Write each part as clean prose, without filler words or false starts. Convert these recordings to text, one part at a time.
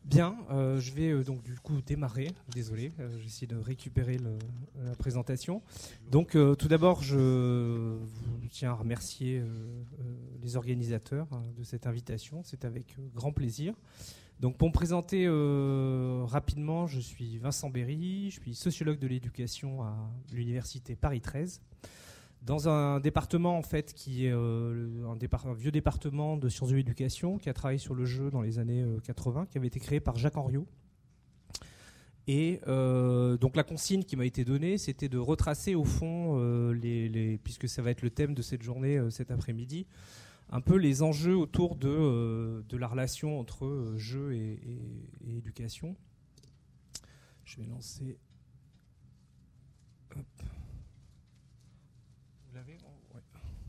Bien, je vais donc du coup démarrer. Désolé, j'essaie de récupérer la présentation. Donc tout d'abord, je tiens à remercier les organisateurs de cette invitation. C'est avec grand plaisir. Donc pour me présenter rapidement, je suis Vincent Berry, je suis sociologue de l'éducation à l'université Paris 13. Dans un département en fait qui est un vieux département de sciences de l'éducation qui a travaillé sur le jeu dans les années 80, qui avait été créé par Jacques Henriot. Et donc la consigne qui m'a été donnée, c'était de retracer au fond, puisque ça va être le thème de cette journée cet après-midi, un peu les enjeux autour de la relation entre jeu et éducation. Je vais lancer... Hop. Ouais.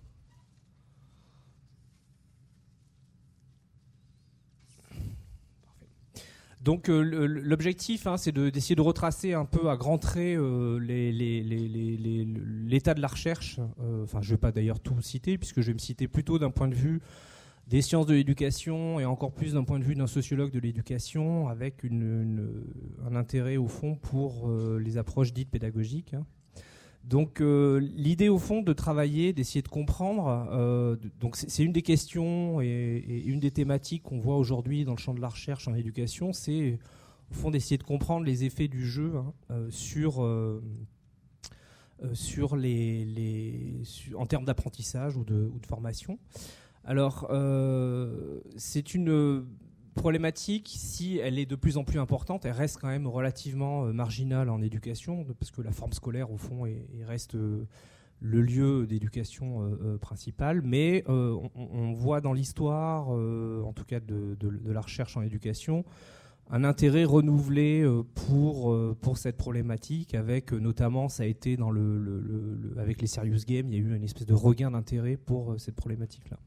Donc l'objectif, c'est d'essayer de retracer un peu à grands traits l'état de la recherche. Enfin, je ne vais pas d'ailleurs tout citer, puisque je vais me citer plutôt d'un point de vue des sciences de l'éducation et encore plus d'un point de vue d'un sociologue de l'éducation, avec un intérêt au fond pour les approches dites pédagogiques. Donc l'idée au fond de travailler, d'essayer de comprendre, donc c'est une des questions et une des thématiques qu'on voit aujourd'hui dans le champ de la recherche en éducation, c'est au fond d'essayer de comprendre les effets du jeu en termes d'apprentissage ou de formation. Alors c'est une problématique, si elle est de plus en plus importante, elle reste quand même relativement marginale en éducation, parce que la forme scolaire, au fond, reste le lieu d'éducation principal. Mais on voit dans l'histoire, en tout cas de la recherche en éducation, un intérêt renouvelé pour cette problématique, avec notamment, ça a été avec les serious games, il y a eu une espèce de regain d'intérêt pour cette problématique-là.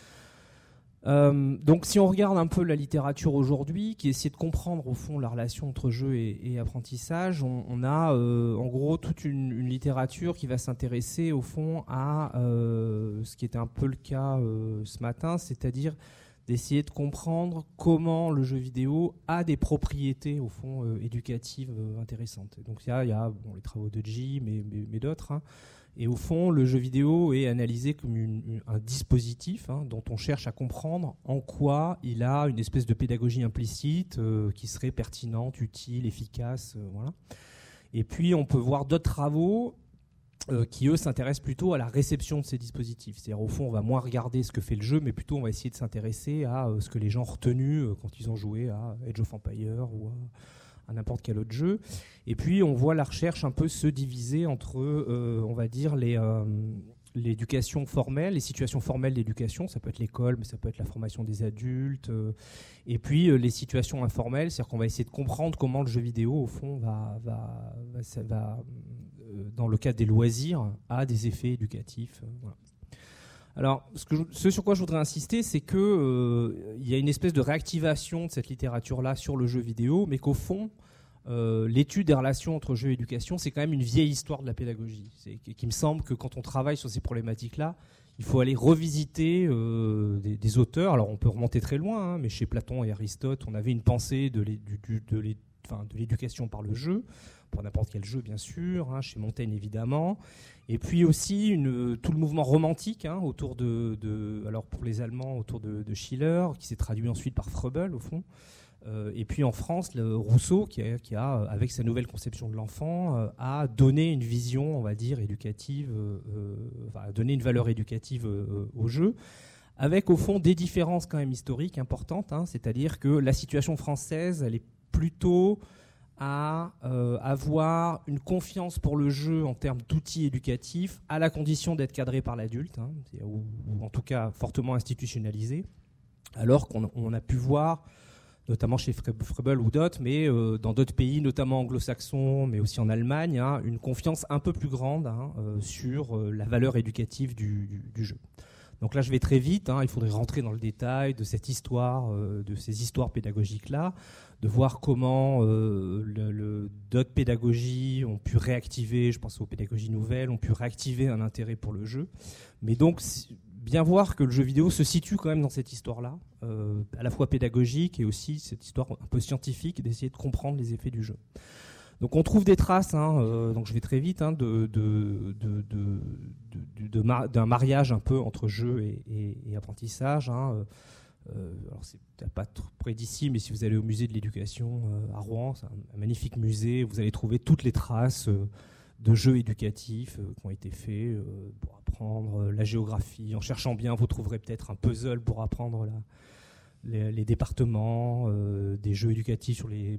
Donc si on regarde un peu la littérature aujourd'hui, qui essaie de comprendre au fond la relation entre jeu et apprentissage, on a en gros toute une littérature qui va s'intéresser au fond à ce qui était un peu le cas ce matin, c'est-à-dire d'essayer de comprendre comment le jeu vidéo a des propriétés au fond éducatives intéressantes. Donc il y a les travaux de G, mais d'autres. Et au fond, le jeu vidéo est analysé comme un dispositif dont on cherche à comprendre en quoi il a une espèce de pédagogie implicite qui serait pertinente, utile, efficace. Voilà. Et puis, on peut voir d'autres travaux qui, eux, s'intéressent plutôt à la réception de ces dispositifs. C'est-à-dire, au fond, on va moins regarder ce que fait le jeu, mais plutôt on va essayer de s'intéresser à ce que les gens ont retenu quand ils ont joué à Age of Empires ou à n'importe quel autre jeu. Et puis on voit la recherche un peu se diviser entre, on va dire, l'éducation formelle, les situations formelles d'éducation, ça peut être l'école, mais ça peut être la formation des adultes, et puis les situations informelles, c'est-à-dire qu'on va essayer de comprendre comment le jeu vidéo, au fond, va dans le cadre des loisirs, a des effets éducatifs. Voilà. Alors, ce sur quoi je voudrais insister, c'est que il y a une espèce de réactivation de cette littérature-là sur le jeu vidéo, mais qu'au fond, l'étude des relations entre jeu et éducation, c'est quand même une vieille histoire de la pédagogie. Qui me semble que quand on travaille sur ces problématiques-là, il faut aller revisiter des auteurs. Alors, on peut remonter très loin, mais chez Platon et Aristote, on avait une pensée de l'éducation par le jeu, pour n'importe quel jeu bien sûr, chez Montaigne évidemment, et puis aussi tout le mouvement romantique autour alors pour les Allemands autour de Schiller, qui s'est traduit ensuite par Froebel au fond, et puis en France, Rousseau qui a, avec sa nouvelle conception de l'enfant, a donné une vision, on va dire, éducative, a donné une valeur éducative au jeu, avec au fond des différences quand même historiques importantes, c'est-à-dire que la situation française, elle est plutôt à avoir une confiance pour le jeu en termes d'outils éducatifs, à la condition d'être cadré par l'adulte, ou en tout cas fortement institutionnalisé, alors qu'on a pu voir, notamment chez Froebel ou d'autres, mais dans d'autres pays, notamment anglo-saxons, mais aussi en Allemagne, une confiance un peu plus grande sur la valeur éducative du jeu. Donc là, je vais très vite. Il faudrait rentrer dans le détail de cette histoire, de ces histoires pédagogiques-là, de voir comment d'autres pédagogies ont pu réactiver, je pense aux pédagogies nouvelles, ont pu réactiver un intérêt pour le jeu. Mais donc, bien voir que le jeu vidéo se situe quand même dans cette histoire-là, à la fois pédagogique et aussi cette histoire un peu scientifique, d'essayer de comprendre les effets du jeu. Donc on trouve des traces, donc je vais très vite, d'un mariage un peu entre jeu et apprentissage. Alors c'est peut-être pas trop près d'ici, mais si vous allez au musée de l'éducation à Rouen, c'est un magnifique musée, vous allez trouver toutes les traces de jeux éducatifs qui ont été faits pour apprendre la géographie. En cherchant bien, vous trouverez peut-être un puzzle pour apprendre les départements, des jeux éducatifs sur les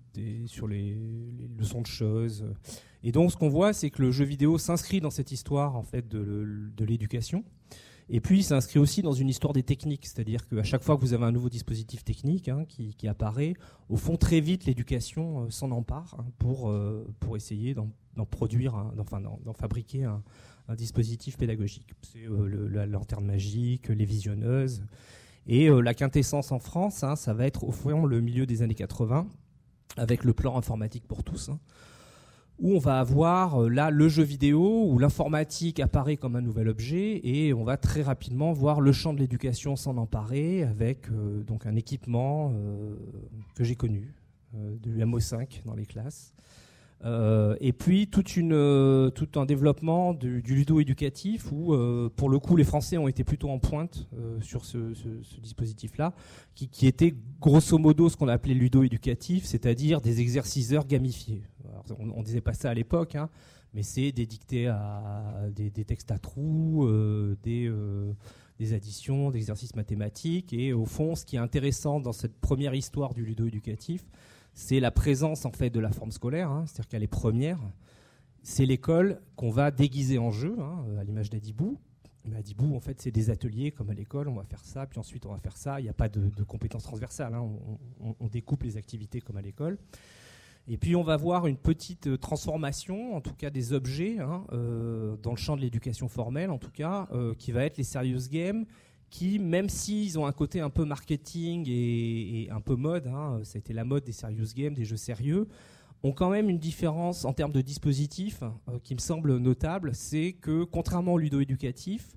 leçons de choses. Et donc ce qu'on voit, c'est que le jeu vidéo s'inscrit dans cette histoire en fait de l'éducation. Et puis il s'inscrit aussi dans une histoire des techniques, c'est-à-dire qu'à chaque fois que vous avez un nouveau dispositif technique qui apparaît, au fond très vite l'éducation s'en empare pour essayer d'en produire, d'en fabriquer un dispositif pédagogique. C'est la lanterne magique, les visionneuses. Et la quintessence en France, ça va être au fond le milieu des années 80, avec le plan informatique pour tous, où on va avoir là le jeu vidéo, où l'informatique apparaît comme un nouvel objet, et on va très rapidement voir le champ de l'éducation s'en emparer avec donc un équipement que j'ai connu, du MO5 dans les classes. Et puis tout un développement du ludo-éducatif où, pour le coup, les Français ont été plutôt en pointe sur ce dispositif-là, qui était grosso modo ce qu'on appelait ludo-éducatif, c'est-à-dire des exerciceurs gamifiés. Alors, on ne disait pas ça à l'époque, mais c'est des dictées des textes à trous, des additions, des exercices mathématiques. Et au fond, ce qui est intéressant dans cette première histoire du ludo-éducatif, c'est la présence en fait de la forme scolaire, c'est-à-dire qu'elle est première. C'est l'école qu'on va déguiser en jeu, à l'image d'Adibou. Mais Adibou, en fait, c'est des ateliers comme à l'école, on va faire ça, puis ensuite on va faire ça. Il n'y a pas de compétences transversales, on découpe les activités comme à l'école. Et puis on va voir une petite transformation, en tout cas des objets, dans le champ de l'éducation formelle, en tout cas, qui va être les serious games, qui, même s'ils ont un côté un peu marketing et un peu mode, ça a été la mode des serious games, des jeux sérieux, ont quand même une différence en termes de dispositifs qui me semble notable. C'est que, contrairement au ludo-éducatif,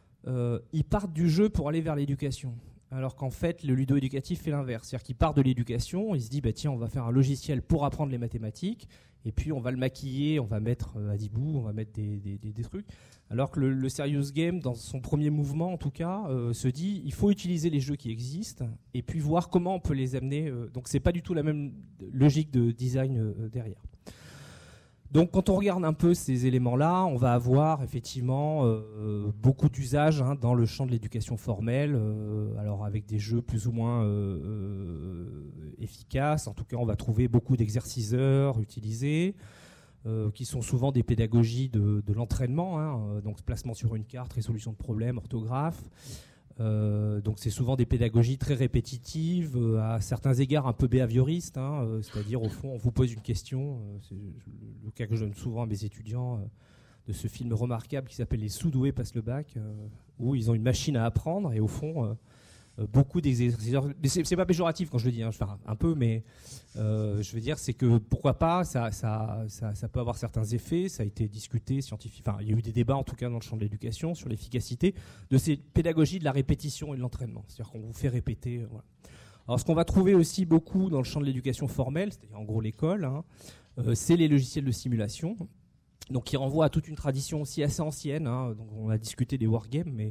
ils partent du jeu pour aller vers l'éducation. Alors qu'en fait, le ludo-éducatif fait l'inverse. C'est-à-dire qu'il part de l'éducation, il se dit, tiens, on va faire un logiciel pour apprendre les mathématiques, et puis on va le maquiller, on va mettre Adibou, on va mettre des trucs. Alors que le serious game, dans son premier mouvement en tout cas, se dit il faut utiliser les jeux qui existent et puis voir comment on peut les amener. Donc c'est pas du tout la même logique de design derrière. Donc quand on regarde un peu ces éléments-là, on va avoir effectivement beaucoup d'usages dans le champ de l'éducation formelle, alors avec des jeux plus ou moins efficaces. En tout cas, on va trouver beaucoup d'exerciceurs utilisés, qui sont souvent des pédagogies de l'entraînement, donc placement sur une carte, résolution de problèmes, orthographe. Donc c'est souvent des pédagogies très répétitives, à certains égards un peu behavioristes, c'est-à-dire au fond on vous pose une question, c'est le cas que je donne souvent à mes étudiants de ce film remarquable qui s'appelle Les sous-doués passent le bac, où ils ont une machine à apprendre et au fond beaucoup d'exercices. C'est pas péjoratif quand je le dis, je fais un peu, mais je veux dire c'est que pourquoi pas, ça peut avoir certains effets. Ça a été discuté scientifiquement. Il y a eu des débats en tout cas dans le champ de l'éducation sur l'efficacité de ces pédagogies de la répétition et de l'entraînement. C'est-à-dire qu'on vous fait répéter. Voilà. Alors ce qu'on va trouver aussi beaucoup dans le champ de l'éducation formelle, c'est-à-dire en gros l'école, c'est les logiciels de simulation. Donc qui renvoient à toute une tradition aussi assez ancienne. Donc on a discuté des wargames, mais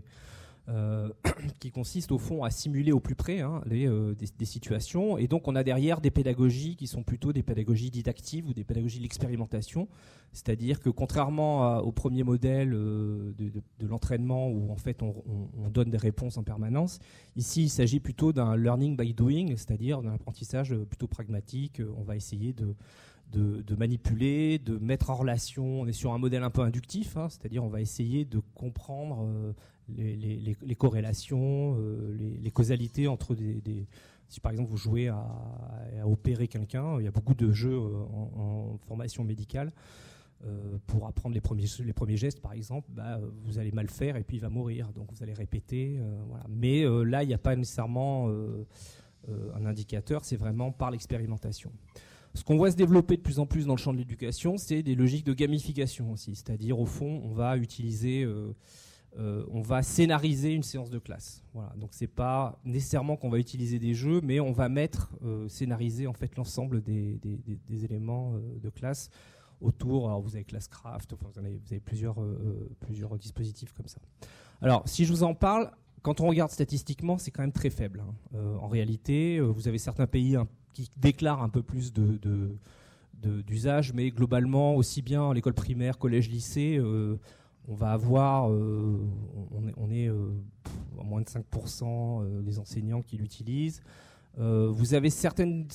qui consiste au fond à simuler au plus près des situations, et donc on a derrière des pédagogies qui sont plutôt des pédagogies didactives ou des pédagogies de l'expérimentation, c'est-à-dire que contrairement au premier modèle de l'entraînement où en fait on donne des réponses en permanence, ici il s'agit plutôt d'un learning by doing, c'est-à-dire d'un apprentissage plutôt pragmatique. On va essayer de manipuler, de mettre en relation. On est sur un modèle un peu inductif, c'est-à-dire on va essayer de comprendre les corrélations, les causalités entre si par exemple vous jouez à opérer quelqu'un, il y a beaucoup de jeux en formation médicale pour apprendre les premiers gestes par exemple, vous allez mal faire et puis il va mourir, donc vous allez répéter, voilà. Mais là il n'y a pas nécessairement un indicateur, c'est vraiment par l'expérimentation. Ce qu'on voit se développer de plus en plus dans le champ de l'éducation, c'est des logiques de gamification aussi, c'est-à-dire au fond on va utiliser on va scénariser une séance de classe. Voilà. Donc c'est pas nécessairement qu'on va utiliser des jeux, mais on va scénariser en fait l'ensemble des éléments de classe autour. Alors vous avez Classcraft, enfin vous avez plusieurs dispositifs comme ça. Alors si je vous en parle, quand on regarde statistiquement, c'est quand même très faible. En réalité, vous avez certains pays qui déclarent un peu plus d'usage, mais globalement, aussi bien à l'école primaire, collège, lycée, on va avoir, on est à moins de 5% des enseignants qui l'utilisent. Vous avez certaines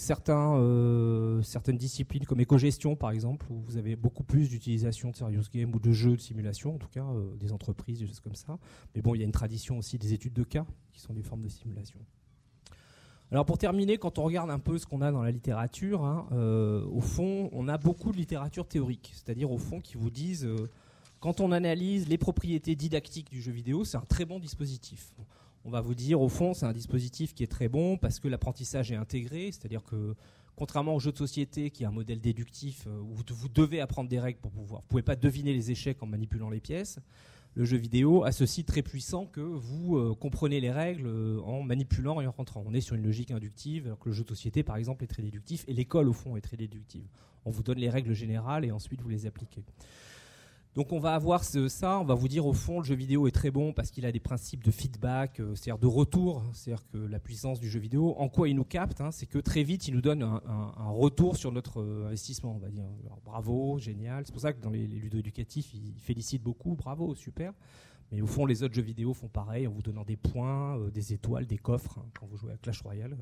disciplines comme éco-gestion par exemple, où vous avez beaucoup plus d'utilisation de serious game ou de jeux de simulation, en tout cas des entreprises, des choses comme ça. Mais bon, il y a une tradition aussi des études de cas qui sont des formes de simulation. Alors pour terminer, quand on regarde un peu ce qu'on a dans la littérature, au fond, on a beaucoup de littérature théorique, c'est-à-dire au fond qui vous disent quand on analyse les propriétés didactiques du jeu vidéo, c'est un très bon dispositif. On va vous dire, au fond, c'est un dispositif qui est très bon parce que l'apprentissage est intégré, c'est-à-dire que, contrairement au jeu de société qui est un modèle déductif où vous devez apprendre des règles pour pouvoir, vous ne pouvez pas deviner les échecs en manipulant les pièces, le jeu vidéo a ceci très puissant que vous comprenez les règles en manipulant et en rentrant. On est sur une logique inductive, alors que le jeu de société, par exemple, est très déductif, et l'école, au fond, est très déductive. On vous donne les règles générales et ensuite vous les appliquez. Donc on va avoir ça, on va vous dire au fond le jeu vidéo est très bon parce qu'il a des principes de feedback, c'est-à-dire de retour, c'est-à-dire que la puissance du jeu vidéo, en quoi il nous capte, c'est que très vite il nous donne un retour sur notre investissement, on va dire. Alors, bravo, génial, c'est pour ça que dans les ludo-éducatifs ils félicitent beaucoup, bravo, super. Mais au fond les autres jeux vidéo font pareil en vous donnant des points, des étoiles, des coffres quand vous jouez à Clash Royale.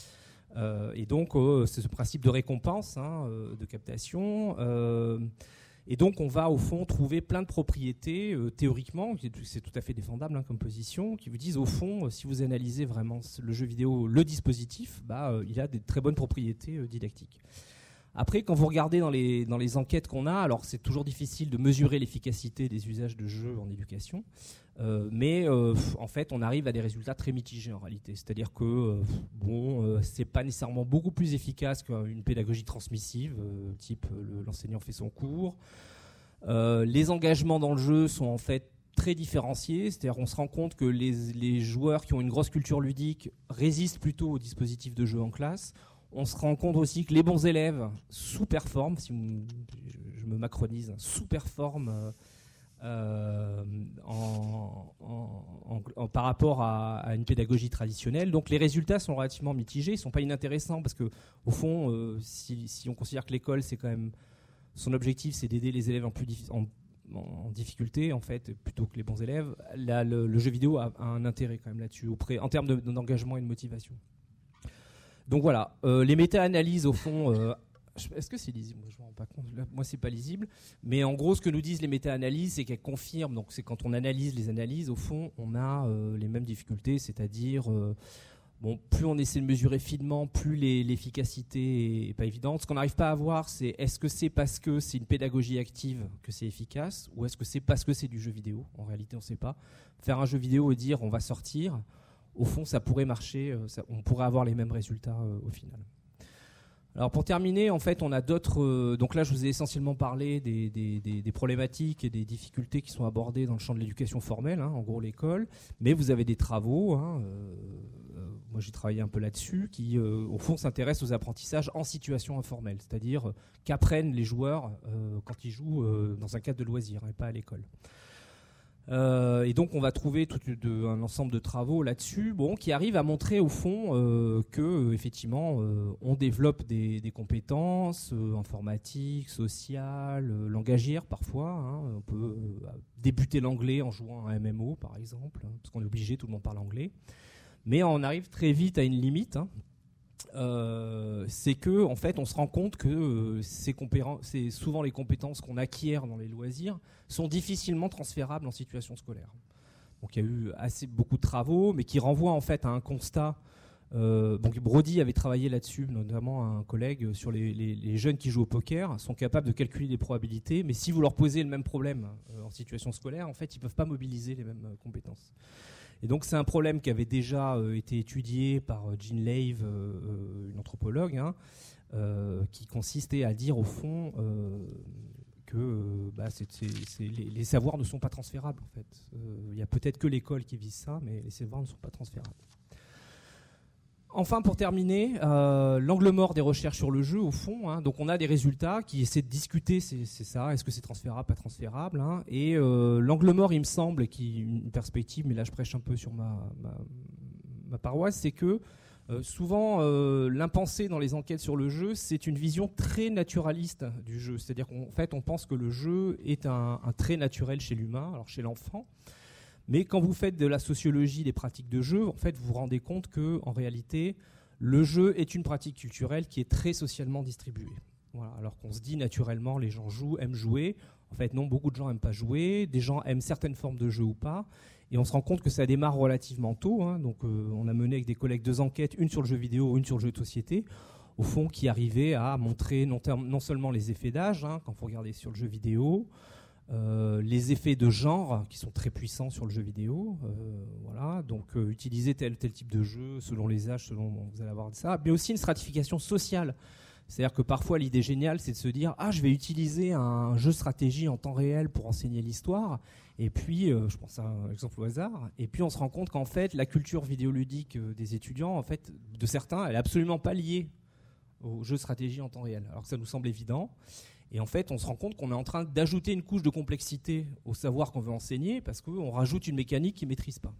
Et donc c'est ce principe de récompense, de captation. Et donc on va au fond trouver plein de propriétés théoriquement, c'est tout à fait défendable comme position, qui vous disent au fond si vous analysez vraiment le jeu vidéo, le dispositif, il a des très bonnes propriétés didactiques. Après quand vous regardez dans les enquêtes qu'on a, alors c'est toujours difficile de mesurer l'efficacité des usages de jeux en éducation, mais en fait on arrive à des résultats très mitigés en réalité, c'est-à-dire que c'est pas nécessairement beaucoup plus efficace qu'une pédagogie transmissive type l'enseignant fait son cours. Les engagements dans le jeu sont en fait très différenciés, c'est-à-dire on se rend compte que les joueurs qui ont une grosse culture ludique résistent plutôt au dispositif de jeu en classe. On se rend compte aussi que les bons élèves sous-performent, si je me macronise, sous-performent par rapport à une pédagogie traditionnelle. Donc les résultats sont relativement mitigés, ils ne sont pas inintéressants parce que au fond, si on considère que l'école, c'est quand même son objectif, c'est d'aider les élèves en difficulté en fait, plutôt que les bons élèves. Là, le jeu vidéo a un intérêt quand même là-dessus, en termes d'engagement et de motivation. Donc voilà, les méta-analyses au fond, est-ce que c'est lisible ? Je ne me rends pas compte. Là, moi, c'est pas lisible. Mais en gros, ce que nous disent les méta-analyses, c'est qu'elles confirment. Donc, c'est quand on analyse les analyses, au fond, on a les mêmes difficultés, c'est-à-dire, plus on essaie de mesurer finement, plus l'efficacité est pas évidente. Ce qu'on n'arrive pas à voir, c'est est-ce que c'est parce que c'est une pédagogie active que c'est efficace, ou est-ce que c'est parce que c'est du jeu vidéo ? En réalité, on ne sait pas. Faire un jeu vidéo et dire on va sortir. Au fond, ça pourrait marcher, on pourrait avoir les mêmes résultats au final. Alors pour terminer, en fait, on a d'autres... donc là, je vous ai essentiellement parlé des problématiques et des difficultés qui sont abordées dans le champ de l'éducation formelle, en gros l'école. Mais vous avez des travaux, moi j'ai travaillé un peu là-dessus, qui au fond s'intéressent aux apprentissages en situation informelle, c'est-à-dire qu'apprennent les joueurs quand ils jouent dans un cadre de loisirs et pas à l'école. Et donc on va trouver un ensemble de travaux là-dessus, qui arrivent à montrer au fond que effectivement on développe des compétences informatiques, sociales, langagières parfois. On peut débuter l'anglais en jouant à un MMO par exemple, parce qu'on est obligé, tout le monde parle anglais. Mais on arrive très vite à une limite. C'est que en fait on se rend compte que c'est souvent les compétences qu'on acquiert dans les loisirs sont difficilement transférables en situation scolaire. Donc il y a eu beaucoup de travaux, mais qui renvoient en fait à un constat. Donc Brody avait travaillé là-dessus, notamment un collègue, sur les jeunes qui jouent au poker, sont capables de calculer les probabilités, mais si vous leur posez le même problème en situation scolaire, en fait ils ne peuvent pas mobiliser les mêmes compétences. Et donc c'est un problème qui avait déjà été étudié par Jean Lave, une anthropologue, qui consistait à dire au fond que les savoirs ne sont pas transférables en fait. Il y a peut-être que l'école qui vise ça, mais les savoirs ne sont pas transférables. Enfin, pour terminer, l'angle mort des recherches sur le jeu, au fond, hein, donc on a des résultats qui essaient de discuter, c'est ça, est-ce que c'est transférable, pas transférable, hein, et l'angle mort, il me semble, qui est une perspective, mais là je prêche un peu sur ma paroisse, c'est que souvent l'impensé dans les enquêtes sur le jeu, c'est une vision très naturaliste du jeu, c'est-à-dire qu'en fait on pense que le jeu est un trait naturel chez l'humain, alors chez l'enfant. Mais quand vous faites de la sociologie des pratiques de jeu, en fait, vous vous rendez compte que, en réalité, le jeu est une pratique culturelle qui est très socialement distribuée. Voilà. Alors qu'on se dit naturellement, les gens aiment jouer. En fait, non, beaucoup de gens n'aiment pas jouer. Des gens aiment certaines formes de jeu ou pas. Et on se rend compte que ça démarre relativement tôt. Hein. Donc, on a mené avec des collègues 2 enquêtes, une sur le jeu vidéo, une sur le jeu de société, au fond, qui arrivaient à montrer non seulement les effets d'âge, hein, quand vous regardez sur le jeu vidéo, les effets de genre qui sont très puissants sur le jeu vidéo, voilà. Donc utiliser tel type de jeu selon les âges, vous allez avoir ça, mais aussi une stratification sociale. C'est-à-dire que parfois l'idée géniale, c'est de se dire je vais utiliser un jeu stratégie en temps réel pour enseigner l'histoire. Et puis, je pense à un exemple au hasard. Et puis on se rend compte qu'en fait, la culture vidéoludique des étudiants, en fait, de certains, elle est absolument pas liée au jeu stratégie en temps réel. Alors que ça nous semble évident. Et en fait, on se rend compte qu'on est en train d'ajouter une couche de complexité au savoir qu'on veut enseigner parce qu'on rajoute une mécanique qu'ils ne maîtrisent pas.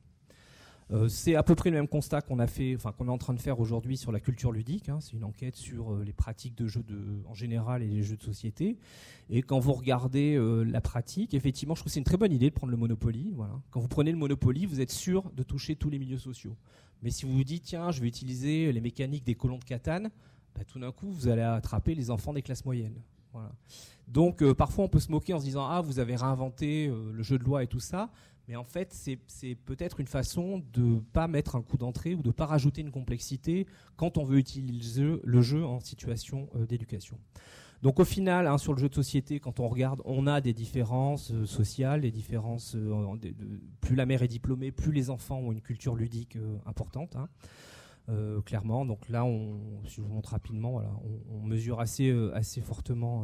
C'est à peu près le même constat qu'on est en train de faire aujourd'hui sur la culture ludique. Hein. C'est une enquête sur les pratiques de jeux en général et les jeux de société. Et quand vous regardez la pratique, effectivement, je trouve que c'est une très bonne idée de prendre le Monopoly. Voilà. Quand vous prenez le Monopoly, vous êtes sûr de toucher tous les milieux sociaux. Mais si vous vous dites, tiens, je vais utiliser les mécaniques des colons de Catane, tout d'un coup, vous allez attraper les enfants des classes moyennes. Voilà. Donc parfois on peut se moquer en se disant vous avez réinventé le jeu de loi et tout ça, mais en fait c'est peut-être une façon de ne pas mettre un coup d'entrée ou de ne pas rajouter une complexité quand on veut utiliser le jeu en situation d'éducation. Donc au final, sur le jeu de société, quand on regarde, on a des différences sociales, des différences, plus la mère est diplômée, plus les enfants ont une culture ludique importante. Hein. Clairement, donc là, si je vous montre rapidement, voilà, on mesure assez fortement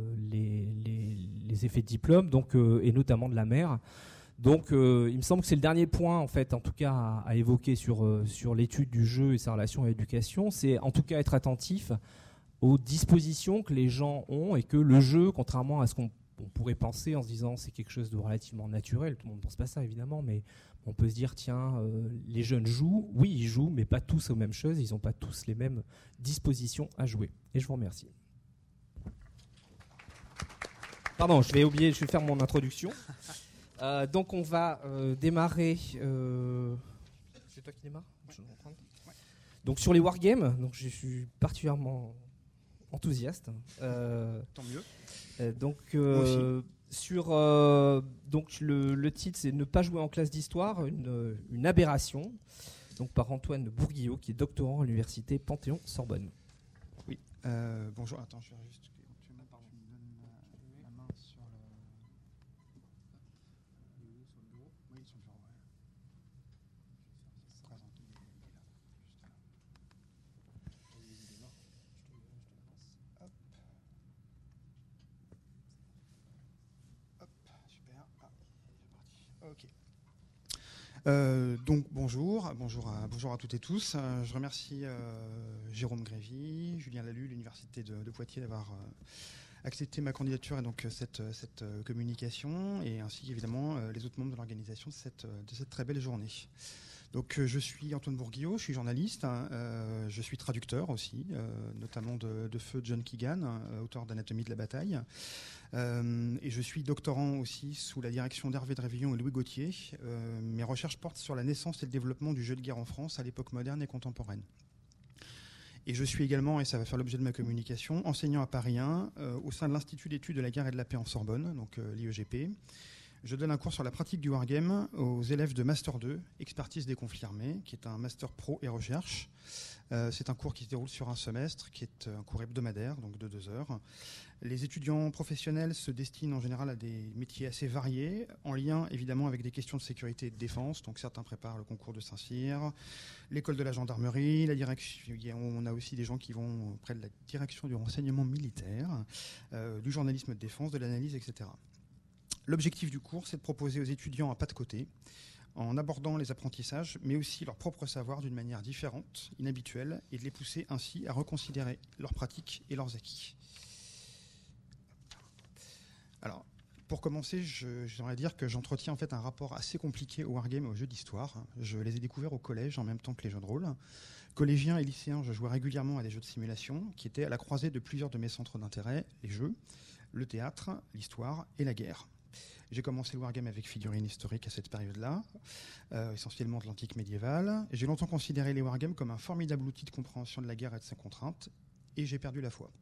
les effets de diplôme, donc, et notamment de la mère. Donc, il me semble que c'est le dernier point, en fait, en tout cas, à évoquer sur l'étude du jeu et sa relation à l'éducation, c'est en tout cas être attentif aux dispositions que les gens ont et que le jeu, contrairement à ce qu'on pourrait penser en se disant c'est quelque chose de relativement naturel, tout le monde ne pense pas ça évidemment, mais on peut se dire tiens, les jeunes jouent, oui ils jouent, mais pas tous aux mêmes choses, ils n'ont pas tous les mêmes dispositions à jouer. Et je vous remercie. Pardon, je vais faire mon introduction. Donc on va démarrer. C'est toi qui démarre ? Donc sur les wargames, donc je suis particulièrement enthousiaste. Tant mieux. Donc donc le titre c'est Ne pas jouer en classe d'histoire, une aberration, donc par Antoine Bourguillot qui est doctorant à l'université Panthéon-Sorbonne. Oui. Bonjour. Attends, je vais juste. Tu me donnes la main sur le. Sur le bureau. Oui, sur le bureau. Ok. Donc bonjour à toutes et tous. Je remercie Jérôme Grévy, Julien Lalu, l'université de Poitiers d'avoir accepté ma candidature et donc cette communication, et ainsi évidemment les autres membres de l'organisation de cette très belle journée. Donc je suis Antoine Bourguillot, je suis journaliste, je suis traducteur aussi, notamment de Feu John Keegan, auteur d'Anatomie de la bataille. Et je suis doctorant aussi sous la direction d'Hervé Drévillon et Louis Gauthier. Mes recherches portent sur la naissance et le développement du jeu de guerre en France à l'époque moderne et contemporaine. Et je suis également, et ça va faire l'objet de ma communication, enseignant à Paris 1 au sein de l'Institut d'études de la guerre et de la paix en Sorbonne, donc l'IEGP. Je donne un cours sur la pratique du wargame aux élèves de Master 2, Expertise des conflits armés, qui est un Master Pro et Recherche. C'est un cours qui se déroule sur un semestre, qui est un cours hebdomadaire, donc de 2 heures. Les étudiants professionnels se destinent en général à des métiers assez variés, en lien évidemment avec des questions de sécurité et de défense. Donc certains préparent le concours de Saint-Cyr, l'école de la gendarmerie, la direction. On a aussi des gens qui vont auprès de la direction du renseignement militaire, du journalisme de défense, de l'analyse, etc. L'objectif du cours, c'est de proposer aux étudiants un pas de côté, en abordant les apprentissages, mais aussi leur propre savoir d'une manière différente, inhabituelle, et de les pousser ainsi à reconsidérer leurs pratiques et leurs acquis. Alors, pour commencer, j'aimerais dire que j'entretiens en fait un rapport assez compliqué au wargame et aux jeux d'histoire. Je les ai découverts au collège en même temps que les jeux de rôle. Collégiens et lycéens, je jouais régulièrement à des jeux de simulation qui étaient à la croisée de plusieurs de mes centres d'intérêt, les jeux, le théâtre, l'histoire et la guerre. J'ai commencé le wargame avec figurines historiques à cette période-là, essentiellement de l'antique médiévale. J'ai longtemps considéré les wargames comme un formidable outil de compréhension de la guerre et de ses contraintes, et j'ai perdu la foi.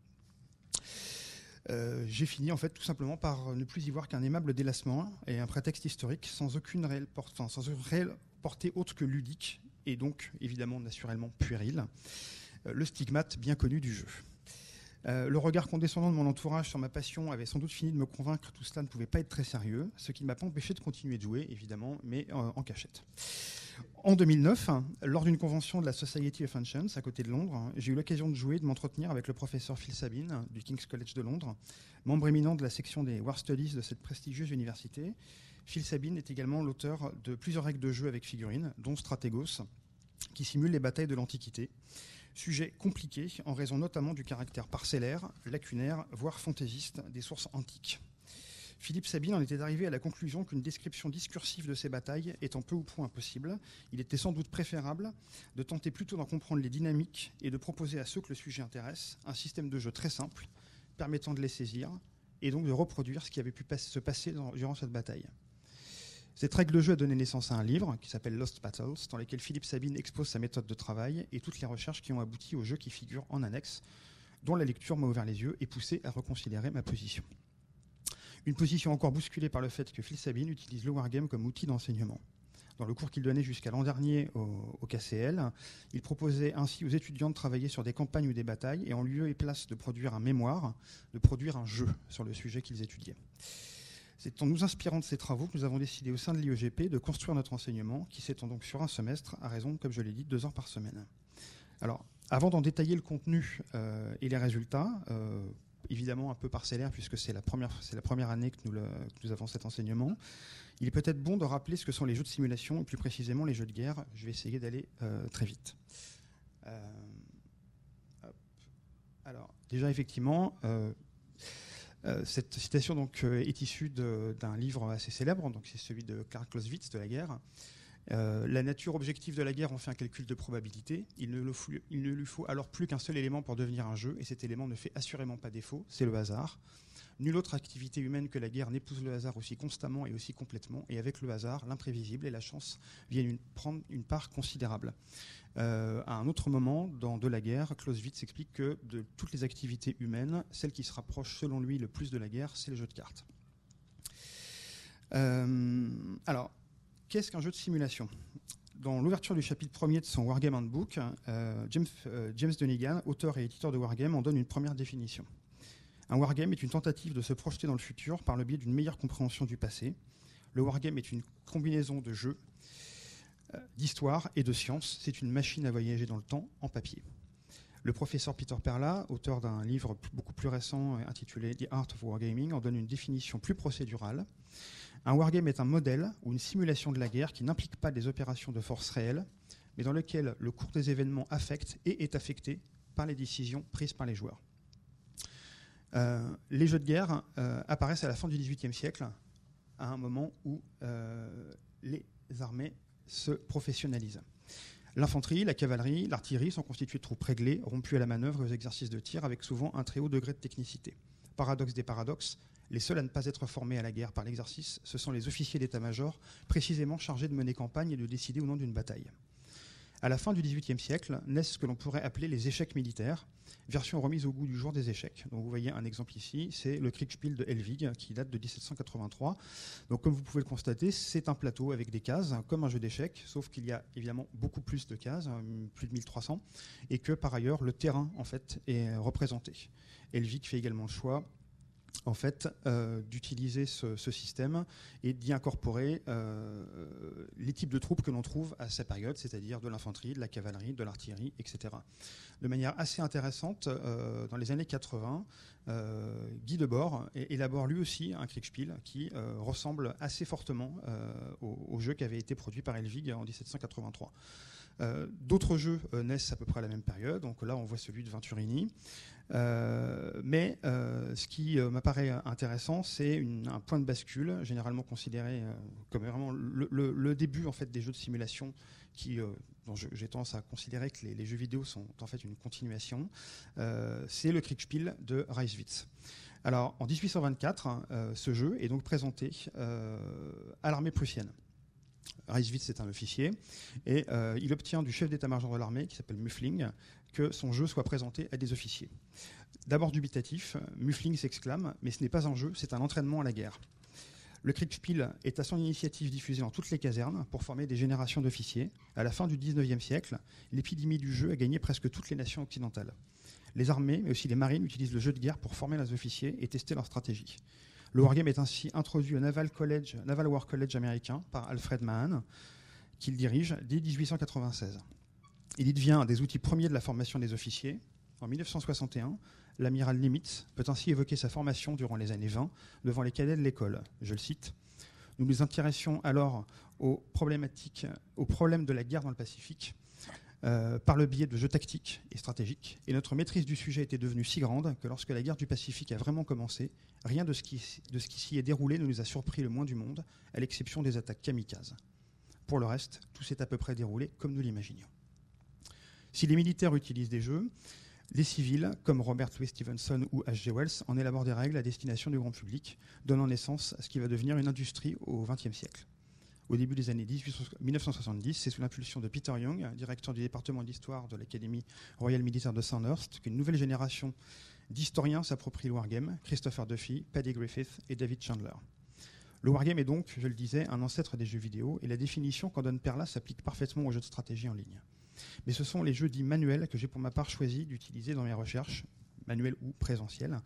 J'ai fini en fait tout simplement par ne plus y voir qu'un aimable délassement et un prétexte historique sans aucune réelle portée autre que ludique, et donc évidemment naturellement puéril, le stigmate bien connu du jeu. Le regard condescendant de mon entourage sur ma passion avait sans doute fini de me convaincre que tout cela ne pouvait pas être très sérieux, ce qui ne m'a pas empêché de continuer de jouer, évidemment, mais en cachette. En 2009, lors d'une convention de la Society of Ancients, à côté de Londres, j'ai eu l'occasion de jouer et de m'entretenir avec le professeur Phil Sabine, du King's College de Londres, membre éminent de la section des War Studies de cette prestigieuse université. Phil Sabine est également l'auteur de plusieurs règles de jeu avec figurines, dont Strategos, qui simule les batailles de l'Antiquité. Sujet compliqué en raison notamment du caractère parcellaire, lacunaire, voire fantaisiste des sources antiques. Philippe Sabine en était arrivé à la conclusion qu'une description discursive de ces batailles étant peu ou prou impossible, il était sans doute préférable de tenter plutôt d'en comprendre les dynamiques et de proposer à ceux que le sujet intéresse un système de jeu très simple, permettant de les saisir, et donc de reproduire ce qui avait pu se passer durant cette bataille. Cette règle de jeu a donné naissance à un livre qui s'appelle Lost Battles, dans lequel Philippe Sabine expose sa méthode de travail et toutes les recherches qui ont abouti au jeu qui figure en annexe, dont la lecture m'a ouvert les yeux et poussé à reconsidérer ma position. Une position encore bousculée par le fait que Phil Sabine utilise le wargame comme outil d'enseignement. Dans le cours qu'il donnait jusqu'à l'an dernier au KCL, il proposait ainsi aux étudiants de travailler sur des campagnes ou des batailles et en lieu et place de produire un mémoire, de produire un jeu sur le sujet qu'ils étudiaient. C'est en nous inspirant de ces travaux que nous avons décidé au sein de l'IEGP de construire notre enseignement, qui s'étend donc sur un semestre, à raison, comme je l'ai dit, 2 heures par semaine. Alors, avant d'en détailler le contenu et les résultats, évidemment un peu parcellaire, puisque c'est la première année que nous avons cet enseignement, il est peut-être bon de rappeler ce que sont les jeux de simulation, et plus précisément les jeux de guerre. Je vais essayer d'aller très vite. Alors, déjà, effectivement... cette citation donc, est issue d'un livre assez célèbre, donc c'est celui de Karl Clausewitz de la guerre. La nature objective de la guerre en fait un calcul de probabilité. Il ne lui faut alors plus qu'un seul élément pour devenir un jeu, et cet élément ne fait assurément pas défaut, c'est le hasard. Nulle autre activité humaine que la guerre n'épouse le hasard aussi constamment et aussi complètement, et avec le hasard, l'imprévisible et la chance viennent prendre une part considérable. À un autre moment, dans De la guerre, Clausewitz explique que de toutes les activités humaines, celle qui se rapproche selon lui le plus de la guerre, c'est le jeu de cartes. Alors, qu'est-ce qu'un jeu de simulation ? Dans l'ouverture du chapitre 1er de son Wargame Handbook, James Dunnigan, auteur et éditeur de Wargame, en donne une première définition. Un wargame est une tentative de se projeter dans le futur par le biais d'une meilleure compréhension du passé. Le wargame est une combinaison de jeux, d'histoire et de science. C'est une machine à voyager dans le temps en papier. Le professeur Peter Perla, auteur d'un livre beaucoup plus récent intitulé The Art of Wargaming, en donne une définition plus procédurale. Un wargame est un modèle ou une simulation de la guerre qui n'implique pas des opérations de force réelles, mais dans lequel le cours des événements affecte et est affecté par les décisions prises par les joueurs. Les jeux de guerre apparaissent à la fin du XVIIIe siècle, à un moment où les armées se professionnalisent. L'infanterie, la cavalerie, l'artillerie sont constituées de troupes réglées, rompues à la manœuvre et aux exercices de tir, avec souvent un très haut degré de technicité. Paradoxe des paradoxes, les seuls à ne pas être formés à la guerre par l'exercice, ce sont les officiers d'état-major, précisément chargés de mener campagne et de décider au nom d'une bataille. À la fin du XVIIIe siècle, naissent ce que l'on pourrait appeler les échecs militaires, version remise au goût du jour des échecs. Donc vous voyez un exemple ici, c'est le Kriegspiel de Helwig, qui date de 1783. Donc comme vous pouvez le constater, c'est un plateau avec des cases, comme un jeu d'échecs, sauf qu'il y a évidemment beaucoup plus de cases, plus de 1300, et que par ailleurs le terrain en fait est représenté. Helwig fait également le choix en fait, d'utiliser ce système et d'y incorporer les types de troupes que l'on trouve à sa période, c'est-à-dire de l'infanterie, de la cavalerie, de l'artillerie, etc. De manière assez intéressante, dans les années 80, Guy Debord élabore lui aussi un Kriegspiel qui ressemble assez fortement au jeu qui avait été produit par Helwig en 1783. D'autres jeux naissent à peu près à la même période, donc là on voit celui de Venturini. Mais ce qui m'apparaît intéressant, c'est un point de bascule, généralement considéré comme vraiment le début en fait, des jeux de simulation dont j'ai tendance à considérer que les jeux vidéo sont en fait une continuation. C'est le Kriegspiel de Reiswitz. Alors en 1824, ce jeu est donc présenté à l'armée prussienne. Reiswitz est un officier et il obtient du chef d'état-major de l'armée, qui s'appelle Muffling, que son jeu soit présenté à des officiers. D'abord dubitatif, Muffling s'exclame « mais ce n'est pas un jeu, c'est un entraînement à la guerre ». Le Kriegspiel est à son initiative diffusé dans toutes les casernes pour former des générations d'officiers. À la fin du XIXe siècle, l'épidémie du jeu a gagné presque toutes les nations occidentales. Les armées, mais aussi les marines, utilisent le jeu de guerre pour former les officiers et tester leur stratégie. Le wargame est ainsi introduit au Naval War College américain par Alfred Mahan, qu'il dirige dès 1896. Il y devient un des outils premiers de la formation des officiers. En 1961, l'amiral Nimitz peut ainsi évoquer sa formation durant les années 20 devant les cadets de l'école. Je le cite. « Nous nous intéressions alors aux problèmes de la guerre dans le Pacifique par le biais de jeux tactiques et stratégiques, et notre maîtrise du sujet était devenue si grande que lorsque la guerre du Pacifique a vraiment commencé, rien de ce qui s'y est déroulé ne nous a surpris le moins du monde, à l'exception des attaques kamikazes. Pour le reste, tout s'est à peu près déroulé comme nous l'imaginions. » Si les militaires utilisent des jeux, les civils, comme Robert Louis Stevenson ou H.G. Wells, en élaborent des règles à destination du grand public, donnant naissance à ce qui va devenir une industrie au XXe siècle. Au début des années 1970, c'est sous l'impulsion de Peter Young, directeur du département d'histoire de l'Académie royale militaire de Sandhurst, qu'une nouvelle génération d'historiens s'approprie le wargame, Christopher Duffy, Paddy Griffith et David Chandler. Le wargame est donc, je le disais, un ancêtre des jeux vidéo, et la définition qu'en donne Perla s'applique parfaitement aux jeux de stratégie en ligne. Mais ce sont les jeux dits manuels que j'ai pour ma part choisi d'utiliser dans mes recherches, manuels ou présentiels,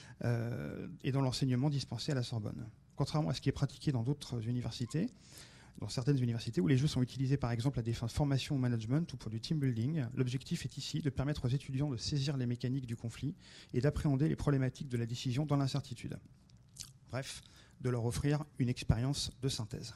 et dans l'enseignement dispensé à la Sorbonne. Contrairement à ce qui est pratiqué dans d'autres universités, dans certaines universités où les jeux sont utilisés par exemple à des fins de formation au management ou pour du team building, l'objectif est ici de permettre aux étudiants de saisir les mécaniques du conflit et d'appréhender les problématiques de la décision dans l'incertitude. Bref, de leur offrir une expérience de synthèse.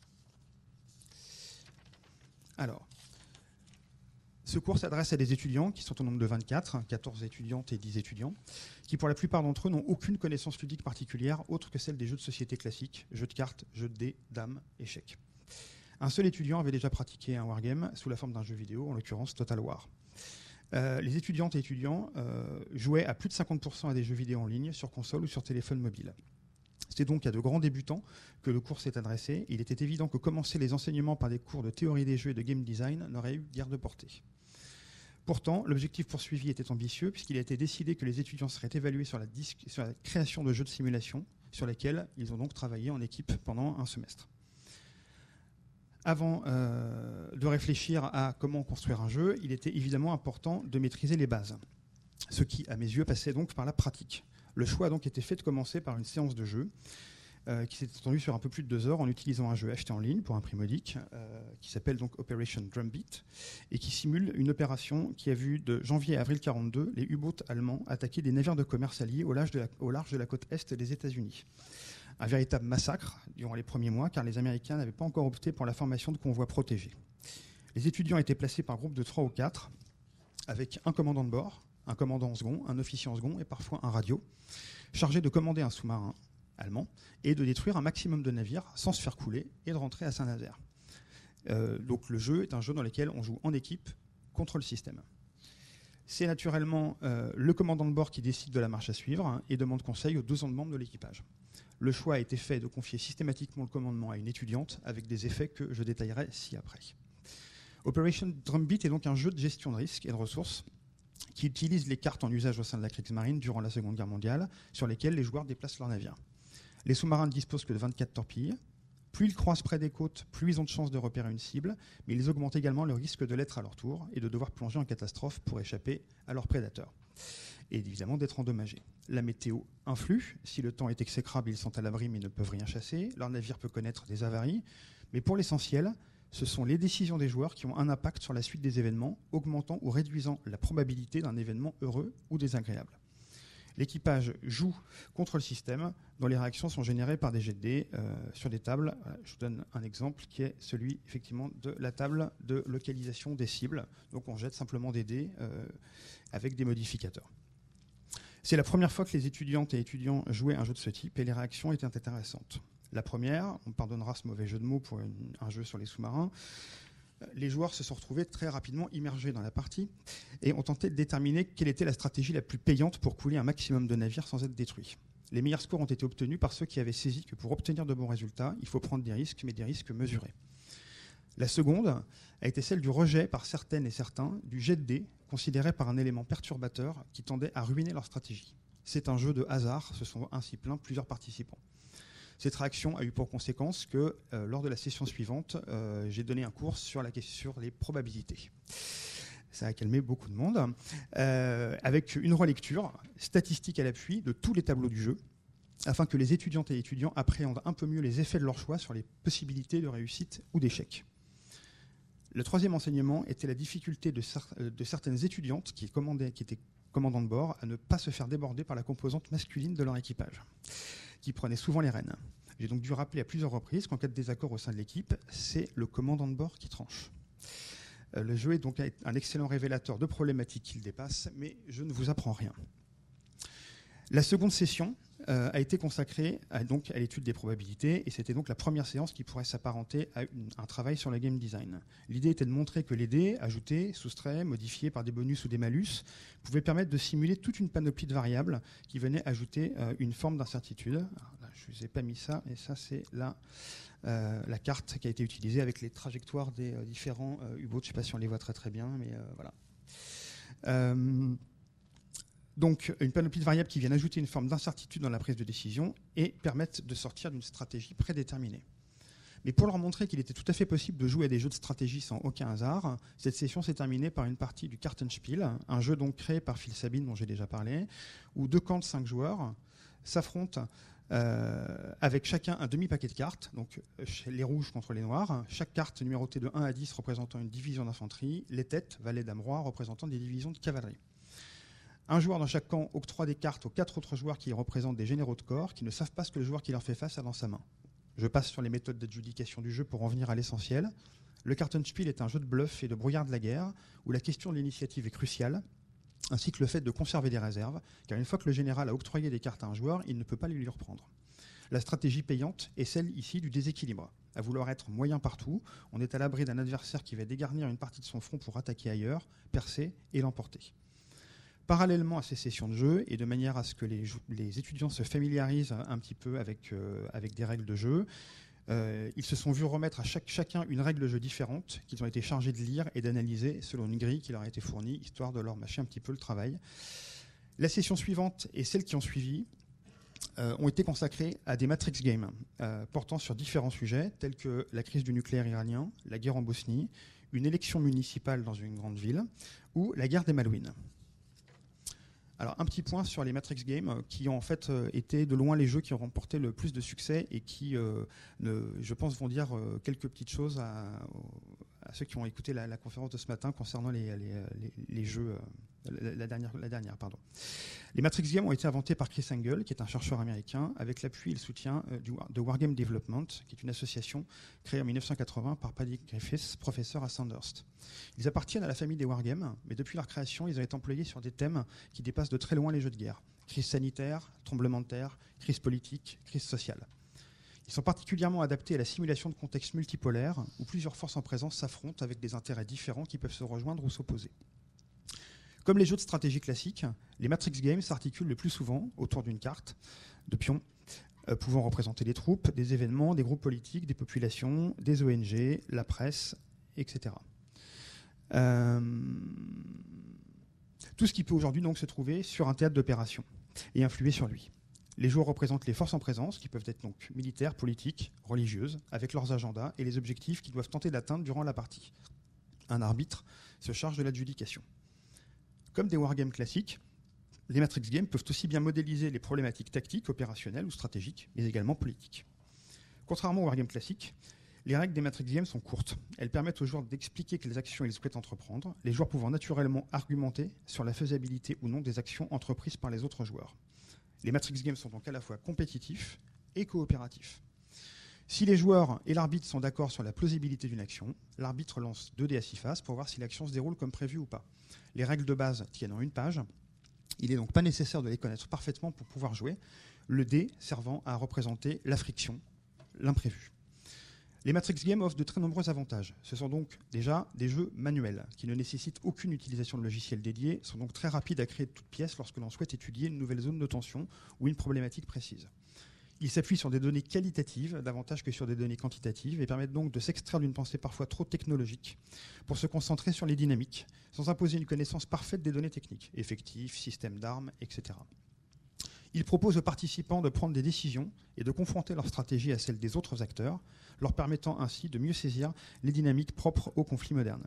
Alors, ce cours s'adresse à des étudiants qui sont au nombre de 24, 14 étudiantes et 10 étudiants, qui pour la plupart d'entre eux n'ont aucune connaissance ludique particulière autre que celle des jeux de société classiques, jeux de cartes, jeux de dés, dames, échecs. Un seul étudiant avait déjà pratiqué un wargame sous la forme d'un jeu vidéo, en l'occurrence Total War. Les étudiantes et étudiants jouaient à plus de 50% à des jeux vidéo en ligne, sur console ou sur téléphone mobile. C'était donc à de grands débutants que le cours s'est adressé. Il était évident que commencer les enseignements par des cours de théorie des jeux et de game design n'aurait eu guère de portée. Pourtant, l'objectif poursuivi était ambitieux puisqu'il a été décidé que les étudiants seraient évalués sur la création de jeux de simulation sur lesquels ils ont donc travaillé en équipe pendant un semestre. Avant de réfléchir à comment construire un jeu, il était évidemment important de maîtriser les bases, ce qui, à mes yeux, passait donc par la pratique. Le choix a donc été fait de commencer par une séance de jeu qui s'est étendue sur un peu plus de 2 heures en utilisant un jeu acheté en ligne pour un prix modique qui s'appelle donc Operation Drumbeat et qui simule une opération qui a vu de janvier à avril 1942 les U-boats allemands attaquer des navires de commerce alliés au large de la côte est des États-Unis. Un véritable massacre durant les premiers mois car les Américains n'avaient pas encore opté pour la formation de convois protégés. Les étudiants étaient placés par groupe de 3 ou 4 avec un commandant de bord, un commandant en second, un officier en second et parfois un radio, chargé de commander un sous-marin allemand et de détruire un maximum de navires sans se faire couler et de rentrer à Saint-Nazaire. Donc le jeu est un jeu dans lequel on joue en équipe contre le système. C'est naturellement le commandant de bord qui décide de la marche à suivre et demande conseil aux 2 autres membres de l'équipage. Le choix a été fait de confier systématiquement le commandement à une étudiante avec des effets que je détaillerai ci-après. Operation Drumbeat est donc un jeu de gestion de risques et de ressources qui utilise les cartes en usage au sein de la Kriegsmarine durant la Seconde Guerre mondiale, sur lesquelles les joueurs déplacent leurs navires. Les sous-marins ne disposent que de 24 torpilles. Plus ils croisent près des côtes, plus ils ont de chances de repérer une cible, mais ils augmentent également le risque de l'être à leur tour et de devoir plonger en catastrophe pour échapper à leurs prédateurs. Et évidemment d'être endommagés. La météo influe. Si le temps est exécrable, ils sont à l'abri mais ne peuvent rien chasser. Leur navire peut connaître des avaries. Mais pour l'essentiel, ce sont les décisions des joueurs qui ont un impact sur la suite des événements, augmentant ou réduisant la probabilité d'un événement heureux ou désagréable. L'équipage joue contre le système, dont les réactions sont générées par des jets de dés sur des tables. Voilà, je vous donne un exemple qui est celui effectivement de la table de localisation des cibles. Donc on jette simplement des dés avec des modificateurs. C'est la première fois que les étudiantes et étudiants jouaient un jeu de ce type et les réactions étaient intéressantes. La première, on pardonnera ce mauvais jeu de mots pour un jeu sur les sous-marins, les joueurs se sont retrouvés très rapidement immergés dans la partie et ont tenté de déterminer quelle était la stratégie la plus payante pour couler un maximum de navires sans être détruits. Les meilleurs scores ont été obtenus par ceux qui avaient saisi que pour obtenir de bons résultats, il faut prendre des risques, mais des risques mesurés. La seconde a été celle du rejet par certaines et certains du jet de dés, considéré par un élément perturbateur qui tendait à ruiner leur stratégie. C'est un jeu de hasard, se sont ainsi plaints plusieurs participants. Cette réaction a eu pour conséquence que, lors de la session suivante, j'ai donné un cours sur les probabilités. Ça a calmé beaucoup de monde, avec une relecture statistique à l'appui de tous les tableaux du jeu, afin que les étudiantes et étudiants appréhendent un peu mieux les effets de leur choix sur les possibilités de réussite ou d'échec. Le troisième enseignement était la difficulté de certaines étudiantes qui étaient commandants de bord à ne pas se faire déborder par la composante masculine de leur équipage, qui prenait souvent les rênes. J'ai donc dû rappeler à plusieurs reprises qu'en cas de désaccord au sein de l'équipe, c'est le commandant de bord qui tranche. Le jeu est donc un excellent révélateur de problématiques qu'il dépasse, mais je ne vous apprends rien. La seconde session a été consacrée à l'étude des probabilités, et c'était donc la première séance qui pourrait s'apparenter à un travail sur le game design. L'idée était de montrer que les dés, ajoutés, soustraits, modifiés par des bonus ou des malus, pouvaient permettre de simuler toute une panoplie de variables qui venaient ajouter une forme d'incertitude. Là, je ne vous ai pas mis ça, et ça c'est la carte qui a été utilisée avec les trajectoires des différents U-boats. Je ne sais pas si on les voit très très bien, mais voilà. Donc, une panoplie de variables qui viennent ajouter une forme d'incertitude dans la prise de décision et permettent de sortir d'une stratégie prédéterminée. Mais pour leur montrer qu'il était tout à fait possible de jouer à des jeux de stratégie sans aucun hasard, cette session s'est terminée par une partie du Kartenspiel, un jeu donc créé par Phil Sabine, dont j'ai déjà parlé, où 2 camps de 5 joueurs s'affrontent avec chacun un demi-paquet de cartes, donc les rouges contre les noirs, chaque carte numérotée de 1 à 10 représentant une division d'infanterie, les têtes, valets, dames, rois, représentant des divisions de cavalerie. Un joueur dans chaque camp octroie des cartes aux 4 autres joueurs qui représentent des généraux de corps qui ne savent pas ce que le joueur qui leur fait face a dans sa main. Je passe sur les méthodes d'adjudication du jeu pour en venir à l'essentiel. Le Kartenspiel est un jeu de bluff et de brouillard de la guerre où la question de l'initiative est cruciale, ainsi que le fait de conserver des réserves, car une fois que le général a octroyé des cartes à un joueur, il ne peut pas les lui reprendre. La stratégie payante est celle ici du déséquilibre. À vouloir être moyen partout, on est à l'abri d'un adversaire qui va dégarnir une partie de son front pour attaquer ailleurs, percer et l'emporter. Parallèlement à ces sessions de jeu, et de manière à ce que les étudiants se familiarisent un petit peu avec des règles de jeu, ils se sont vus remettre à chacun une règle de jeu différente qu'ils ont été chargés de lire et d'analyser selon une grille qui leur a été fournie, histoire de leur mâcher un petit peu le travail. La session suivante et celles qui ont suivi ont été consacrées à des Matrix Games portant sur différents sujets, tels que la crise du nucléaire iranien, la guerre en Bosnie, une élection municipale dans une grande ville, ou la guerre des Malouines. Alors, un petit point sur les Matrix Games, qui ont en fait été de loin les jeux qui ont remporté le plus de succès et qui, je pense, vont dire quelques petites choses à ceux qui ont écouté la conférence de ce matin concernant les jeux, la dernière. Les Matrix Games ont été inventés par Chris Angle, qui est un chercheur américain, avec l'appui et le soutien de Wargame Development, qui est une association créée en 1980 par Paddy Griffiths, professeur à Sandhurst. Ils appartiennent à la famille des Wargames, mais depuis leur création, ils ont été employés sur des thèmes qui dépassent de très loin les jeux de guerre. Crise sanitaire, tremblement de terre, crise politique, crise sociale. Ils sont particulièrement adaptés à la simulation de contextes multipolaires où plusieurs forces en présence s'affrontent avec des intérêts différents qui peuvent se rejoindre ou s'opposer. Comme les jeux de stratégie classiques, les Matrix Games s'articulent le plus souvent autour d'une carte de pions pouvant représenter des troupes, des événements, des groupes politiques, des populations, des ONG, la presse, etc. Tout ce qui peut aujourd'hui donc se trouver sur un théâtre d'opération et influer sur lui. Les joueurs représentent les forces en présence, qui peuvent être donc militaires, politiques, religieuses, avec leurs agendas et les objectifs qu'ils doivent tenter d'atteindre durant la partie. Un arbitre se charge de l'adjudication. Comme des wargames classiques, les Matrix Games peuvent aussi bien modéliser les problématiques tactiques, opérationnelles ou stratégiques, mais également politiques. Contrairement aux wargames classiques, les règles des Matrix Games sont courtes. Elles permettent aux joueurs d'expliquer quelles actions ils souhaitent entreprendre, les joueurs pouvant naturellement argumenter sur la faisabilité ou non des actions entreprises par les autres joueurs. Les Matrix Games sont donc à la fois compétitifs et coopératifs. Si les joueurs et l'arbitre sont d'accord sur la plausibilité d'une action, l'arbitre lance 2 dés à 6 faces pour voir si l'action se déroule comme prévu ou pas. Les règles de base tiennent en une page. Il n'est donc pas nécessaire de les connaître parfaitement pour pouvoir jouer, le dé servant à représenter la friction, l'imprévu. Les Matrix Games offrent de très nombreux avantages. Ce sont donc déjà des jeux manuels qui ne nécessitent aucune utilisation de logiciels dédiés, sont donc très rapides à créer de toutes pièces lorsque l'on souhaite étudier une nouvelle zone de tension ou une problématique précise. Ils s'appuient sur des données qualitatives davantage que sur des données quantitatives et permettent donc de s'extraire d'une pensée parfois trop technologique pour se concentrer sur les dynamiques, sans imposer une connaissance parfaite des données techniques, effectifs, systèmes d'armes, etc. Ils proposent aux participants de prendre des décisions et de confronter leur stratégie à celle des autres acteurs, leur permettant ainsi de mieux saisir les dynamiques propres aux conflits modernes.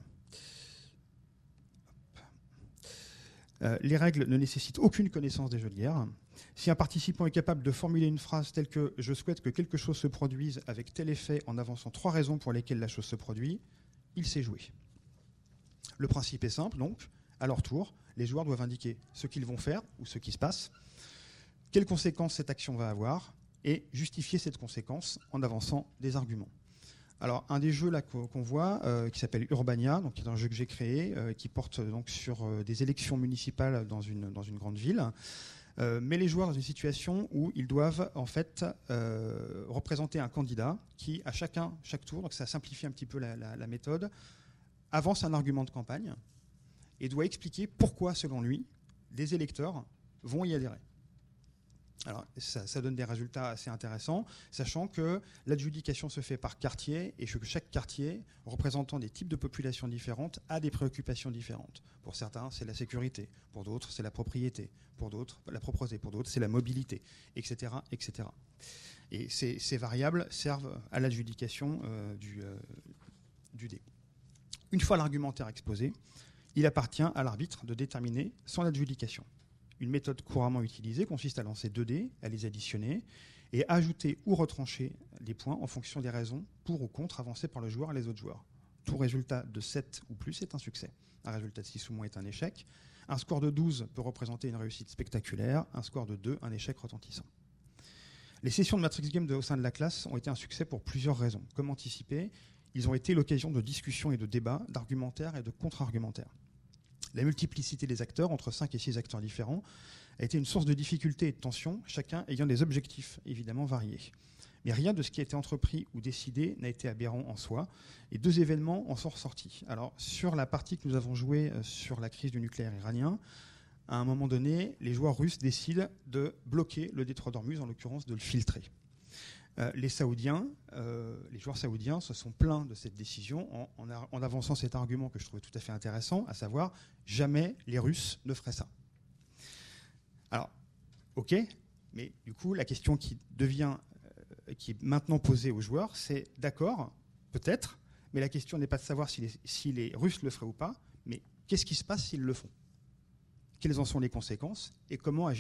Les règles ne nécessitent aucune connaissance des jeux de guerre. Si un participant est capable de formuler une phrase telle que « je souhaite que quelque chose se produise avec tel effet en avançant 3 raisons pour lesquelles la chose se produit », il sait jouer. Le principe est simple, donc, à leur tour, les joueurs doivent indiquer ce qu'ils vont faire ou ce qui se passe, quelles conséquences cette action va avoir, et justifier cette conséquence en avançant des arguments. Alors, un des jeux là qu'on voit, qui s'appelle Urbania, donc qui est un jeu que j'ai créé, qui porte donc sur des élections municipales dans une grande ville, met les joueurs dans une situation où ils doivent en fait représenter un candidat qui, à chaque tour, donc ça simplifie un petit peu la méthode, avance un argument de campagne et doit expliquer pourquoi, selon lui, des électeurs vont y adhérer. Alors, ça donne des résultats assez intéressants, sachant que l'adjudication se fait par quartier et que chaque quartier, représentant des types de populations différentes, a des préoccupations différentes. Pour certains, c'est la sécurité. Pour d'autres, c'est la propriété. Pour d'autres, la propreté. Pour d'autres, c'est la mobilité, etc., etc. Et ces variables servent à l'adjudication du dé. Une fois l'argumentaire exposé, il appartient à l'arbitre de déterminer son adjudication. Une méthode couramment utilisée consiste à lancer 2 dés, à les additionner et à ajouter ou retrancher des points en fonction des raisons pour ou contre avancées par le joueur et les autres joueurs. Tout résultat de 7 ou plus est un succès. Un résultat de 6 ou moins est un échec. Un score de 12 peut représenter une réussite spectaculaire. Un score de 2, un échec retentissant. Les sessions de Matrix Games au sein de la classe ont été un succès pour plusieurs raisons. Comme anticipé, ils ont été l'occasion de discussions et de débats, d'argumentaires et de contre-argumentaires. La multiplicité des acteurs, entre 5 et 6 acteurs différents, a été une source de difficulté et de tension, chacun ayant des objectifs évidemment variés. Mais rien de ce qui a été entrepris ou décidé n'a été aberrant en soi, et 2 événements en sont ressortis. Alors, sur la partie que nous avons jouée sur la crise du nucléaire iranien, à un moment donné, les joueurs russes décident de bloquer le détroit d'Ormuz, en l'occurrence de le filtrer. Les joueurs saoudiens se sont plaints de cette décision en avançant cet argument que je trouvais tout à fait intéressant, à savoir jamais les Russes ne feraient ça. Alors, ok, mais du coup la question qui est maintenant posée aux joueurs, c'est d'accord, peut-être, mais la question n'est pas de savoir si les Russes le feraient ou pas, mais qu'est-ce qui se passe s'ils le font ? Quelles en sont les conséquences et comment agir ?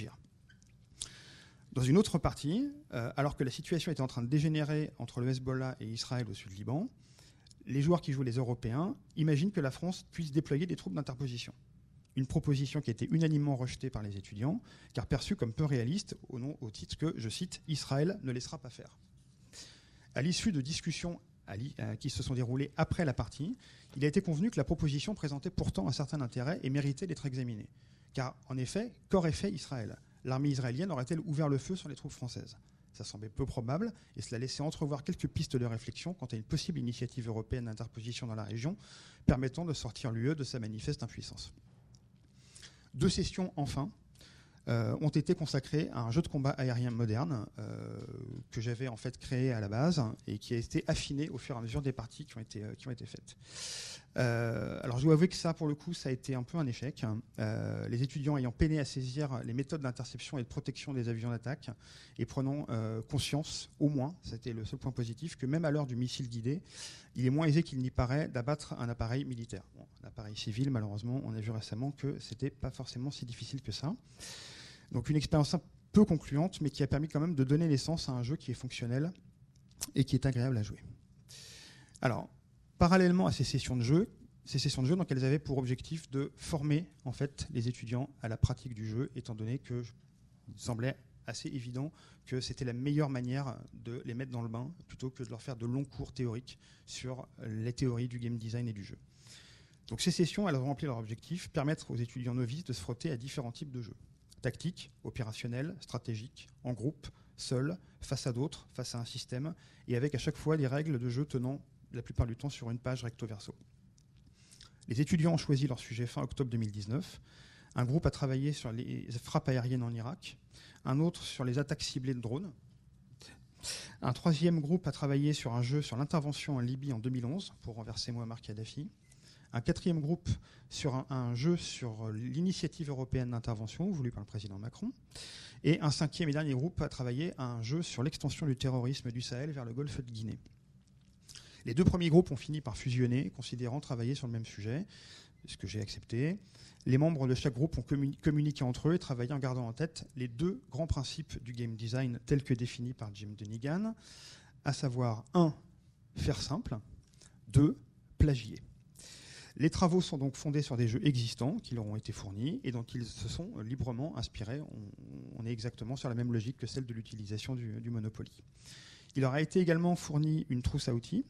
Dans une autre partie, alors que la situation était en train de dégénérer entre le Hezbollah et Israël au sud Liban, les joueurs qui jouent les Européens imaginent que la France puisse déployer des troupes d'interposition. Une proposition qui a été unanimement rejetée par les étudiants, car perçue comme peu réaliste au titre que, je cite, « Israël ne laissera pas faire ». À l'issue de discussions qui se sont déroulées après la partie, il a été convenu que la proposition présentait pourtant un certain intérêt et méritait d'être examinée. Car, en effet, qu'aurait fait Israël ? L'armée israélienne aurait-elle ouvert le feu sur les troupes françaises ? Ça semblait peu probable et cela laissait entrevoir quelques pistes de réflexion quant à une possible initiative européenne d'interposition dans la région permettant de sortir l'UE de sa manifeste impuissance. 2 sessions enfin. ont été consacrés à un jeu de combat aérien moderne que j'avais en fait créé à la base et qui a été affiné au fur et à mesure des parties qui ont été faites. Alors je dois avouer que ça, pour le coup, ça a été un peu un échec. Les étudiants ayant peiné à saisir les méthodes d'interception et de protection des avions d'attaque et prenant conscience, au moins, c'était le seul point positif, que même à l'heure du missile guidé, il est moins aisé qu'il n'y paraît d'abattre un appareil militaire. Bon, un appareil civil, malheureusement, on a vu récemment que c'était pas forcément si difficile que ça. Donc une expérience un peu concluante, mais qui a permis quand même de donner naissance à un jeu qui est fonctionnel et qui est agréable à jouer. Alors, parallèlement à ces sessions de jeu, donc, elles avaient pour objectif de former en fait les étudiants à la pratique du jeu, étant donné que il semblait assez évident que c'était la meilleure manière de les mettre dans le bain, plutôt que de leur faire de longs cours théoriques sur les théories du game design et du jeu. Donc ces sessions, elles ont rempli leur objectif, permettre aux étudiants novices de se frotter à différents types de jeux. Tactique, opérationnel, stratégique, en groupe, seul, face à d'autres, face à un système, et avec à chaque fois les règles de jeu tenant la plupart du temps sur une page recto verso. Les étudiants ont choisi leur sujet fin octobre 2019. Un groupe a travaillé sur les frappes aériennes en Irak, un autre sur les attaques ciblées de drones. Un troisième groupe a travaillé sur un jeu sur l'intervention en Libye en 2011 pour renverser Mouammar Kadhafi. Un quatrième groupe sur un jeu sur l'initiative européenne d'intervention voulue par le président Macron. Et un cinquième et dernier groupe a travaillé à un jeu sur l'extension du terrorisme du Sahel vers le golfe de Guinée. Les deux premiers groupes ont fini par fusionner, considérant travailler sur le même sujet, ce que j'ai accepté. Les membres de chaque groupe ont communiqué entre eux et travaillé en gardant en tête les deux grands principes du game design tels que définis par Jim Dunnigan, à savoir 1. Faire simple, 2. Plagier. Les travaux sont donc fondés sur des jeux existants qui leur ont été fournis et dont ils se sont librement inspirés. On est exactement sur la même logique que celle de l'utilisation du Monopoly. Il leur a été également fourni une trousse à outils,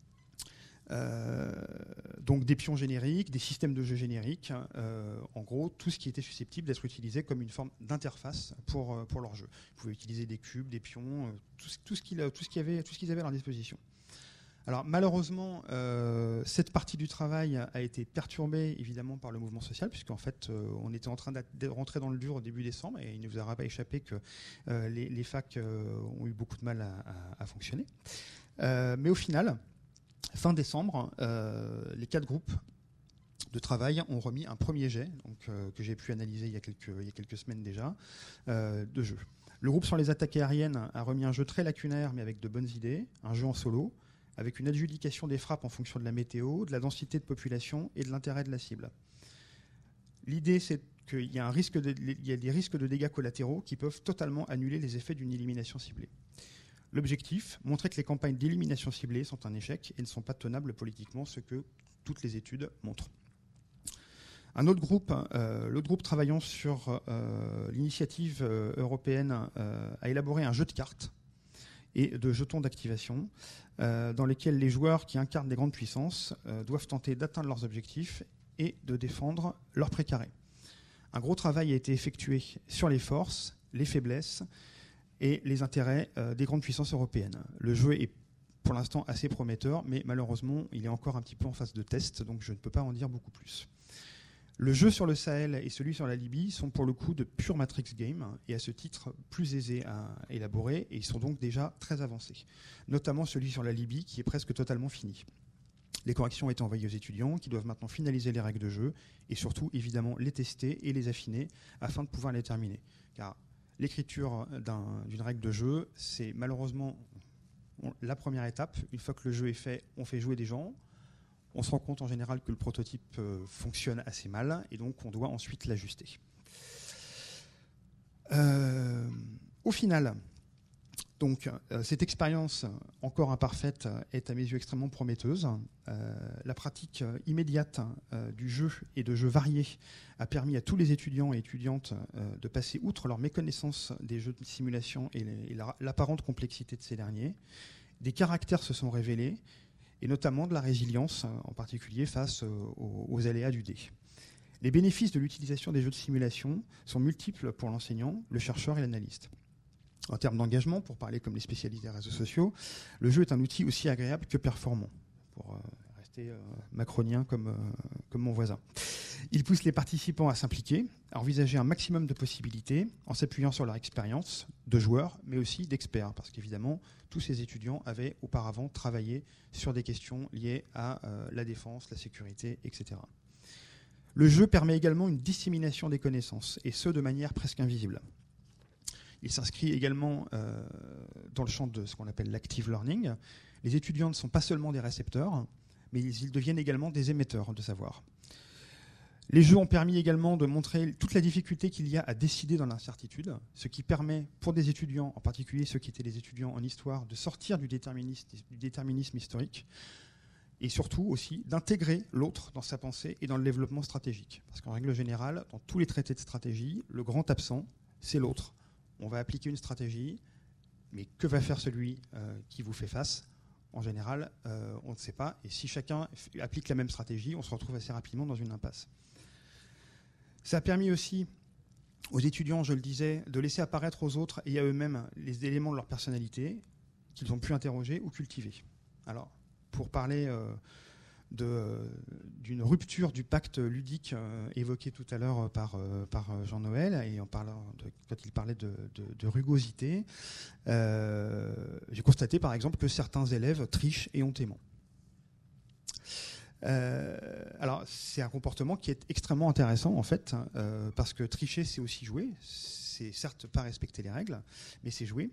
donc des pions génériques, des systèmes de jeu génériques, en gros tout ce qui était susceptible d'être utilisé comme une forme d'interface pour leur jeu. Vous pouvez utiliser des cubes, des pions, tout ce qu'ils avaient à leur disposition. Alors malheureusement, cette partie du travail a été perturbée évidemment par le mouvement social, puisqu'en fait on était en train de rentrer dans le dur au début décembre et il ne vous aura pas échappé que les facs ont eu beaucoup de mal à fonctionner. Mais au final, fin décembre, les 4 groupes de travail ont remis un premier jet, donc, que j'ai pu analyser il y a quelques semaines déjà, de jeu. Le groupe sur les attaques aériennes a remis un jeu très lacunaire mais avec de bonnes idées, un jeu en solo, avec une adjudication des frappes en fonction de la météo, de la densité de population et de l'intérêt de la cible. L'idée, c'est qu'il y a des risques de dégâts collatéraux qui peuvent totalement annuler les effets d'une élimination ciblée. L'objectif, montrer que les campagnes d'élimination ciblée sont un échec et ne sont pas tenables politiquement, ce que toutes les études montrent. Un autre groupe, l'autre groupe travaillant sur l'initiative européenne, a élaboré un jeu de cartes et de jetons d'activation dans lesquels les joueurs qui incarnent des grandes puissances doivent tenter d'atteindre leurs objectifs et de défendre leur précaré. Un gros travail a été effectué sur les forces, les faiblesses et les intérêts des grandes puissances européennes. Le jeu est pour l'instant assez prometteur, mais malheureusement, il est encore un petit peu en phase de test, donc je ne peux pas en dire beaucoup plus. Le jeu sur le Sahel et celui sur la Libye sont pour le coup de pure Matrix Game et à ce titre plus aisés à élaborer et ils sont donc déjà très avancés. Notamment celui sur la Libye qui est presque totalement fini. Les corrections ont été envoyées aux étudiants qui doivent maintenant finaliser les règles de jeu et surtout évidemment les tester et les affiner afin de pouvoir les terminer. Car l'écriture d'une règle de jeu, c'est malheureusement la première étape. Une fois que le jeu est fait, on fait jouer des gens. On se rend compte en général que le prototype fonctionne assez mal et donc on doit ensuite l'ajuster. Au final, donc, cette expérience encore imparfaite est à mes yeux extrêmement prometteuse. La pratique immédiate du jeu et de jeux variés a permis à tous les étudiants et étudiantes de passer outre leur méconnaissance des jeux de simulation et l'apparente complexité de ces derniers. Des caractères se sont révélés, et notamment de la résilience, en particulier face aux aléas du dé. Les bénéfices de l'utilisation des jeux de simulation sont multiples pour l'enseignant, le chercheur et l'analyste. En termes d'engagement, pour parler comme les spécialistes des réseaux sociaux, le jeu est un outil aussi agréable que performant, pour rester macronien comme mon voisin. Il pousse les participants à s'impliquer, à envisager un maximum de possibilités en s'appuyant sur leur expérience de joueurs, mais aussi d'experts, parce qu'évidemment, tous ces étudiants avaient auparavant travaillé sur des questions liées à la défense, la sécurité, etc. Le jeu permet également une dissémination des connaissances, et ce, de manière presque invisible. Il s'inscrit également dans le champ de ce qu'on appelle l'active learning. Les étudiants ne sont pas seulement des récepteurs, mais ils deviennent également des émetteurs de savoir. Les jeux ont permis également de montrer toute la difficulté qu'il y a à décider dans l'incertitude, ce qui permet pour des étudiants, en particulier ceux qui étaient des étudiants en histoire, de sortir du déterminisme historique, et surtout aussi d'intégrer l'autre dans sa pensée et dans le développement stratégique. Parce qu'en règle générale, dans tous les traités de stratégie, le grand absent, c'est l'autre. On va appliquer une stratégie, mais que va faire celui qui vous fait face ? En général, on ne sait pas. Et si chacun applique la même stratégie, on se retrouve assez rapidement dans une impasse. Ça a permis aussi aux étudiants, je le disais, de laisser apparaître aux autres et à eux-mêmes les éléments de leur personnalité qu'ils ont pu interroger ou cultiver. Alors, pour parler d'une rupture du pacte ludique évoqué tout à l'heure par Jean-Noël, et quand il parlait de rugosité, j'ai constaté par exemple que certains élèves trichent éhontément. Alors c'est un comportement qui est extrêmement intéressant en fait, parce que tricher c'est aussi jouer. C'est certes pas respecter les règles, mais c'est jouer.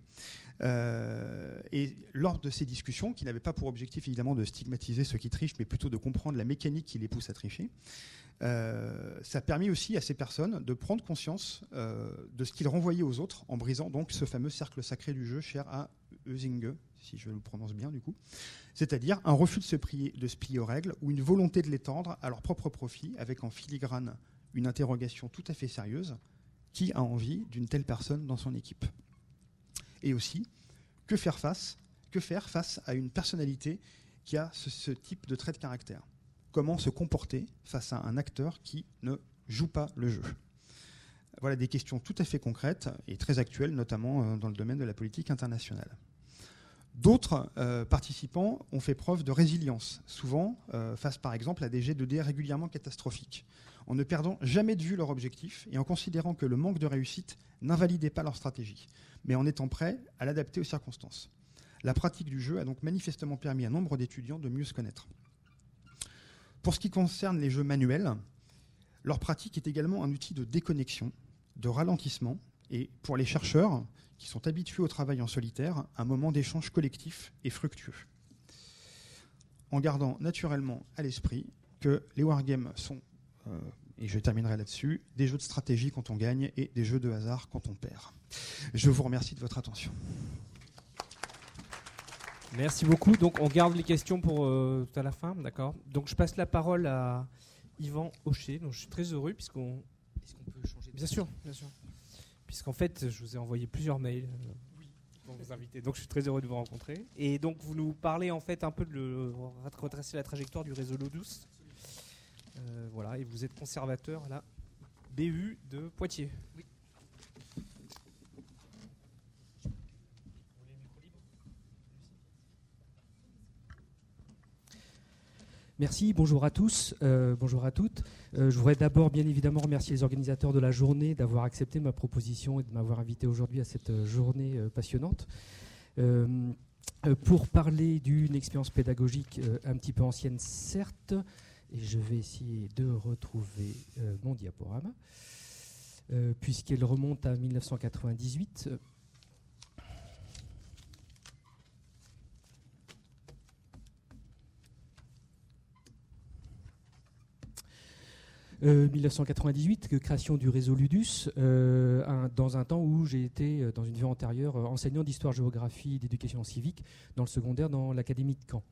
Et lors de ces discussions, qui n'avaient pas pour objectif évidemment de stigmatiser ceux qui trichent, mais plutôt de comprendre la mécanique qui les pousse à tricher, ça a permis aussi à ces personnes de prendre conscience de ce qu'ils renvoyaient aux autres, en brisant donc ce fameux cercle sacré du jeu cher à Huizinga, si je le prononce bien du coup, c'est-à-dire un refus de se plier aux règles ou une volonté de les tendre à leur propre profit, avec en filigrane une interrogation tout à fait sérieuse: qui a envie d'une telle personne dans son équipe? Et aussi, que faire face à une personnalité qui a ce type de trait de caractère? Comment se comporter face à un acteur qui ne joue pas le jeu? Voilà des questions tout à fait concrètes et très actuelles, notamment dans le domaine de la politique internationale. D'autres participants ont fait preuve de résilience, souvent face par exemple à des jets de dés régulièrement catastrophiques, en ne perdant jamais de vue leur objectif et en considérant que le manque de réussite n'invalidait pas leur stratégie, mais en étant prêts à l'adapter aux circonstances. La pratique du jeu a donc manifestement permis à nombre d'étudiants de mieux se connaître. Pour ce qui concerne les jeux manuels, leur pratique est également un outil de déconnexion, de ralentissement, et pour les chercheurs qui sont habitués au travail en solitaire, un moment d'échange collectif et fructueux. En gardant naturellement à l'esprit que les wargames sont, et je terminerai là-dessus, des jeux de stratégie quand on gagne et des jeux de hasard quand on perd. Je vous remercie de votre attention. Merci beaucoup. Donc on garde les questions pour tout à la fin, d'accord. Donc je passe la parole à Yvan Hochet. Donc je suis très heureux est-ce qu'on peut changer de... Bien sûr. Puisqu'en fait, je vous ai envoyé plusieurs mails pour vous inviter. Donc je suis très heureux de vous rencontrer. Et donc vous nous parlez en fait un peu de retracer la trajectoire du réseau Ludus. Voilà, et vous êtes conservateur à la BU de Poitiers. Oui. Merci, bonjour à tous, bonjour à toutes. Je voudrais d'abord bien évidemment remercier les organisateurs de la journée d'avoir accepté ma proposition et de m'avoir invité aujourd'hui à cette journée passionnante. Pour parler d'une expérience pédagogique un petit peu ancienne, certes, et je vais essayer de retrouver mon diaporama, puisqu'elle remonte à 1998. 1998, création du réseau Ludus, dans un temps où j'ai été, dans une vie antérieure, enseignant d'histoire-géographie et d'éducation civique dans le secondaire dans l'académie de Caen.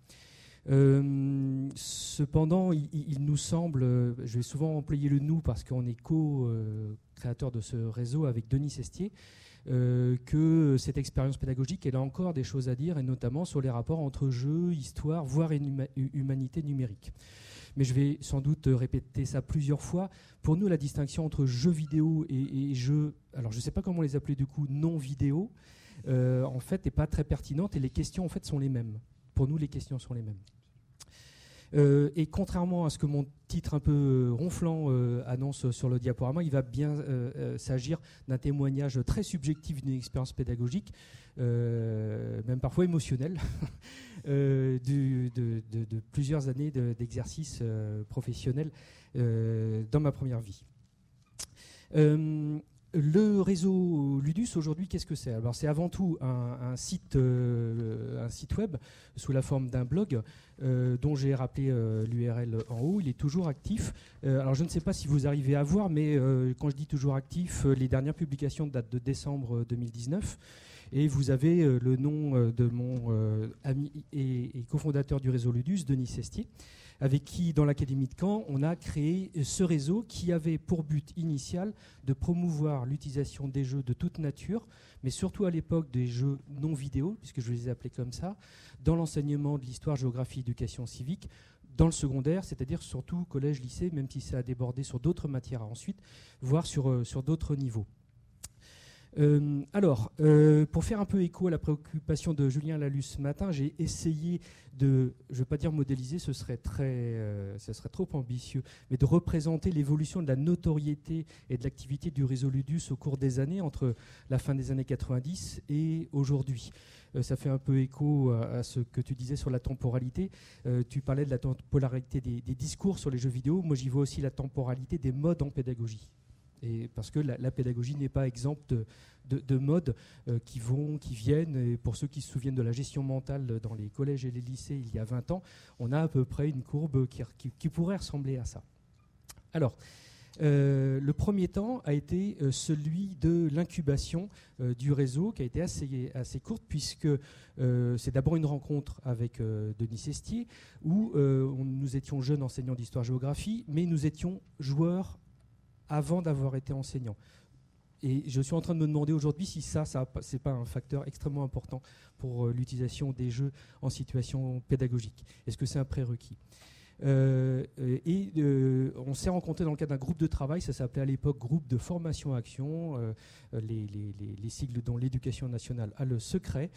Cependant, il nous semble, je vais souvent employer le « nous » parce qu'on est co-créateur de ce réseau avec Denis Sestier, que cette expérience pédagogique, elle a encore des choses à dire, et notamment sur les rapports entre jeu, histoire, voire humanité numérique. Mais je vais sans doute répéter ça plusieurs fois. Pour nous, la distinction entre jeux vidéo et jeux, alors je ne sais pas comment les appeler du coup, non vidéo, en fait, n'est pas très pertinente, et les questions en fait sont les mêmes. Pour nous, les questions sont les mêmes. Et contrairement à ce que mon titre un peu ronflant annonce sur le diaporama, il va bien s'agir d'un témoignage très subjectif d'une expérience pédagogique, même parfois émotionnelle, de plusieurs années d'exercice professionnel dans ma première vie. Le réseau Ludus, aujourd'hui, qu'est-ce que c'est? Alors, c'est avant tout un site web sous la forme d'un blog dont j'ai rappelé l'URL en haut. Il est toujours actif. Alors, je ne sais pas si vous arrivez à voir, mais quand je dis toujours actif, les dernières publications datent de décembre 2019. Et vous avez le nom de mon ami et cofondateur du réseau Ludus, Denis Sestier, avec qui, dans l'Académie de Caen, on a créé ce réseau qui avait pour but initial de promouvoir l'utilisation des jeux de toute nature, mais surtout à l'époque des jeux non vidéo, puisque je les ai appelés comme ça, dans l'enseignement de l'histoire, géographie, éducation civique, dans le secondaire, c'est-à-dire surtout collège, lycée, même si ça a débordé sur d'autres matières ensuite, voire sur d'autres niveaux. Pour faire un peu écho à la préoccupation de Julien Lalus ce matin, j'ai essayé de, je ne veux pas dire modéliser, ce serait trop ambitieux, mais de représenter l'évolution de la notoriété et de l'activité du réseau Ludus au cours des années, entre la fin des années 90 et aujourd'hui. Ça fait un peu écho à ce que tu disais sur la temporalité. Tu parlais de la temporalité des discours sur les jeux vidéo. Moi, j'y vois aussi la temporalité des modes en pédagogie. Et parce que la pédagogie n'est pas exempte de modes qui viennent. Et pour ceux qui se souviennent de la gestion mentale dans les collèges et les lycées il y a 20 ans, on a à peu près une courbe qui pourrait ressembler à ça. Alors, le premier temps a été celui de l'incubation du réseau, qui a été assez courte, puisque c'est d'abord une rencontre avec Denis Sestier, où nous étions jeunes enseignants d'histoire-géographie, mais nous étions joueurs avant d'avoir été enseignant. Et je suis en train de me demander aujourd'hui si c'est pas un facteur extrêmement important pour l'utilisation des jeux en situation pédagogique. Est-ce que c'est un prérequis? On s'est rencontrés dans le cadre d'un groupe de travail, ça s'appelait à l'époque groupe de formation action, les sigles dont l'éducation nationale a le secret.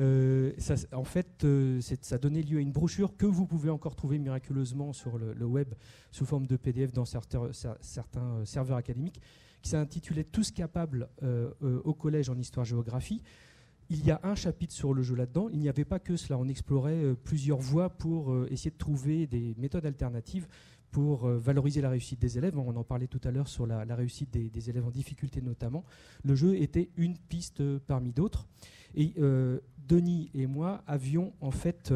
Ça donnait lieu à une brochure que vous pouvez encore trouver miraculeusement sur le web sous forme de PDF dans certains serveurs académiques, qui s'intitulait Tous capables au collège en histoire-géographie. Il y a un chapitre sur le jeu là-dedans. Il n'y avait pas que cela. On explorait plusieurs voies pour essayer de trouver des méthodes alternatives pour valoriser la réussite des élèves. On en parlait tout à l'heure sur la réussite des élèves en difficulté notamment. Le jeu était une piste parmi d'autres. Et Denis et moi avions en fait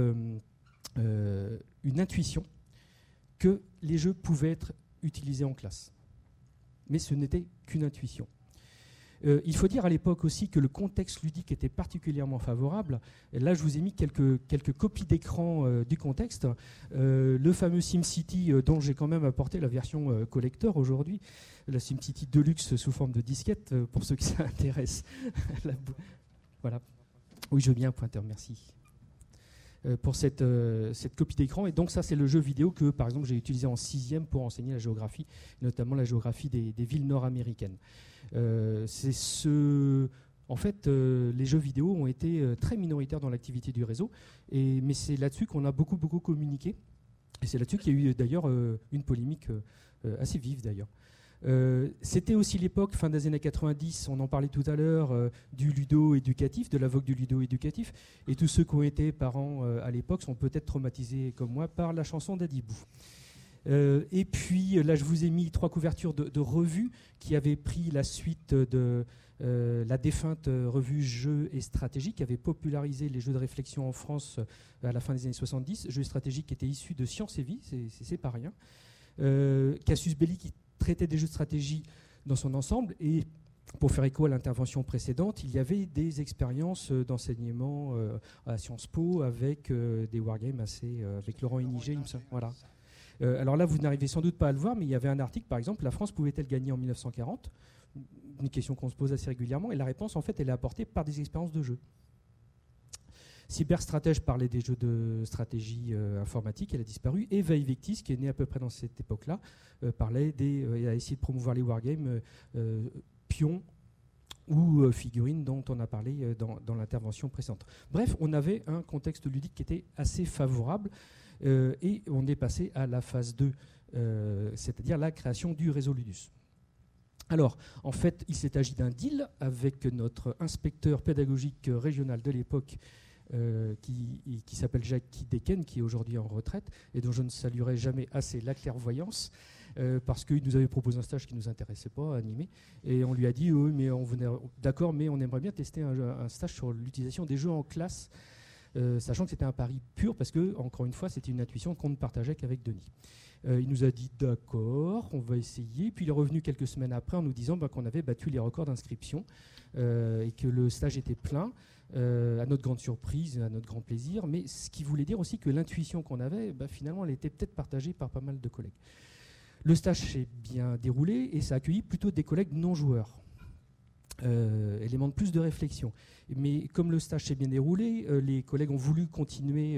une intuition que les jeux pouvaient être utilisés en classe. Mais ce n'était qu'une intuition. Il faut dire à l'époque aussi que le contexte ludique était particulièrement favorable. Et là, je vous ai mis quelques copies d'écran du contexte. Le fameux SimCity, dont j'ai quand même apporté la version collector aujourd'hui, la SimCity Deluxe sous forme de disquette, pour ceux qui s'intéressent. Voilà. Oui, je veux bien un pointeur, merci. Pour cette copie d'écran. Et donc ça, c'est le jeu vidéo que, par exemple, j'ai utilisé en 6e pour enseigner la géographie, notamment la géographie des villes nord-américaines. En fait, les jeux vidéo ont été très minoritaires dans l'activité du réseau, mais c'est là-dessus qu'on a beaucoup communiqué. Et c'est là-dessus qu'il y a eu d'ailleurs une polémique assez vive d'ailleurs. C'était aussi l'époque, fin des années 90, on en parlait tout à l'heure, du ludo-éducatif, de la vogue du ludo-éducatif. Et tous ceux qui ont été parents à l'époque sont peut-être traumatisés comme moi par la chanson d'Adibou. Et puis là, je vous ai mis 3 couvertures de revues qui avaient pris la suite de la défunte revue Jeux et Stratégie, qui avait popularisé les jeux de réflexion en France à la fin des années 70. Jeux et Stratégie qui étaient issus de Science et Vie, c'est pas rien. Cassius Belli qui traitait des jeux de stratégie dans son ensemble. Et pour faire écho à l'intervention précédente, il y avait des expériences d'enseignement à Sciences Po avec des wargames avec Laurent Inigé, il me semble. Voilà. Alors là, vous n'arrivez sans doute pas à le voir, mais il y avait un article, par exemple, la France pouvait-elle gagner en 1940 ? Une question qu'on se pose assez régulièrement. Et la réponse, en fait, elle est apportée par des expériences de jeu. Cyberstratège parlait des jeux de stratégie informatique, elle a disparu. Et Vaivectis, qui est né à peu près dans cette époque-là, parlait et a essayé de promouvoir les wargames pions ou figurines dont on a parlé dans l'intervention précédente. Bref, on avait un contexte ludique qui était assez favorable. Et on est passé à la phase 2, c'est-à-dire la création du réseau Ludus. Alors, en fait, il s'est agi d'un deal avec notre inspecteur pédagogique régional de l'époque, qui s'appelle Jacques Deken, qui est aujourd'hui en retraite, et dont je ne saluerai jamais assez la clairvoyance, parce qu'il nous avait proposé un stage qui ne nous intéressait pas à animer, et on lui a dit oui, mais d'accord, mais on aimerait bien tester un stage sur l'utilisation des jeux en classe, sachant que c'était un pari pur, parce que, encore une fois, c'était une intuition qu'on ne partageait qu'avec Denis. Il nous a dit d'accord, on va essayer. Puis il est revenu quelques semaines après en nous disant qu'on avait battu les records d'inscription et que le stage était plein, à notre grande surprise et à notre grand plaisir. Mais ce qui voulait dire aussi que l'intuition qu'on avait, finalement, elle était peut-être partagée par pas mal de collègues. Le stage s'est bien déroulé et ça a accueilli plutôt des collègues non joueurs. Élément de plus de réflexion. Mais comme le stage s'est bien déroulé, les collègues ont voulu continuer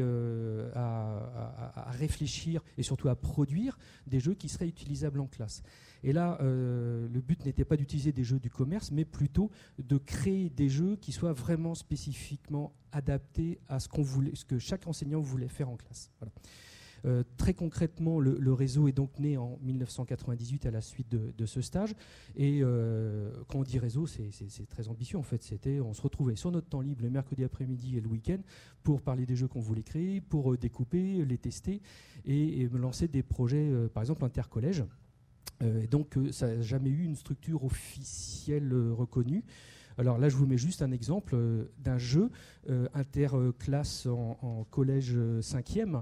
à réfléchir et surtout à produire des jeux qui seraient utilisables en classe. Et là, le but n'était pas d'utiliser des jeux du commerce, mais plutôt de créer des jeux qui soient vraiment spécifiquement adaptés à ce que chaque enseignant voulait faire en classe. Voilà. Très concrètement, le réseau est donc né en 1998 à la suite de ce stage. Et quand on dit réseau, c'est très ambitieux. En fait, on se retrouvait sur notre temps libre le mercredi après-midi et le week-end pour parler des jeux qu'on voulait créer, pour découper, les tester et lancer des projets, par exemple intercollèges. Donc, ça n'a jamais eu une structure officielle reconnue. Alors là, je vous mets juste un exemple d'un jeu interclasse en collège 5e,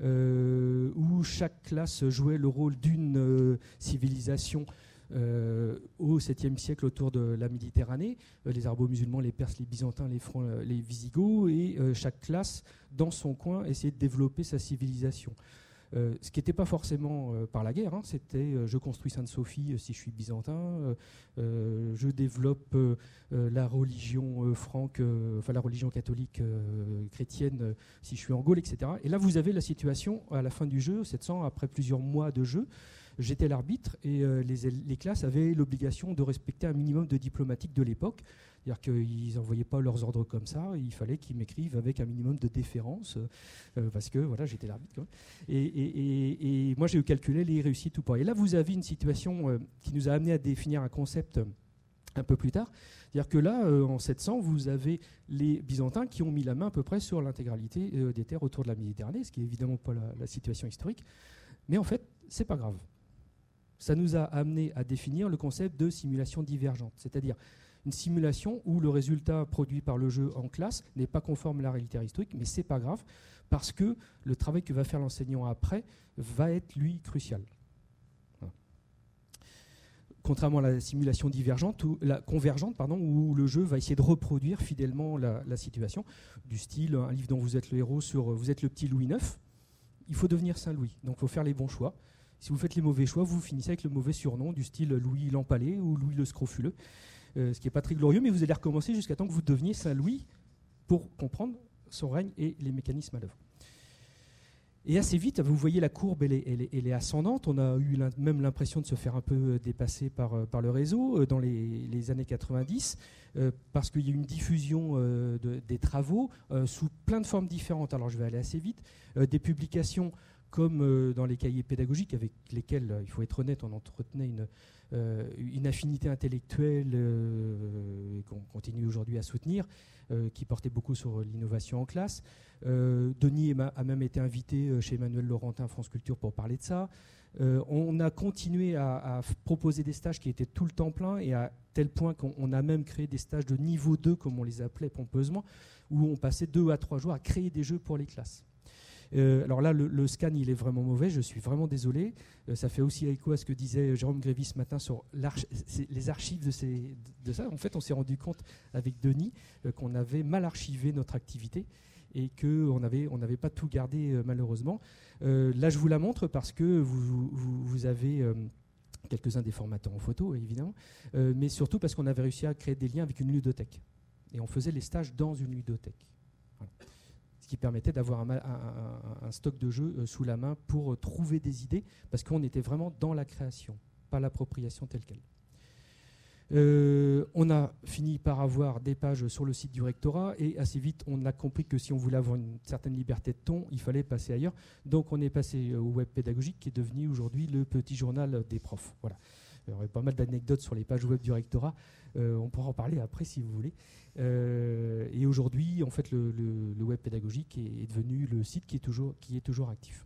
où chaque classe jouait le rôle d'une civilisation au 7e siècle autour de la Méditerranée, les Arabo-musulmans, les Perses, les Byzantins, les Visigoths, et chaque classe, dans son coin, essayait de développer sa civilisation. Ce qui n'était pas forcément par la guerre, c'était je construis Sainte-Sophie si je suis byzantin, je développe la religion la religion catholique chrétienne si je suis en Gaule, etc. Et là, vous avez la situation à la fin du jeu, 700, après plusieurs mois de jeu. J'étais l'arbitre et les classes avaient l'obligation de respecter un minimum de diplomatique de l'époque. C'est-à-dire qu'ils n'envoyaient pas leurs ordres comme ça, il fallait qu'ils m'écrivent avec un minimum de déférence, parce que voilà, j'étais l'arbitre quand même. Et moi, j'ai calculé les réussites ou pas. Et là, vous avez une situation qui nous a amené à définir un concept un peu plus tard. C'est-à-dire que là, en 700, vous avez les Byzantins qui ont mis la main à peu près sur l'intégralité des terres autour de la Méditerranée, ce qui n'est évidemment pas la situation historique. Mais en fait, c'est pas grave. Ça nous a amené à définir le concept de simulation divergente, c'est-à-dire une simulation où le résultat produit par le jeu en classe n'est pas conforme à la réalité historique, mais c'est pas grave, parce que le travail que va faire l'enseignant après va être, lui, crucial. Voilà. Contrairement à la simulation divergente, convergente, où le jeu va essayer de reproduire fidèlement la situation, du style, un livre dont vous êtes le héros sur « Vous êtes le petit Louis IX », il faut devenir Saint-Louis, donc il faut faire les bons choix. Si vous faites les mauvais choix, vous finissez avec le mauvais surnom du style Louis l'Empalé ou Louis le Scrofuleux, ce qui n'est pas très glorieux, mais vous allez recommencer jusqu'à temps que vous deveniez Saint-Louis pour comprendre son règne et les mécanismes à l'œuvre. Et assez vite, vous voyez la courbe, elle est ascendante. On a eu même l'impression de se faire un peu dépasser par le réseau dans les années 90, parce qu'il y a eu une diffusion des travaux sous plein de formes différentes. Alors je vais aller assez vite. Des publications comme dans les cahiers pédagogiques avec lesquels, il faut être honnête, on entretenait une affinité intellectuelle qu'on continue aujourd'hui à soutenir, qui portait beaucoup sur l'innovation en classe. Denis a même été invité chez Emmanuel Laurentin France Culture pour parler de ça. On a continué à proposer des stages qui étaient tout le temps pleins, et à tel point qu'on a même créé des stages de niveau 2, comme on les appelait pompeusement, où on passait 2 à 3 jours à créer des jeux pour les classes. Alors là, le scan, il est vraiment mauvais, je suis vraiment désolé. Ça fait aussi écho à ce que disait Jérôme Grévy ce matin sur les archives de ça. En fait, on s'est rendu compte avec Denis qu'on avait mal archivé notre activité et qu'on n'avait pas tout gardé malheureusement. Là, je vous la montre parce que vous avez quelques-uns des formateurs en photo, évidemment, mais surtout parce qu'on avait réussi à créer des liens avec une ludothèque. Et on faisait les stages dans une ludothèque. Voilà. Ce qui permettait d'avoir un stock de jeux sous la main pour trouver des idées, parce qu'on était vraiment dans la création, pas l'appropriation telle quelle. On a fini par avoir des pages sur le site du rectorat et assez vite on a compris que si on voulait avoir une certaine liberté de ton, il fallait passer ailleurs. Donc on est passé au web pédagogique qui est devenu aujourd'hui le petit journal des profs. Voilà. Il y aurait pas mal d'anecdotes sur les pages web du rectorat. On pourra en parler après si vous voulez. Et aujourd'hui, en fait, le web pédagogique est devenu le site qui est toujours actif.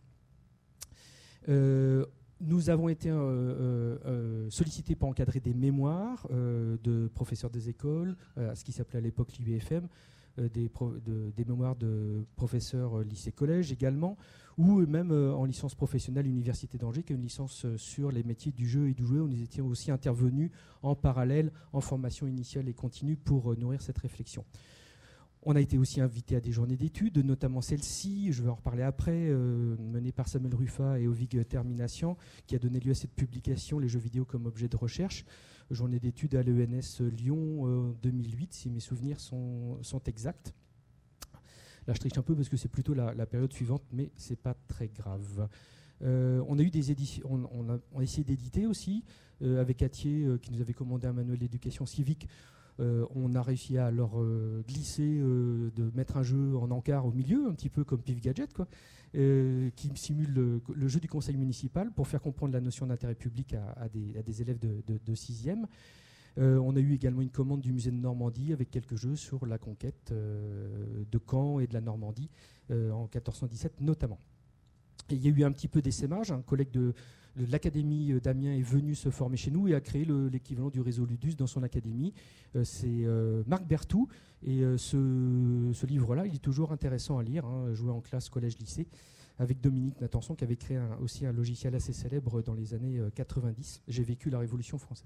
Nous avons été sollicités pour encadrer des mémoires de professeurs des écoles, ce qui s'appelait à l'époque l'IUFM, des mémoires de professeurs lycée-collège également, ou même en licence professionnelle Université d'Angers, qui est une licence sur les métiers du jeu et du jouet, où nous étions aussi intervenus en parallèle, en formation initiale et continue pour nourrir cette réflexion. On a été aussi invité à des journées d'études, notamment celle-ci, je vais en reparler après, menée par Samuel Ruffat et Ovig Terminacian, qui a donné lieu à cette publication, Les jeux vidéo comme objet de recherche, journée d'études à l'ENS Lyon 2008, si mes souvenirs sont exacts. Là, je triche un peu parce que c'est plutôt la période suivante, mais c'est pas très grave. On a eu des éditions, on a essayé d'éditer aussi, avec Atier, qui nous avait commandé un manuel d'éducation civique. On a réussi à leur glisser de mettre un jeu en encart au milieu, un petit peu comme Pif Gadget, quoi, qui simule le jeu du conseil municipal pour faire comprendre la notion d'intérêt public à des élèves de 6e. On a eu également une commande du musée de Normandie avec quelques jeux sur la conquête de Caen et de la Normandie en 1417 notamment. Et il y a eu un petit peu d'essaimage. Un collègue de l'académie d'Amiens est venu se former chez nous et a créé l'équivalent du réseau Ludus dans son académie. C'est Marc Berthoud. Et ce livre-là, il est toujours intéressant à lire, joué en classe, collège, lycée, avec Dominique Natanson, qui avait créé aussi un logiciel assez célèbre dans les années 90. J'ai vécu la Révolution française.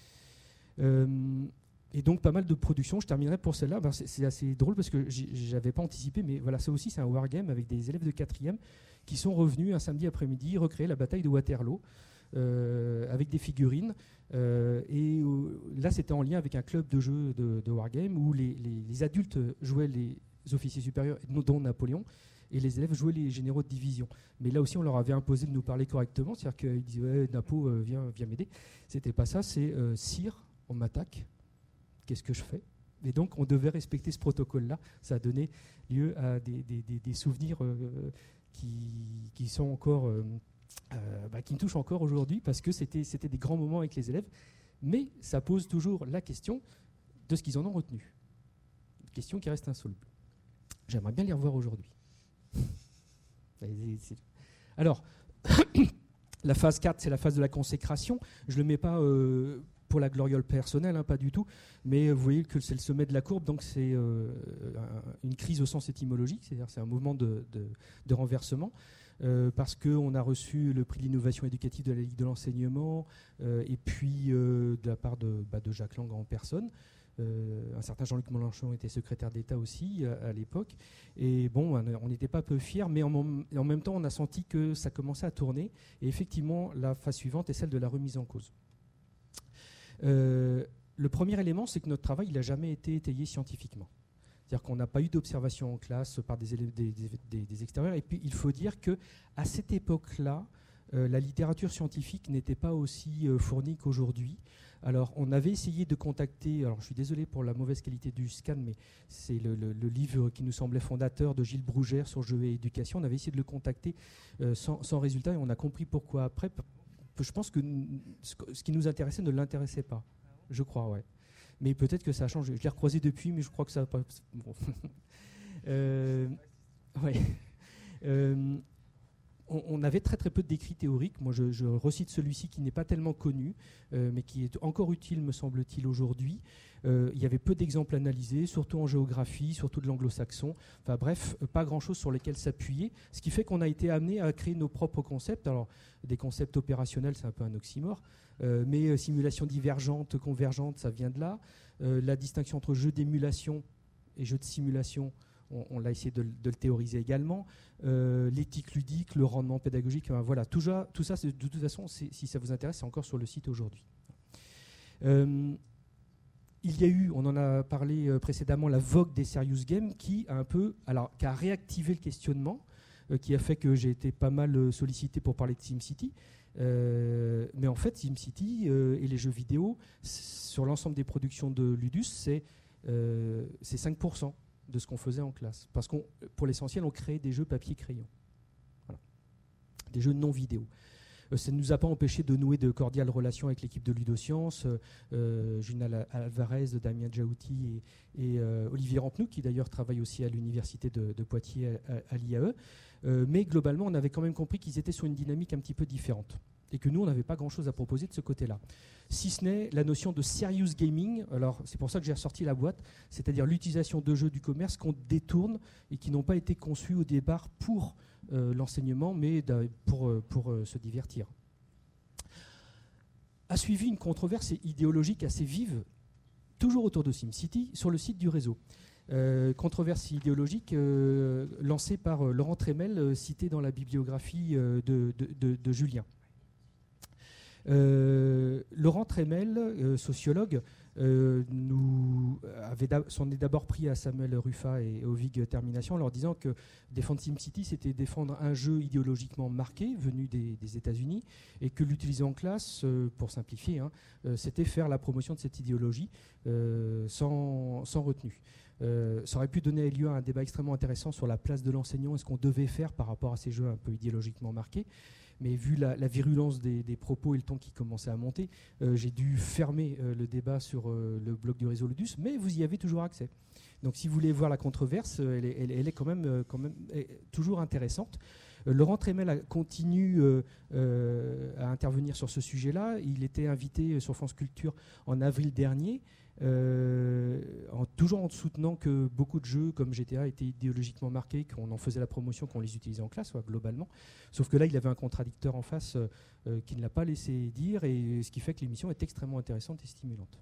Et donc pas mal de productions. Je terminerai pour celle-là. C'est assez drôle parce que j'avais pas anticipé, mais voilà, ça aussi c'est un wargame avec des élèves de 4e qui sont revenus un samedi après-midi recréer la bataille de Waterloo avec des figurines. Et là c'était en lien avec un club de jeux de wargame où les adultes jouaient les officiers supérieurs, dont Napoléon, et les élèves jouaient les généraux de division. Mais là aussi, on leur avait imposé de nous parler correctement, c'est-à-dire qu'ils disaient ouais, Napo, viens m'aider. C'était pas ça, c'est Sire, on m'attaque, qu'est-ce que je fais? Et donc, on devait respecter ce protocole-là. Ça a donné lieu à des souvenirs qui sont encore, qui me touchent encore aujourd'hui, parce que c'était des grands moments avec les élèves. Mais ça pose toujours la question de ce qu'ils en ont retenu. Une question qui reste insoluble. J'aimerais bien les revoir aujourd'hui. Alors, la phase 4, c'est la phase de la consécration. Je ne le mets pas pour la gloriole personnelle, pas du tout, mais vous voyez que c'est le sommet de la courbe, donc c'est une crise au sens étymologique, c'est-à-dire c'est un mouvement de renversement, parce qu'on a reçu le prix de l'innovation éducative de la Ligue de l'enseignement, et puis de la part de Jacques Lang en personne. Un certain Jean-Luc Mélenchon était secrétaire d'État aussi à l'époque. Et bon, on n'était pas peu fiers, mais en même temps, on a senti que ça commençait à tourner. Et effectivement, la phase suivante est celle de la remise en cause. Le premier élément, c'est que notre travail n'a jamais été étayé scientifiquement. C'est-à-dire qu'on n'a pas eu d'observation en classe par des élèves des extérieurs. Et puis, il faut dire qu'à cette époque-là, la littérature scientifique n'était pas aussi fournie qu'aujourd'hui. Alors, on avait essayé de contacter, alors je suis désolé pour la mauvaise qualité du scan, mais c'est le livre qui nous semblait fondateur de Gilles Brougère sur jeux et éducation. On avait essayé de le contacter sans résultat et on a compris pourquoi après. Je pense que ce qui nous intéressait ne l'intéressait pas, je crois, ouais. Mais peut-être que ça a changé. Je l'ai recroisé depuis, mais je crois que ça n'a pas... Bon. Ouais. On avait très très peu d'écrits théoriques. Moi, je recite celui-ci qui n'est pas tellement connu, mais qui est encore utile, me semble-t-il, aujourd'hui. Il y avait peu d'exemples analysés, surtout en géographie, surtout de l'anglo-saxon. Enfin bref, pas grand-chose sur lesquels s'appuyer, ce qui fait qu'on a été amené à créer nos propres concepts. Alors, des concepts opérationnels, c'est un peu un oxymore, mais simulation divergente, convergente, ça vient de là. La distinction entre jeu d'émulation et jeu de simulation, on l'a essayé de le théoriser également. L'éthique ludique, le rendement pédagogique, voilà, tout ça, de toute façon, si ça vous intéresse, c'est encore sur le site aujourd'hui. Il y a eu, on en a parlé précédemment, la vogue des serious games qui a réactivé le questionnement, qui a fait que j'ai été pas mal sollicité pour parler de SimCity. Mais en fait, SimCity et les jeux vidéo, sur l'ensemble des productions de Ludus, c'est 5% de ce qu'on faisait en classe. Parce qu'on, pour l'essentiel, on créait des jeux papier-crayon. Voilà. Des jeux non vidéo. Ça ne nous a pas empêché de nouer de cordiales relations avec l'équipe de Ludosciences, Junal Alvarez, Damien Djaouti et Olivier Rampenoux, qui d'ailleurs travaille aussi à l'université de Poitiers à l'IAE. Mais globalement, on avait quand même compris qu'ils étaient sur une dynamique un petit peu différente et que nous, on n'avait pas grand-chose à proposer de ce côté-là. Si ce n'est la notion de serious gaming, alors c'est pour ça que j'ai ressorti la boîte, c'est-à-dire l'utilisation de jeux du commerce qu'on détourne et qui n'ont pas été conçus au départ pour l'enseignement, mais pour se divertir. A suivi une controverse idéologique assez vive, toujours autour de SimCity, sur le site du réseau. Controverse idéologique lancée par Laurent Trémel, cité dans la bibliographie de Julien. Laurent Trémel, sociologue, s'en est d'abord pris à Samuel Ruffat et Ovig Termination en leur disant que défendre SimCity, c'était défendre un jeu idéologiquement marqué, venu des États-Unis, et que l'utiliser en classe, pour simplifier, c'était faire la promotion de cette idéologie sans retenue. Ça aurait pu donner lieu à un débat extrêmement intéressant sur la place de l'enseignant et ce qu'on devait faire par rapport à ces jeux un peu idéologiquement marqués. Mais vu la virulence des propos et le ton qui commençait à monter, j'ai dû fermer le débat sur le blog du réseau Ludus, mais vous y avez toujours accès. Donc si vous voulez voir la controverse, elle est quand même toujours intéressante. Laurent Trémel continue à intervenir sur ce sujet-là. Il était invité sur France Culture en avril dernier, toujours en soutenant que beaucoup de jeux comme GTA étaient idéologiquement marqués, qu'on en faisait la promotion, qu'on les utilisait en classe, globalement. Sauf que là, il avait un contradicteur en face qui ne l'a pas laissé dire, et ce qui fait que l'émission est extrêmement intéressante et stimulante.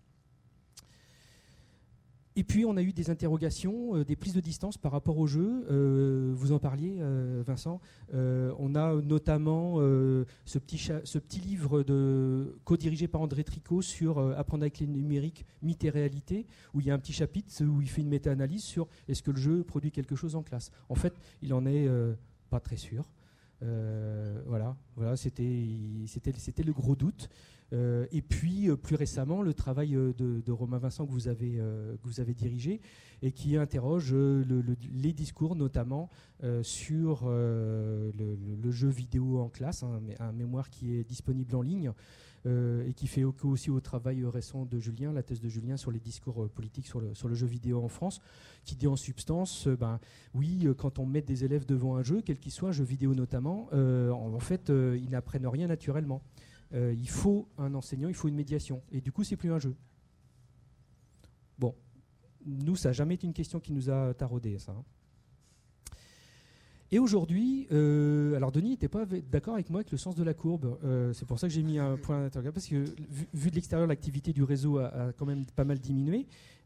Et puis on a eu des interrogations, des prises de distance par rapport au jeu. Vous en parliez, Vincent. On a notamment ce petit livre co-dirigé par André Tricot sur apprendre avec les numériques, mythes et réalité, où il y a un petit chapitre où il fait une méta-analyse sur est-ce que le jeu produit quelque chose en classe. En fait, il en est pas très sûr. Voilà, c'était le gros doute. Et puis, plus récemment, le travail de Romain Vincent que vous avez dirigé et qui interroge les discours, notamment sur le jeu vidéo en classe, un mémoire qui est disponible en ligne et qui fait écho aussi au travail récent de Julien, la thèse de Julien sur les discours politiques sur le jeu vidéo en France, qui dit en substance, oui, quand on met des élèves devant un jeu, quel qu'il soit, un jeu vidéo notamment, en fait, ils n'apprennent rien naturellement. Il faut un enseignant, il faut une médiation. Et du coup, c'est plus un jeu. Bon, nous, ça n'a jamais été une question qui nous a taraudé, ça. Et aujourd'hui, alors Denis n'était pas d'accord avec moi avec le sens de la courbe. C'est pour ça que j'ai mis un point d'interrogation, parce que vu de l'extérieur, l'activité du réseau a quand même pas mal diminué.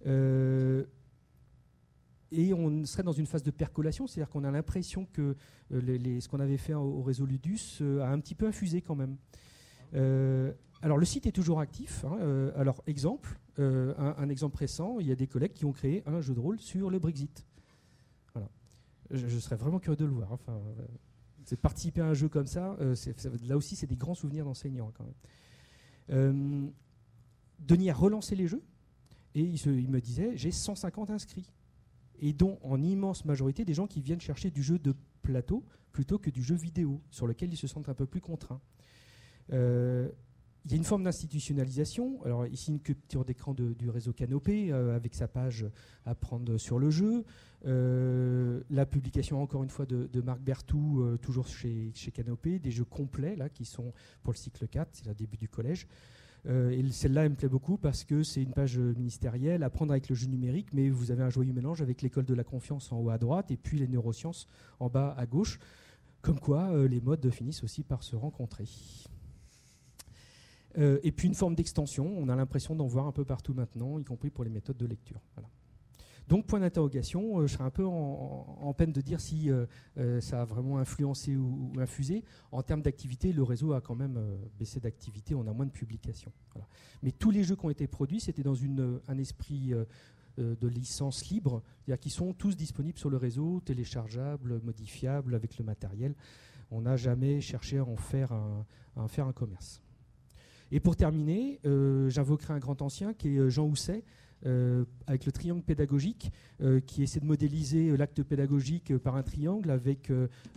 Et on serait dans une phase de percolation, c'est-à-dire qu'on a l'impression que ce qu'on avait fait au réseau Ludus a un petit peu infusé quand même. Alors le site est toujours actif. Alors exemple, un exemple récent, il y a des collègues qui ont créé un jeu de rôle sur le Brexit. Voilà. Je serais vraiment curieux de le voir. Enfin, c'est participer à un jeu comme ça, là aussi c'est des grands souvenirs d'enseignants quand même. Denis a relancé les jeux et il me disait j'ai 150 inscrits et dont en immense majorité des gens qui viennent chercher du jeu de plateau plutôt que du jeu vidéo sur lequel ils se sentent un peu plus contraints. Il y a une forme d'institutionnalisation. Alors ici une capture d'écran du réseau Canopé avec sa page Apprendre sur le jeu. La publication encore une fois de Marc Berthoud, toujours chez Canopé, des jeux complets là, qui sont pour le cycle 4, c'est le début du collège. Et celle-là, elle me plaît beaucoup parce que c'est une page ministérielle, apprendre avec le jeu numérique, mais vous avez un joyeux mélange avec l'école de la confiance en haut à droite et puis les neurosciences en bas à gauche. Comme quoi, les modes finissent aussi par se rencontrer. Et puis une forme d'extension, on a l'impression d'en voir un peu partout maintenant, y compris pour les méthodes de lecture. Voilà. Donc point d'interrogation, je serais un peu en peine de dire si ça a vraiment influencé ou infusé. En termes d'activité, le réseau a quand même baissé d'activité, on a moins de publications. Voilà. Mais tous les jeux qui ont été produits, c'était dans un esprit de licence libre, c'est-à-dire qu'ils sont tous disponibles sur le réseau, téléchargeables, modifiables avec le matériel. On n'a jamais cherché à en faire un commerce. Et pour terminer, j'invoquerai un grand ancien qui est Jean Housset, avec le triangle pédagogique, qui essaie de modéliser l'acte pédagogique par un triangle avec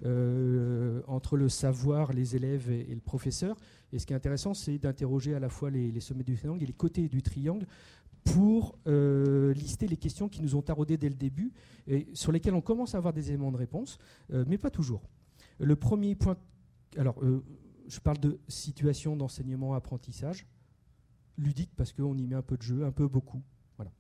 entre le savoir, les élèves et le professeur. Et ce qui est intéressant, c'est d'interroger à la fois les sommets du triangle et les côtés du triangle pour lister les questions qui nous ont taraudés dès le début et sur lesquelles on commence à avoir des éléments de réponse, mais pas toujours. Le premier point, alors je parle de situation d'enseignement-apprentissage, ludique parce qu'on y met un peu de jeu, un peu beaucoup. Voilà.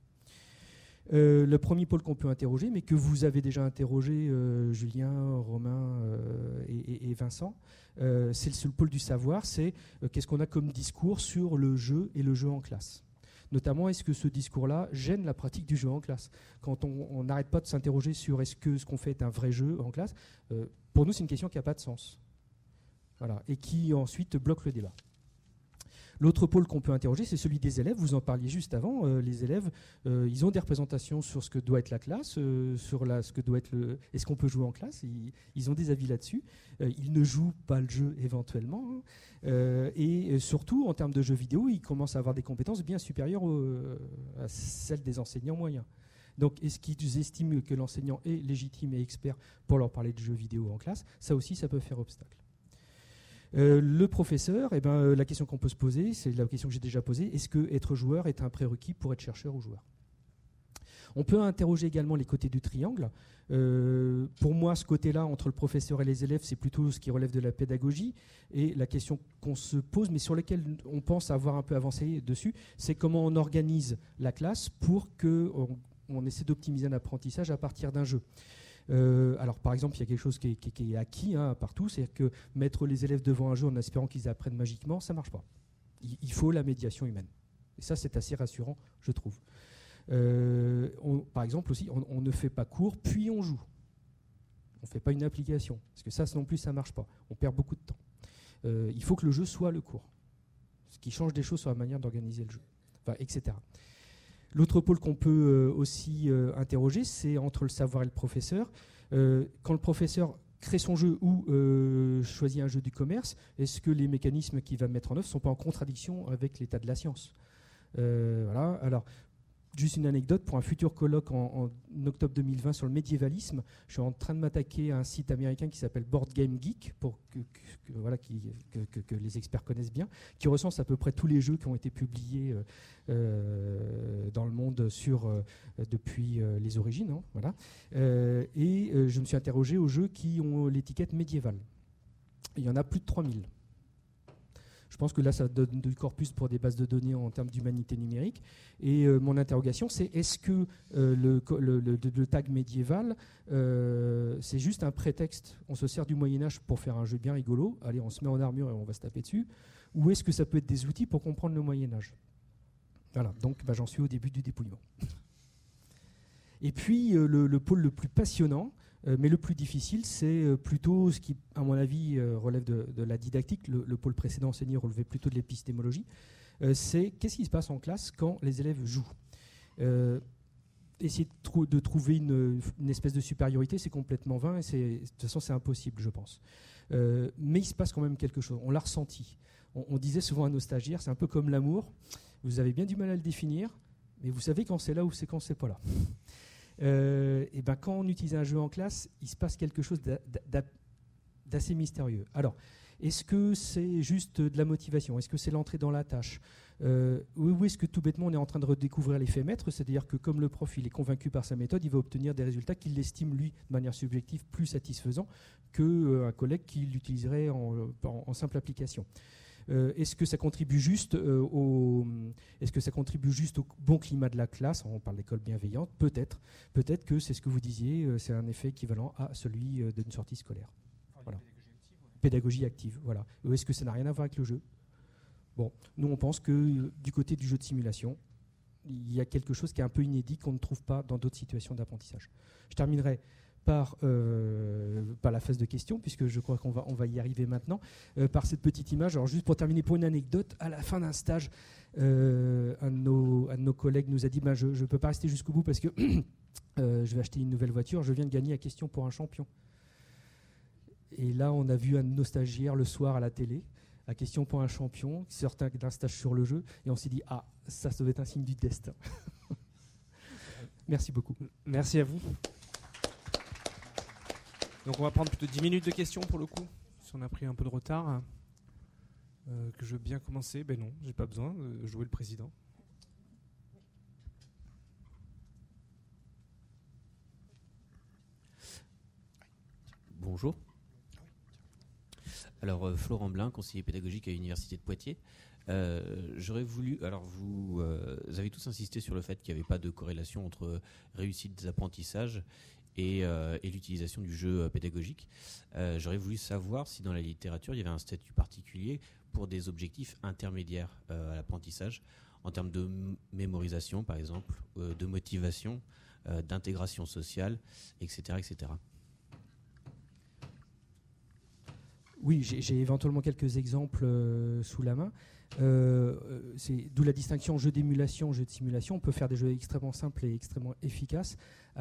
Le premier pôle qu'on peut interroger, mais que vous avez déjà interrogé, Julien, Romain et Vincent, c'est le pôle du savoir, c'est qu'est-ce qu'on a comme discours sur le jeu et le jeu en classe. Notamment, est-ce que ce discours-là gêne la pratique du jeu en classe? Quand on n'arrête pas de s'interroger sur est-ce que ce qu'on fait est un vrai jeu en classe, pour nous, c'est une question qui n'a pas de sens. Voilà, et qui ensuite bloque le débat. L'autre pôle qu'on peut interroger, c'est celui des élèves. Vous en parliez juste avant. Les élèves, ils ont des représentations sur ce que doit être la classe, sur ce que doit être est-ce qu'on peut jouer en classe. Ils ont des avis là-dessus. Ils ne jouent pas le jeu éventuellement. Et surtout, en termes de jeux vidéo, ils commencent à avoir des compétences bien supérieures à celles des enseignants moyens. Donc, est-ce qu'ils estiment que l'enseignant est légitime et expert pour leur parler de jeux vidéo en classe? Ça aussi, ça peut faire obstacle. Le professeur, la question qu'on peut se poser, c'est la question que j'ai déjà posée, est-ce que être joueur est un prérequis pour être chercheur ou joueur? On peut interroger également les côtés du triangle. Pour moi, ce côté-là, entre le professeur et les élèves, c'est plutôt ce qui relève de la pédagogie. Et la question qu'on se pose, mais sur laquelle on pense avoir un peu avancé dessus, c'est comment on organise la classe pour qu'on essaie d'optimiser un apprentissage à partir d'un jeu. Alors, par exemple, il y a quelque chose qui est acquis partout, c'est que mettre les élèves devant un jeu en espérant qu'ils apprennent magiquement, ça ne marche pas. Il faut la médiation humaine. Et ça, c'est assez rassurant, je trouve. Par exemple, aussi, on ne fait pas cours, puis on joue. On ne fait pas une application, parce que ça non plus, ça ne marche pas. On perd beaucoup de temps. Il faut que le jeu soit le cours, ce qui change des choses sur la manière d'organiser le jeu, etc. L'autre pôle qu'on peut aussi interroger, c'est entre le savoir et le professeur. Quand le professeur crée son jeu ou choisit un jeu du commerce, est-ce que les mécanismes qu'il va mettre en œuvre ne sont pas en contradiction avec l'état de la science? Voilà. Alors, juste une anecdote, pour un futur colloque en octobre 2020 sur le médiévalisme, je suis en train de m'attaquer à un site américain qui s'appelle Board Game Geek, pour que les experts connaissent bien, qui recense à peu près tous les jeux qui ont été publiés dans le monde depuis les origines. Voilà. Et je me suis interrogé aux jeux qui ont l'étiquette médiévale. Il y en a plus de 3000. Je pense que là, ça donne du corpus pour des bases de données en termes d'humanité numérique. Et mon interrogation, c'est est-ce que le tag médiéval, c'est juste un prétexte? On se sert du Moyen-Âge pour faire un jeu bien rigolo. Allez, on se met en armure et on va se taper dessus. Ou est-ce que ça peut être des outils pour comprendre le Moyen-Âge? Voilà, donc j'en suis au début du dépouillement. Et puis, le pôle le plus passionnant, mais le plus difficile, c'est plutôt ce qui, à mon avis, relève de la didactique. Le pôle précédent enseigné relevait plutôt de l'épistémologie. C'est qu'est-ce qui se passe en classe quand les élèves jouent. Essayer de trouver une espèce de supériorité, c'est complètement vain et de toute façon, c'est impossible, je pense. Mais il se passe quand même quelque chose. On l'a ressenti. On disait souvent à nos stagiaires, c'est un peu comme l'amour. Vous avez bien du mal à le définir, mais vous savez quand c'est là ou c'est quand c'est pas là. Et quand on utilise un jeu en classe, il se passe quelque chose d'assez mystérieux. Alors, est-ce que c'est juste de la motivation? Est-ce que c'est l'entrée dans la tâche? Ou est-ce que tout bêtement on est en train de redécouvrir l'effet maître? C'est-à-dire que comme le prof il est convaincu par sa méthode, il va obtenir des résultats qu'il estime lui, de manière subjective, plus satisfaisants qu'un collègue qui l'utiliserait en simple application. Est-ce que ça contribue juste au bon climat de la classe? On parle d'école bienveillante, peut-être. Peut-être que c'est ce que vous disiez, c'est un effet équivalent à celui d'une sortie scolaire. Voilà. Pédagogie active, voilà. Ou est-ce que ça n'a rien à voir avec le jeu? Bon, nous on pense que du côté du jeu de simulation, il y a quelque chose qui est un peu inédit qu'on ne trouve pas dans d'autres situations d'apprentissage. Je terminerai par la phase de questions, puisque je crois qu'on va y arriver maintenant, par cette petite image. Alors juste pour terminer, pour une anecdote, à la fin d'un stage, un de nos collègues nous a dit je ne peux pas rester jusqu'au bout parce que je vais acheter une nouvelle voiture, je viens de gagner la question pour un champion. Et là, on a vu un de nos stagiaires le soir à la télé, à Question pour un champion, qui sortait d'un stage sur le jeu, et on s'est dit, ah, ça doit être un signe du destin. Merci beaucoup. Merci à vous. Donc on va prendre plutôt 10 minutes de questions pour le coup, si on a pris un peu de retard. Que je veux bien commencer. Ben non, j'ai pas besoin de jouer le président. Bonjour. Alors Florent Blin, conseiller pédagogique à l'Université de Poitiers. J'aurais voulu. Alors vous avez tous insisté sur le fait qu'il n'y avait pas de corrélation entre réussite des apprentissages et l'utilisation du jeu pédagogique. J'aurais voulu savoir si dans la littérature il y avait un statut particulier pour des objectifs intermédiaires à l'apprentissage, en termes de mémorisation par exemple, de motivation, d'intégration sociale, etc., etc. Oui, j'ai éventuellement quelques exemples sous la main. D'où la distinction jeu d'émulation, jeu de simulation. On peut faire des jeux extrêmement simples et extrêmement efficaces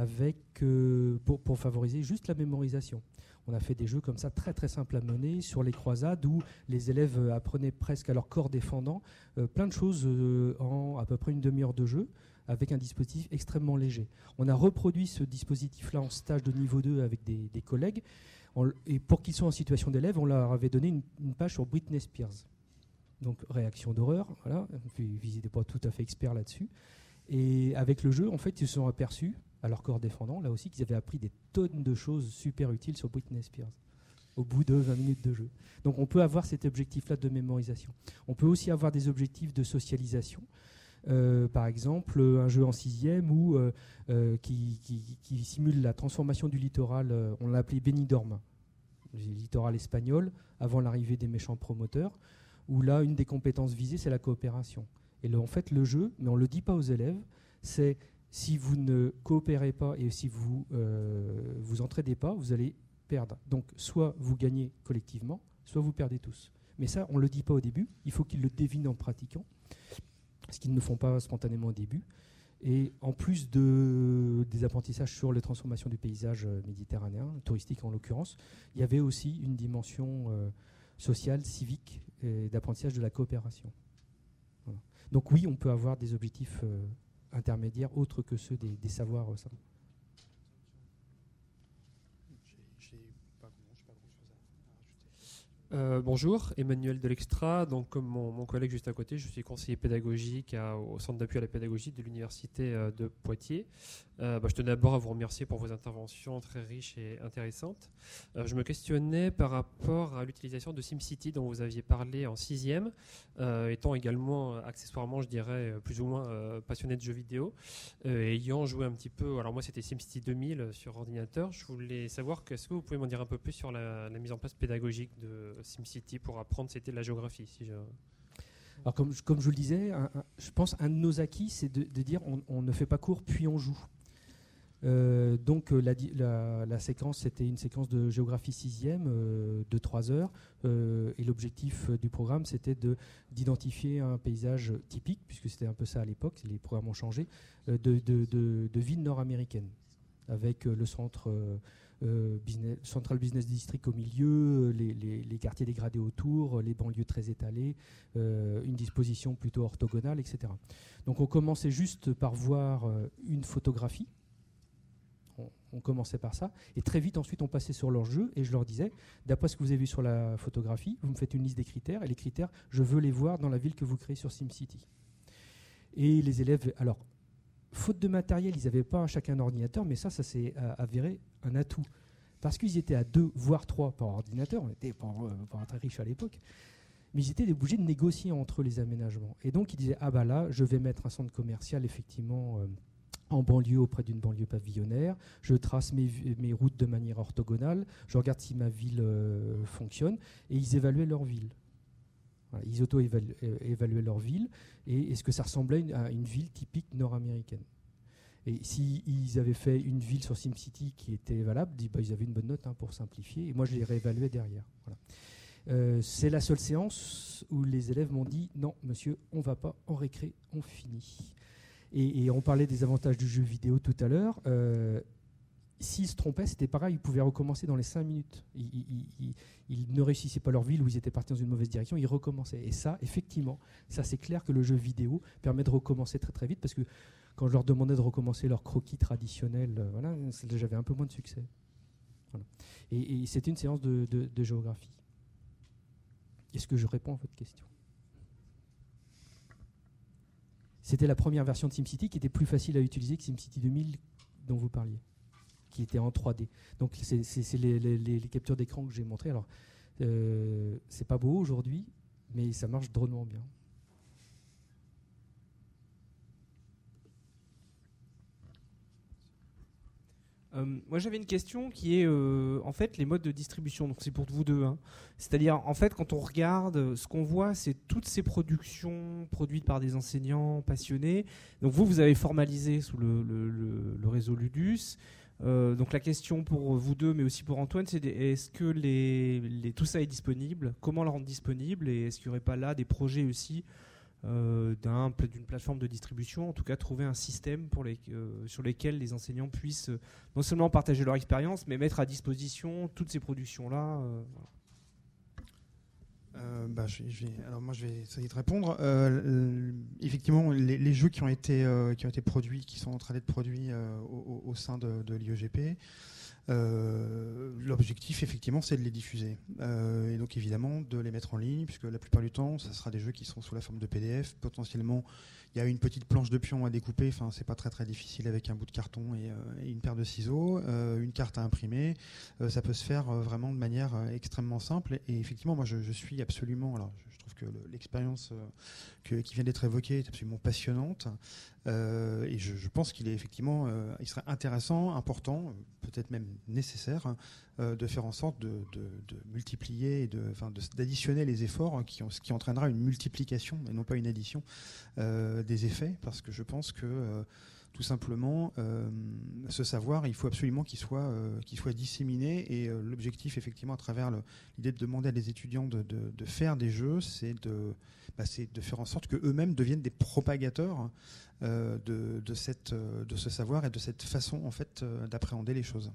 pour favoriser juste la mémorisation. On a fait des jeux comme ça très très simples à mener sur les croisades où les élèves apprenaient presque à leur corps défendant plein de choses en à peu près une demi-heure de jeu avec un dispositif extrêmement léger. On a reproduit ce dispositif-là en stage de niveau 2 avec des collègues. Et pour qu'ils soient en situation d'élève, on leur avait donné une page sur Britney Spears. Donc réaction d'horreur, voilà. Puis ils n'étaient pas tout à fait experts là-dessus. Et avec le jeu, en fait, ils se sont aperçus, à leur corps défendant, là aussi, qu'ils avaient appris des tonnes de choses super utiles sur Britney Spears, au bout de 20 minutes de jeu. Donc on peut avoir cet objectif-là de mémorisation. On peut aussi avoir des objectifs de socialisation. Par exemple, un jeu en 6e qui simule la transformation du littoral, on l'a appelé Benidorm, le littoral espagnol, avant l'arrivée des méchants promoteurs, où là, une des compétences visées, c'est la coopération. Et en fait, le jeu, mais on ne le dit pas aux élèves, c'est si vous ne coopérez pas et si vous vous entraidez pas, vous allez perdre. Donc, soit vous gagnez collectivement, soit vous perdez tous. Mais ça, on ne le dit pas au début, il faut qu'ils le devinent en pratiquant, ce qu'ils ne font pas spontanément au début. Et en plus des apprentissages sur les transformations du paysage méditerranéen, touristique en l'occurrence, il y avait aussi une dimension sociale, civique, et d'apprentissage de la coopération. Voilà. Donc oui, on peut avoir des objectifs intermédiaires autres que ceux des savoirs simples. Bonjour, Emmanuel Delextra. Donc, comme mon collègue juste à côté, je suis conseiller pédagogique au centre d'appui à la pédagogie de l'université de Poitiers. Je tenais d'abord à vous remercier pour vos interventions très riches et intéressantes. Je me questionnais par rapport à l'utilisation de SimCity dont vous aviez parlé en 6e, étant également accessoirement, je dirais, plus ou moins passionné de jeux vidéo, ayant joué un petit peu. Alors moi, c'était SimCity 2000 sur ordinateur. Je voulais savoir, est-ce que vous pouvez m'en dire un peu plus sur la mise en place pédagogique de SimCity pour apprendre, c'était de la géographie. Alors comme je vous le disais, je pense un de nos acquis, c'est de dire on ne fait pas cours puis on joue. Donc la séquence, c'était une séquence de géographie 6e de 3 heures. Et l'objectif du programme, c'était d'identifier un paysage typique, puisque c'était un peu ça à l'époque, les programmes ont changé, de villes nord-américaines, avec le Central Business District au milieu, les quartiers dégradés autour, les banlieues très étalées, une disposition plutôt orthogonale, etc. Donc on commençait juste par voir une photographie. On commençait par ça. Et très vite, ensuite, on passait sur leur jeu. Et je leur disais, d'après ce que vous avez vu sur la photographie, vous me faites une liste des critères. Et les critères, je veux les voir dans la ville que vous créez sur SimCity. Et les élèves, alors, faute de matériel, ils n'avaient pas chacun un ordinateur, mais ça s'est avéré un atout. Parce qu'ils étaient à 2, voire 3 par ordinateur, on n'était pas très riches à l'époque, mais ils étaient obligés de négocier entre les aménagements. Et donc ils disaient, ah bah là, je vais mettre un centre commercial effectivement en banlieue auprès d'une banlieue pavillonnaire, je trace mes routes de manière orthogonale, je regarde si ma ville fonctionne, et ils évaluaient leur ville. Voilà, ils auto-évaluaient leur ville et est-ce que ça ressemblait à une ville typique nord-américaine. Et s'ils avaient fait une ville sur SimCity qui était valable, ils avaient une bonne note pour simplifier, et moi je les réévaluais derrière. Voilà. C'est la seule séance où les élèves m'ont dit « Non, monsieur, on ne va pas en récré, on finit ». Et on parlait des avantages du jeu vidéo tout à l'heure. s'ils se trompaient, c'était pareil, ils pouvaient recommencer dans les 5 minutes. Ils ne réussissaient pas leur ville où ils étaient partis dans une mauvaise direction, ils recommençaient. Et ça, effectivement, ça c'est clair que le jeu vidéo permet de recommencer très très vite, parce que quand je leur demandais de recommencer leur croquis traditionnel, voilà, j'avais un peu moins de succès. Voilà. Et c'était une séance de géographie. Est-ce que je réponds à votre question ? C'était la première version de SimCity qui était plus facile à utiliser que SimCity 2000 dont vous parliez, qui était en 3D. Donc c'est les captures d'écran que j'ai montrées. Alors, c'est pas beau aujourd'hui, mais ça marche drôlement bien. Moi j'avais une question qui est en fait les modes de distribution, donc c'est pour vous deux, hein. C'est-à-dire en fait quand on regarde, ce qu'on voit c'est toutes ces productions produites par des enseignants passionnés, donc vous avez formalisé sous le réseau Ludus, donc la question pour vous deux mais aussi pour Antoine c'est est-ce que tout ça est disponible, comment le rendre disponible et est-ce qu'il n'y aurait pas là des projets aussi d'une plateforme de distribution, en tout cas trouver un système sur lesquels les enseignants puissent non seulement partager leur expérience, mais mettre à disposition toutes ces productions-là. Alors moi je vais essayer de répondre. Effectivement, les jeux qui ont été produits, qui sont en train d'être produits au sein de l'IEGP, l'objectif effectivement c'est de les diffuser et donc évidemment de les mettre en ligne, puisque la plupart du temps ça sera des jeux qui seront sous la forme de PDF. Potentiellement il y a une petite planche de pion à découper, enfin c'est pas très très difficile avec un bout de carton et une paire de ciseaux, une carte à imprimer, ça peut se faire vraiment de manière extrêmement simple et effectivement moi je suis absolument, alors je trouve que l'expérience qui vient d'être évoquée est absolument passionnante. Et je pense qu'il est effectivement, il serait intéressant, important, peut-être même nécessaire, de faire en sorte de multiplier et d'additionner les efforts, ce qui entraînera une multiplication et non pas une addition des effets, parce que je pense que tout simplement, ce savoir, il faut absolument qu'il soit disséminé. Et l'objectif, effectivement, à travers l'idée de demander à des étudiants de faire des jeux, c'est de faire en sorte qu'eux-mêmes deviennent des propagateurs de ce savoir et de cette façon, en fait, d'appréhender les choses.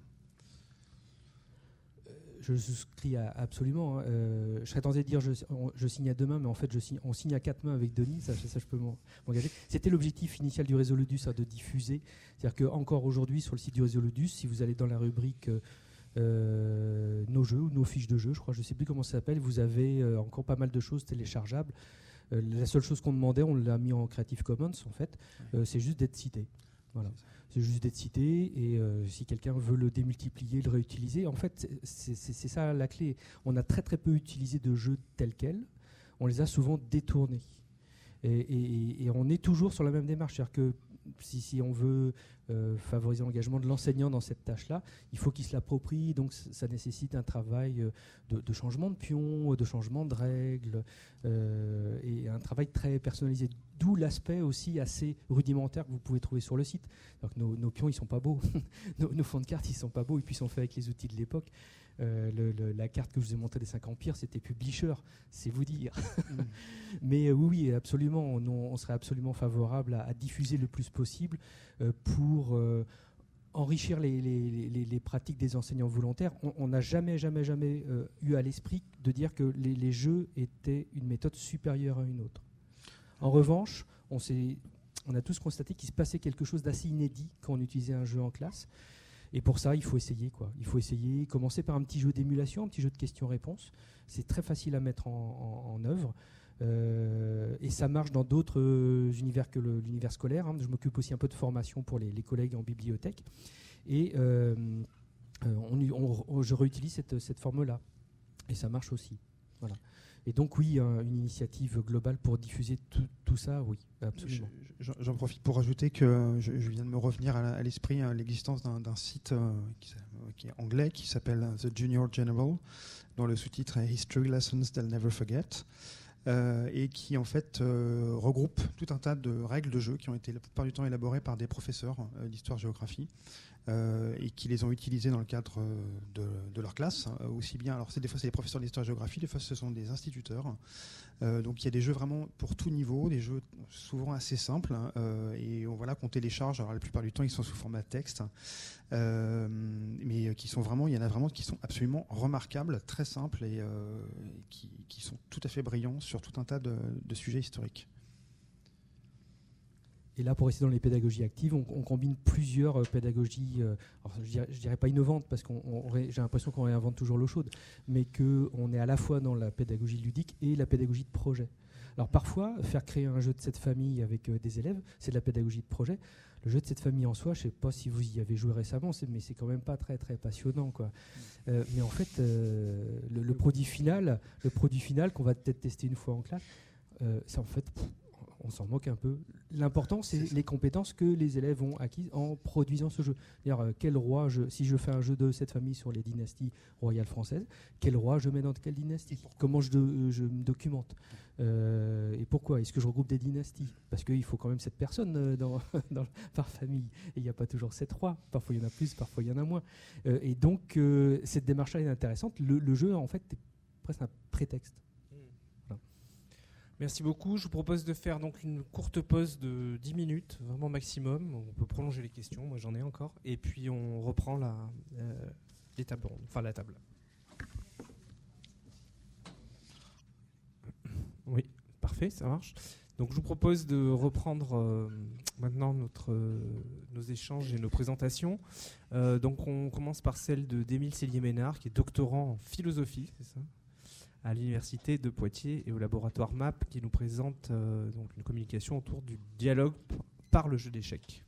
Je souscris absolument. Je serais tenté de dire je signe à deux mains, mais en fait on signe à quatre mains avec Denis, ça je peux m'engager. C'était l'objectif initial du réseau Ludus, de diffuser. C'est-à-dire qu'encore aujourd'hui sur le site du réseau Ludus, si vous allez dans la rubrique nos jeux ou nos fiches de jeux, je ne sais plus comment ça s'appelle, vous avez encore pas mal de choses téléchargeables. La seule chose qu'on demandait, on l'a mis en Creative Commons en fait, c'est juste d'être cité. Voilà. C'est juste d'être cité et si quelqu'un veut le démultiplier, le réutiliser, en fait c'est ça la clé. On a très très peu utilisé de jeux tels quels, on les a souvent détournés et on est toujours sur la même démarche, c'est-à-dire que si on veut favoriser l'engagement de l'enseignant dans cette tâche-là, il faut qu'il se l'approprie, donc ça nécessite un travail de changement de pion, de changement de règles, et un travail très personnalisé. D'où l'aspect aussi assez rudimentaire que vous pouvez trouver sur le site. Donc nos pions, ils sont pas beaux. nos fonds de cartes, ils sont pas beaux, et puis ils sont faits avec les outils de l'époque. La carte que je vous ai montrée des 5 empires, c'était Publisher, c'est vous dire. Mais oui, absolument, on serait absolument favorable à diffuser le plus possible pour enrichir les pratiques des enseignants volontaires. On n'a jamais eu à l'esprit de dire que les jeux étaient une méthode supérieure à une autre. En revanche, on a tous constaté qu'il se passait quelque chose d'assez inédit quand on utilisait un jeu en classe. Et pour ça, il faut essayer, Il faut essayer, commencer par un petit jeu d'émulation, un petit jeu de questions-réponses. C'est très facile à mettre en œuvre. Et ça marche dans d'autres univers que l'univers scolaire. Je m'occupe aussi un peu de formation pour les collègues en bibliothèque. Et je réutilise cette forme-là. Et ça marche aussi. Voilà. Et donc oui, une initiative globale pour diffuser tout ça, oui, absolument. J'en profite pour ajouter que je viens de me revenir à l'esprit l'existence d'un site qui est anglais, qui s'appelle The Junior General, dont le sous-titre est History Lessons They'll Never Forget, et qui en fait regroupe tout un tas de règles de jeu qui ont été la plupart du temps élaborées par des professeurs d'histoire-géographie et qui les ont utilisées dans le cadre de leur classe, aussi bien. Alors des fois c'est des professeurs d'histoire-géographie, des fois ce sont des instituteurs. Donc il y a des jeux vraiment pour tout niveau, des jeux souvent assez simples et voilà qu'on télécharge. Alors la plupart du temps ils sont sous format texte, mais qui sont vraiment, il y en a vraiment qui sont absolument remarquables, très simples et qui sont tout à fait brillants sur tout un tas de sujets historiques. Et là, pour rester dans les pédagogies actives, on combine plusieurs pédagogies, alors je dirais pas innovantes, parce que j'ai l'impression qu'on réinvente toujours l'eau chaude, mais qu'on est à la fois dans la pédagogie ludique et la pédagogie de projet. Alors parfois, faire créer un jeu de cette famille avec des élèves, c'est de la pédagogie de projet. Le jeu de cette famille en soi, je ne sais pas si vous y avez joué récemment, mais c'est quand même pas très très passionnant, quoi. Mais en fait, le produit final qu'on va peut-être tester une fois en classe, c'est en fait... on s'en moque un peu. L'important, c'est les compétences que les élèves ont acquises en produisant ce jeu. C'est-à-dire, quel roi, si je fais un jeu de cette famille sur les dynasties royales françaises, quel roi je mets dans quelle dynastie ? Comment je me documente ? Et pourquoi ? Est-ce que je regroupe des dynasties ? Parce qu'il faut quand même 7 personnes par famille. Et il n'y a pas toujours 7 rois. Parfois, il y en a plus, parfois, il y en a moins. Et donc, cette démarche-là est intéressante. Le jeu, en fait, est presque un prétexte. Merci beaucoup. Je vous propose de faire donc une courte pause de 10 minutes, vraiment maximum. On peut prolonger les questions, moi j'en ai encore. Et puis on reprend les tables rondes, enfin la table. Oui, parfait, ça marche. Donc je vous propose de reprendre maintenant nos échanges et nos présentations. Donc on commence par celle d'Émile Cellier-Ménard, qui est doctorant en philosophie, c'est ça ? À l'université de Poitiers et au laboratoire MAP, qui nous présente donc une communication autour du dialogue par le jeu d'échecs.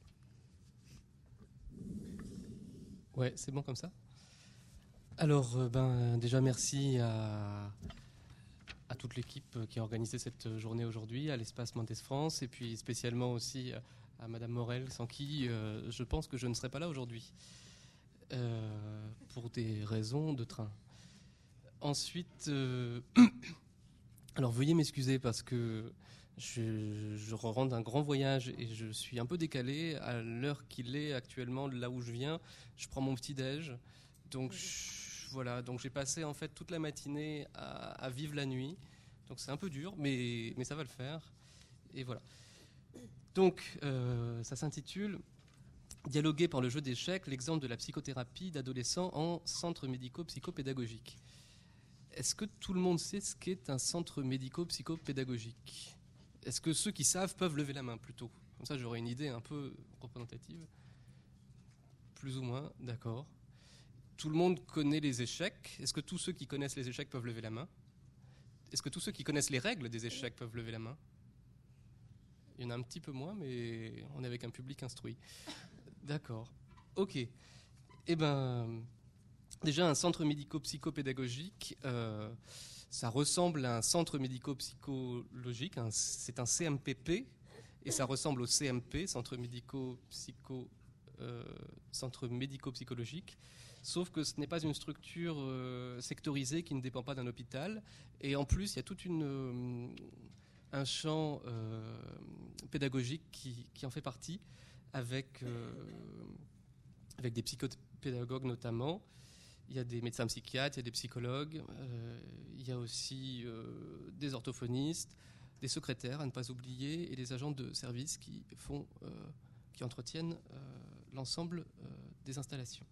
Ouais, c'est bon comme ça. Alors, déjà merci à toute l'équipe qui a organisé cette journée aujourd'hui, à l'Espace Mendès France, et puis spécialement aussi à Madame Morel, sans qui je pense que je ne serais pas là aujourd'hui, pour des raisons de train. Ensuite, alors veuillez m'excuser parce que je rentre d'un grand voyage et je suis un peu décalé à l'heure qu'il est actuellement là où je viens. Je prends mon petit déj, donc voilà. Donc j'ai passé en fait toute la matinée à vivre la nuit. Donc c'est un peu dur, mais ça va le faire. Et voilà. Donc ça s'intitule Dialoguer par le jeu d'échecs, l'exemple de la psychothérapie d'adolescents en centre médico-psychopédagogique. Est-ce que tout le monde sait ce qu'est un centre médico-psychopédagogique ? Est-ce que ceux qui savent peuvent lever la main plutôt ? Comme ça, j'aurai une idée un peu représentative. Plus ou moins, d'accord. Tout le monde connaît les échecs. Est-ce que tous ceux qui connaissent les échecs peuvent lever la main ? Est-ce que tous ceux qui connaissent les règles des échecs peuvent lever la main ? Il y en a un petit peu moins, mais on est avec un public instruit. D'accord. Ok. Eh ben... Déjà, un centre médico-psychopédagogique, ça ressemble à un centre médico-psychologique, c'est un CMPP, et ça ressemble au CMP, centre médico-psychologique, sauf que ce n'est pas une structure sectorisée qui ne dépend pas d'un hôpital, et en plus, il y a tout un champ pédagogique qui en fait partie, avec des psychopédagogues notamment. Il y a des médecins psychiatres, il y a des psychologues, il y a aussi des orthophonistes, des secrétaires à ne pas oublier et des agents de service qui entretiennent l'ensemble des installations.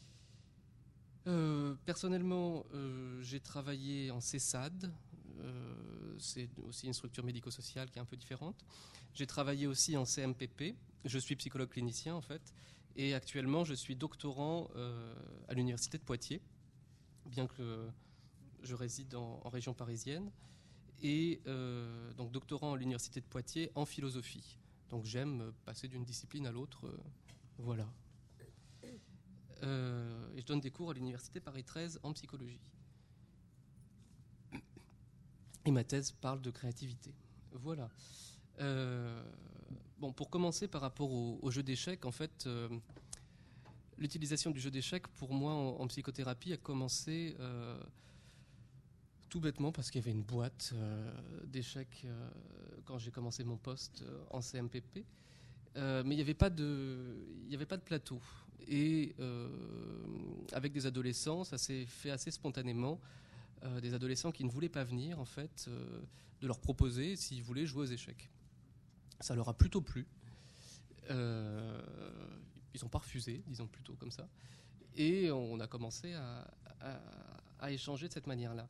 Personnellement, j'ai travaillé en CESAD, c'est aussi une structure médico-sociale qui est un peu différente. J'ai travaillé aussi en CMPP, je suis psychologue clinicien en fait. Et actuellement, je suis doctorant à l'université de Poitiers, bien que je réside en région parisienne. Et donc doctorant à l'université de Poitiers en philosophie. Donc j'aime passer d'une discipline à l'autre. Voilà. Et je donne des cours à l'université Paris 13 en psychologie. Et ma thèse parle de créativité. Voilà. Bon, pour commencer par rapport au jeu d'échecs, en fait, l'utilisation du jeu d'échecs, pour moi, en psychothérapie, a commencé Tout bêtement parce qu'il y avait une boîte d'échecs quand j'ai commencé mon poste en CMPP. Mais il n'y avait pas de plateau. Et avec des adolescents, ça s'est fait assez spontanément. Des adolescents qui ne voulaient pas venir, en fait, de leur proposer s'ils voulaient jouer aux échecs. Ça leur a plutôt plu. Ils n'ont pas refusé, disons plutôt comme ça. Et on a commencé à échanger de cette manière-là.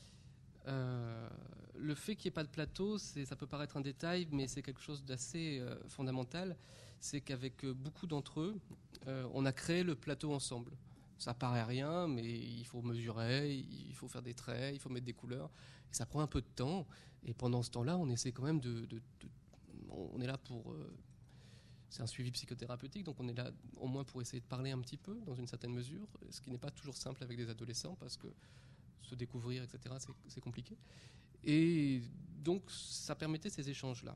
Le fait qu'il n'y ait pas de plateau, ça peut paraître un détail, mais c'est quelque chose d'assez fondamental. C'est qu'avec beaucoup d'entre eux, on a créé le plateau ensemble. Ça paraît rien, mais il faut mesurer, il faut faire des traits, il faut mettre des couleurs. Et ça prend un peu de temps. Et pendant ce temps-là, on essaie quand même on est là pour... c'est un suivi psychothérapeutique, donc on est là au moins pour essayer de parler un petit peu, dans une certaine mesure, ce qui n'est pas toujours simple avec des adolescents, parce que se découvrir, etc., c'est compliqué. Et donc, ça permettait ces échanges-là.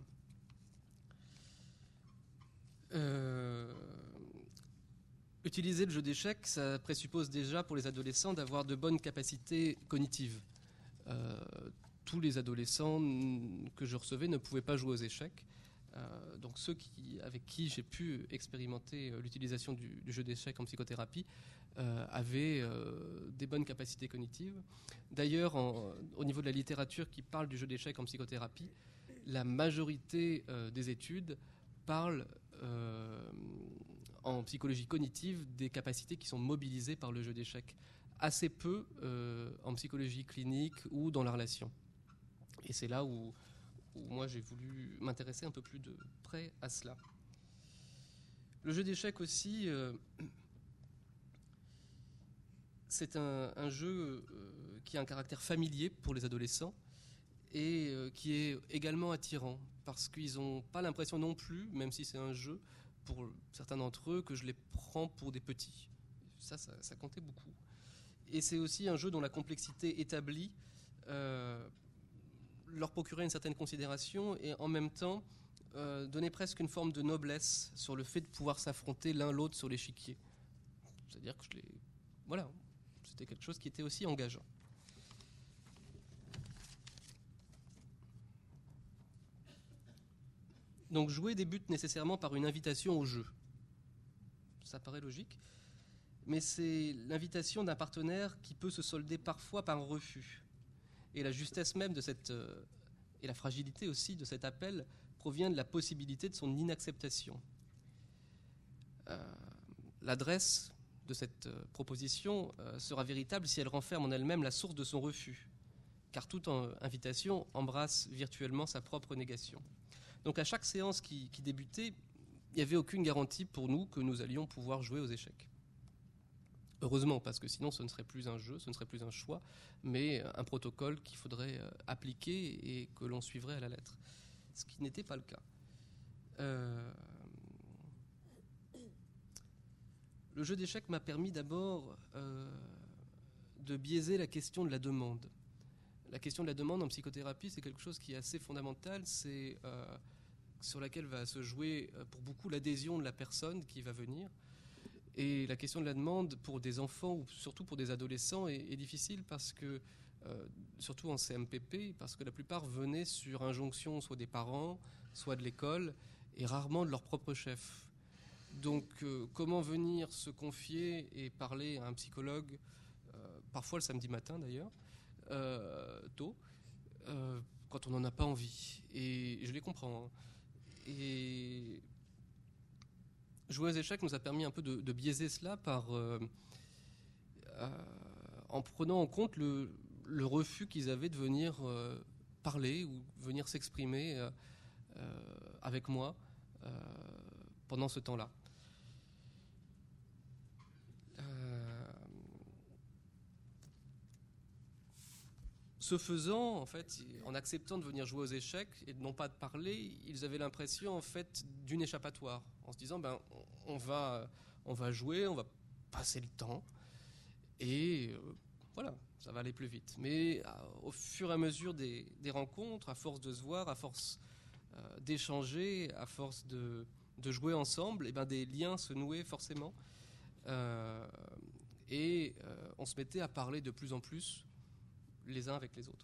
Utiliser le jeu d'échecs, ça présuppose déjà pour les adolescents d'avoir de bonnes capacités cognitives. Tous les adolescents que je recevais ne pouvaient pas jouer aux échecs. Donc ceux avec qui j'ai pu expérimenter l'utilisation du jeu d'échecs en psychothérapie avaient des bonnes capacités cognitives. D'ailleurs, au niveau de la littérature qui parle du jeu d'échecs en psychothérapie, la majorité des études parlent en psychologie cognitive des capacités qui sont mobilisées par le jeu d'échecs. Assez peu en psychologie clinique ou dans la relation. Et c'est là où moi j'ai voulu m'intéresser un peu plus de près à cela. Le jeu d'échecs aussi, c'est un jeu qui a un caractère familier pour les adolescents et qui est également attirant parce qu'ils n'ont pas l'impression non plus, même si c'est un jeu, pour certains d'entre eux, que je les prends pour des petits. Ça comptait beaucoup. Et c'est aussi un jeu dont la complexité établie leur procurait une certaine considération et en même temps donnait presque une forme de noblesse sur le fait de pouvoir s'affronter l'un l'autre sur l'échiquier. C'est-à-dire que voilà, c'était quelque chose qui était aussi engageant. Donc jouer débute nécessairement par une invitation au jeu. Ça paraît logique, mais c'est l'invitation d'un partenaire qui peut se solder parfois par un refus. Et la justesse même de et la fragilité aussi de cet appel provient de la possibilité de son inacceptation. L'adresse de cette proposition sera véritable si elle renferme en elle-même la source de son refus, car toute invitation embrasse virtuellement sa propre négation. Donc à chaque séance qui débutait, il n'y avait aucune garantie pour nous que nous allions pouvoir jouer aux échecs. Heureusement, parce que sinon ce ne serait plus un jeu, ce ne serait plus un choix, mais un protocole qu'il faudrait appliquer et que l'on suivrait à la lettre. Ce qui n'était pas le cas. Le jeu d'échecs m'a permis d'abord de biaiser la question de la demande. La question de la demande en psychothérapie, c'est quelque chose qui est assez fondamental, c'est sur laquelle va se jouer pour beaucoup l'adhésion de la personne qui va venir. Et la question de la demande pour des enfants ou surtout pour des adolescents est difficile parce que, surtout en CMPP, parce que la plupart venaient sur injonction soit des parents, soit de l'école, et rarement de leur propre chef. Donc comment venir se confier et parler à un psychologue, parfois le samedi matin d'ailleurs, tôt, quand on n'en a pas envie. Et je les comprends. Hein. Et jouer aux échecs nous a permis un peu de biaiser cela en prenant en compte le refus qu'ils avaient de venir parler ou venir s'exprimer avec moi pendant ce temps-là. Ce faisant, en fait, en acceptant de venir jouer aux échecs et de non pas de parler, ils avaient l'impression en fait d'une échappatoire, en se disant on va jouer, on va passer le temps et voilà, ça va aller plus vite. Mais au fur et à mesure des rencontres, à force de se voir, à force d'échanger, à force de jouer ensemble, et des liens se nouaient forcément et on se mettait à parler de plus en plus les uns avec les autres.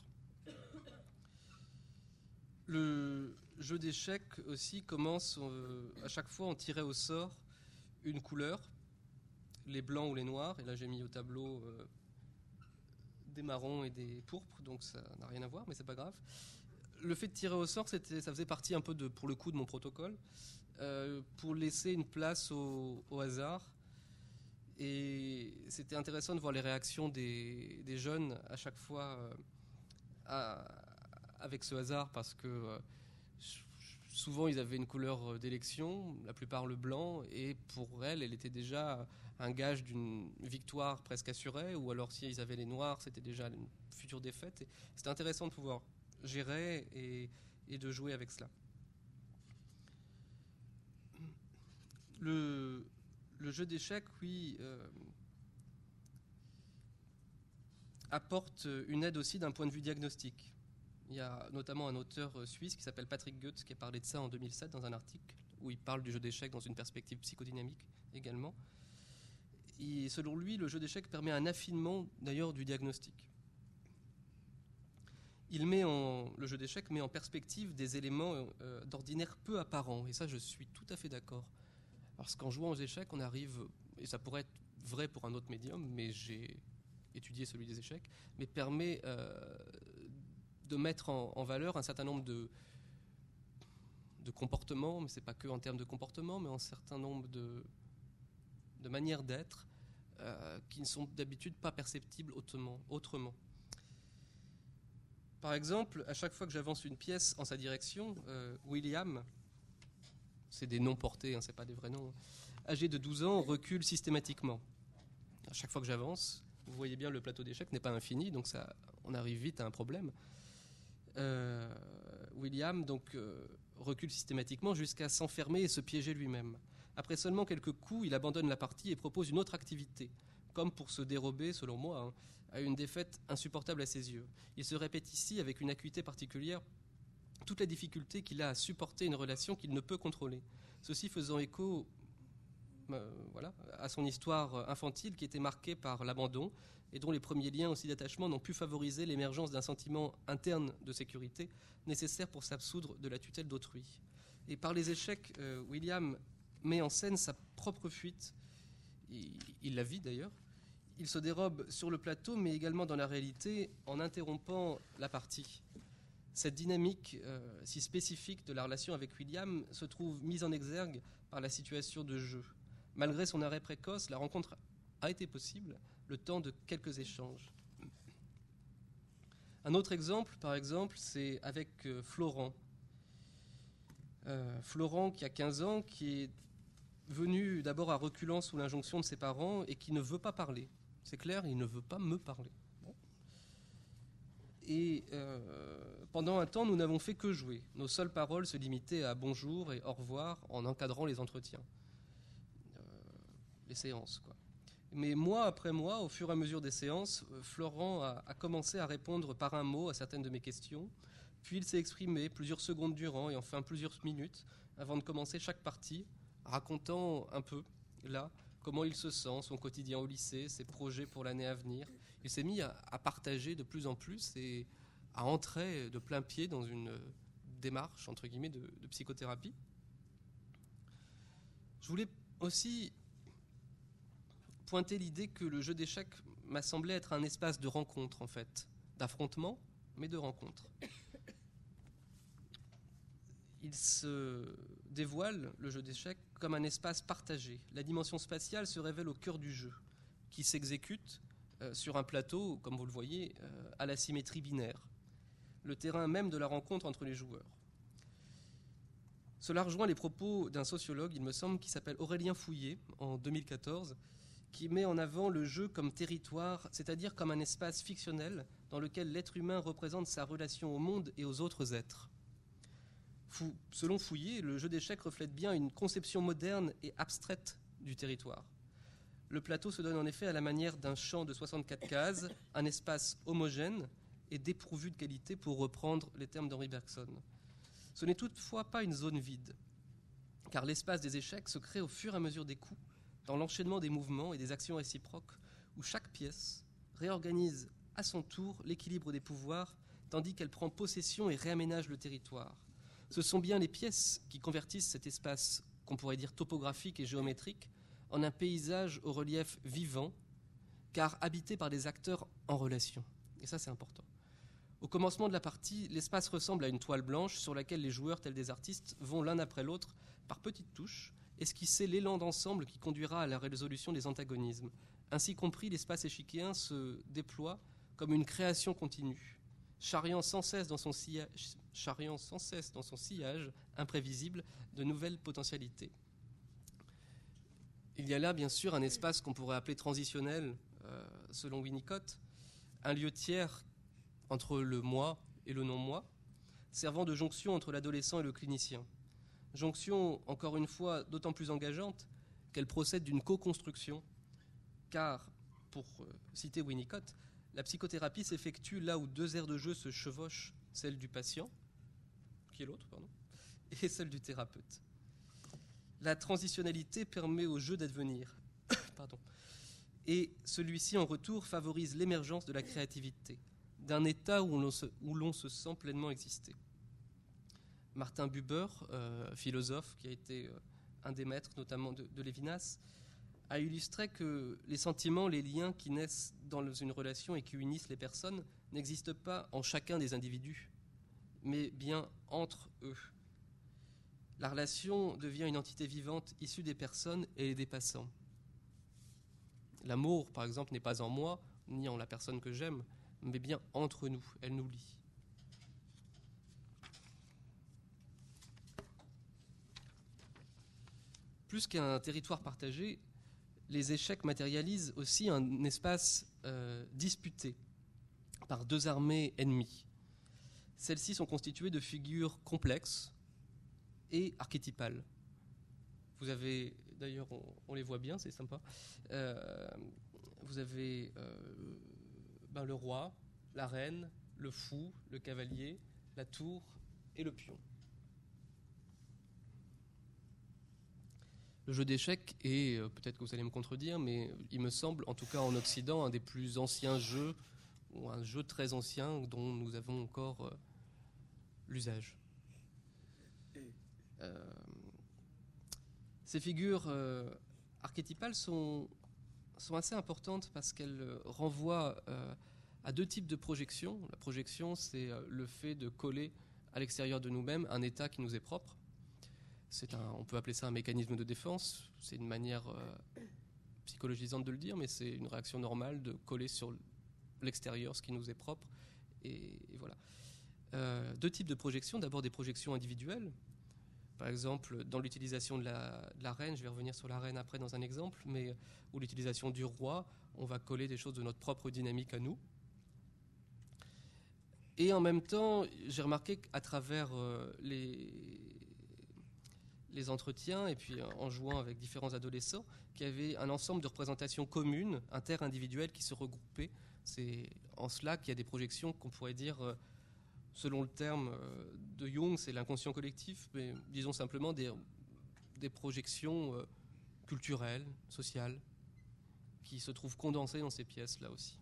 Le jeu d'échecs aussi commence, à chaque fois on tirait au sort une couleur, les blancs ou les noirs, et là j'ai mis au tableau des marrons et des pourpres, donc ça n'a rien à voir, mais c'est pas grave. Le fait de tirer au sort, ça faisait partie un peu pour le coup de mon protocole, pour laisser une place au hasard. Et c'était intéressant de voir les réactions des jeunes à chaque fois avec ce hasard, parce que souvent ils avaient une couleur d'élection, la plupart le blanc, et pour elle était déjà un gage d'une victoire presque assurée, ou alors si ils avaient les noirs, c'était déjà une future défaite. Et c'était intéressant de pouvoir gérer et de jouer avec cela. Le jeu d'échecs, oui, apporte une aide aussi d'un point de vue diagnostique. Il y a notamment un auteur suisse qui s'appelle Patrick Goetz qui a parlé de ça en 2007 dans un article où il parle du jeu d'échecs dans une perspective psychodynamique également. Et selon lui, le jeu d'échecs permet un affinement d'ailleurs du diagnostic. Le jeu d'échecs met en perspective des éléments d'ordinaire peu apparents, et ça je suis tout à fait d'accord. Parce qu'en jouant aux échecs, on arrive, et ça pourrait être vrai pour un autre médium, mais j'ai étudié celui des échecs, mais permet de mettre en valeur un certain nombre de comportements, mais c'est pas que en termes de comportement, mais un certain nombre de manières d'être qui ne sont d'habitude pas perceptibles autrement. Par exemple, à chaque fois que j'avance une pièce en sa direction, William, c'est des noms portés, hein, c'est pas des vrais noms, âgé de 12 ans, recule systématiquement. À chaque fois que j'avance, vous voyez bien, le plateau d'échecs n'est pas infini, donc on arrive vite à un problème. William donc recule systématiquement jusqu'à s'enfermer et se piéger lui-même. Après seulement quelques coups, il abandonne la partie et propose une autre activité, comme pour se dérober, selon moi, à une défaite insupportable à ses yeux. Il se répète ici, avec une acuité particulière, toute la difficulté qu'il a à supporter une relation qu'il ne peut contrôler. Ceci faisant écho à son histoire infantile qui était marquée par l'abandon et dont les premiers liens aussi d'attachement n'ont pu favoriser l'émergence d'un sentiment interne de sécurité nécessaire pour s'absoudre de la tutelle d'autrui. Et par les échecs, William met en scène sa propre fuite. Il la vit d'ailleurs. Il se dérobe sur le plateau, mais également dans la réalité, en interrompant la partie. Cette dynamique si spécifique de la relation avec William se trouve mise en exergue par la situation de jeu. Malgré son arrêt précoce, la rencontre a été possible, le temps de quelques échanges. Un autre exemple, par exemple, c'est avec Florent. Florent, qui a 15 ans, qui est venu d'abord à reculons sous l'injonction de ses parents et qui ne veut pas parler. C'est clair, il ne veut pas me parler. Et pendant un temps, nous n'avons fait que jouer. Nos seules paroles se limitaient à bonjour et au revoir en encadrant les entretiens, les séances, quoi. Mais mois après mois, au fur et à mesure des séances, Florent a commencé à répondre par un mot à certaines de mes questions. Puis il s'est exprimé plusieurs secondes durant et enfin plusieurs minutes avant de commencer chaque partie, racontant un peu, là, comment il se sent, son quotidien au lycée, ses projets pour l'année à venir. Il s'est mis à partager de plus en plus et à entrer de plein pied dans une démarche, entre guillemets, de psychothérapie. Je voulais aussi pointer l'idée que le jeu d'échecs m'a semblé être un espace de rencontre, en fait, d'affrontement, mais de rencontre. Il se dévoile, le jeu d'échecs, comme un espace partagé. La dimension spatiale se révèle au cœur du jeu, qui s'exécute sur un plateau, comme vous le voyez, à la symétrie binaire, le terrain même de la rencontre entre les joueurs. Cela rejoint les propos d'un sociologue, il me semble, qui s'appelle Aurélien Fouillet, en 2014, qui met en avant le jeu comme territoire, c'est-à-dire comme un espace fictionnel dans lequel l'être humain représente sa relation au monde et aux autres êtres. Selon Fouillet, le jeu d'échecs reflète bien une conception moderne et abstraite du territoire. Le plateau se donne en effet à la manière d'un champ de 64 cases, un espace homogène et dépourvu de qualité, pour reprendre les termes d'Henri Bergson. Ce n'est toutefois pas une zone vide, car l'espace des échecs se crée au fur et à mesure des coups, dans l'enchaînement des mouvements et des actions réciproques, où chaque pièce réorganise à son tour l'équilibre des pouvoirs, tandis qu'elle prend possession et réaménage le territoire. Ce sont bien les pièces qui convertissent cet espace, qu'on pourrait dire topographique et géométrique, en un paysage au relief vivant, car habité par des acteurs en relation. Et ça, c'est important. Au commencement de la partie, l'espace ressemble à une toile blanche sur laquelle les joueurs, tels des artistes, vont l'un après l'autre, par petites touches, esquisser l'élan d'ensemble qui conduira à la résolution des antagonismes. Ainsi compris, l'espace échiquéen se déploie comme une création continue, charriant sans cesse dans son sillage imprévisible de nouvelles potentialités. Il y a là, bien sûr, un espace qu'on pourrait appeler transitionnel, selon Winnicott, un lieu tiers entre le moi et le non-moi, servant de jonction entre l'adolescent et le clinicien. Jonction, encore une fois, d'autant plus engageante qu'elle procède d'une co-construction, car, pour citer Winnicott, la psychothérapie s'effectue là où deux aires de jeu se chevauchent, celle du patient, qui est l'autre, pardon, et celle du thérapeute. La transitionnalité permet au jeu d'advenir, pardon, et celui-ci, en retour, favorise l'émergence de la créativité, d'un état où l'on se sent pleinement exister. Martin Buber, philosophe qui a été un des maîtres notamment de Lévinas, a illustré que les sentiments, les liens qui naissent dans une relation et qui unissent les personnes n'existent pas en chacun des individus, mais bien entre eux. La relation devient une entité vivante issue des personnes et des passants. L'amour, par exemple, n'est pas en moi, ni en la personne que j'aime, mais bien entre nous, elle nous lie. Plus qu'un territoire partagé, les échecs matérialisent aussi un espace disputé par deux armées ennemies. Celles-ci sont constituées de figures complexes et archétypales. Vous avez, d'ailleurs, on les voit bien, c'est sympa. Vous avez le roi, la reine, le fou, le cavalier, la tour et le pion. Le jeu d'échecs est, peut-être que vous allez me contredire, mais il me semble, en tout cas en Occident, un des plus anciens jeux, ou un jeu très ancien dont nous avons encore l'usage. Ces figures archétypales sont assez importantes parce qu'elles renvoient à deux types de projections. La projection, c'est le fait de coller à l'extérieur de nous-mêmes un état qui nous est propre. On peut appeler ça un mécanisme de défense. C'est une manière psychologisante de le dire, mais c'est une réaction normale de coller sur l'extérieur ce qui nous est propre. Et voilà. Deux types de projections. D'abord des projections individuelles. Par exemple, dans l'utilisation de la reine, je vais revenir sur la reine après dans un exemple, mais ou l'utilisation du roi, on va coller des choses de notre propre dynamique à nous. Et en même temps, j'ai remarqué qu'à travers les entretiens et puis en jouant avec différents adolescents, qu'il y avait un ensemble de représentations communes, inter-individuelles qui se regroupaient. C'est en cela qu'il y a des projections qu'on pourrait dire, selon le terme de Jung, c'est l'inconscient collectif, mais disons simplement des projections culturelles, sociales, qui se trouvent condensées dans ces pièces-là aussi.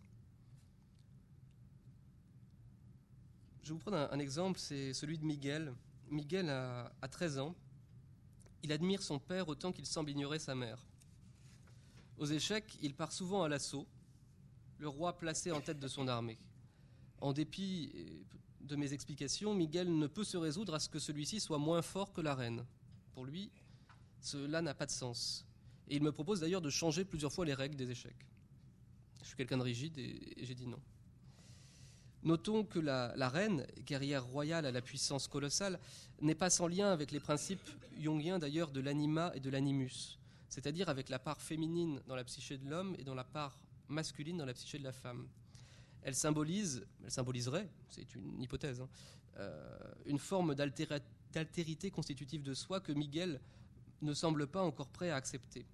Je vais vous prendre un exemple, c'est celui de Miguel. Miguel a 13 ans. Il admire son père autant qu'il semble ignorer sa mère. Aux échecs, il part souvent à l'assaut, le roi placé en tête de son armée. En dépit de mes explications, Miguel ne peut se résoudre à ce que celui-ci soit moins fort que la reine. Pour lui, cela n'a pas de sens. Et il me propose d'ailleurs de changer plusieurs fois les règles des échecs. Je suis quelqu'un de rigide et j'ai dit non. Notons que la reine, guerrière royale à la puissance colossale, n'est pas sans lien avec les principes jungiens d'ailleurs de l'anima et de l'animus, c'est-à-dire avec la part féminine dans la psyché de l'homme et dans la part masculine dans la psyché de la femme. Elle symboliserait, c'est une hypothèse, une forme d'altérité constitutive de soi que Miguel ne semble pas encore prêt à accepter.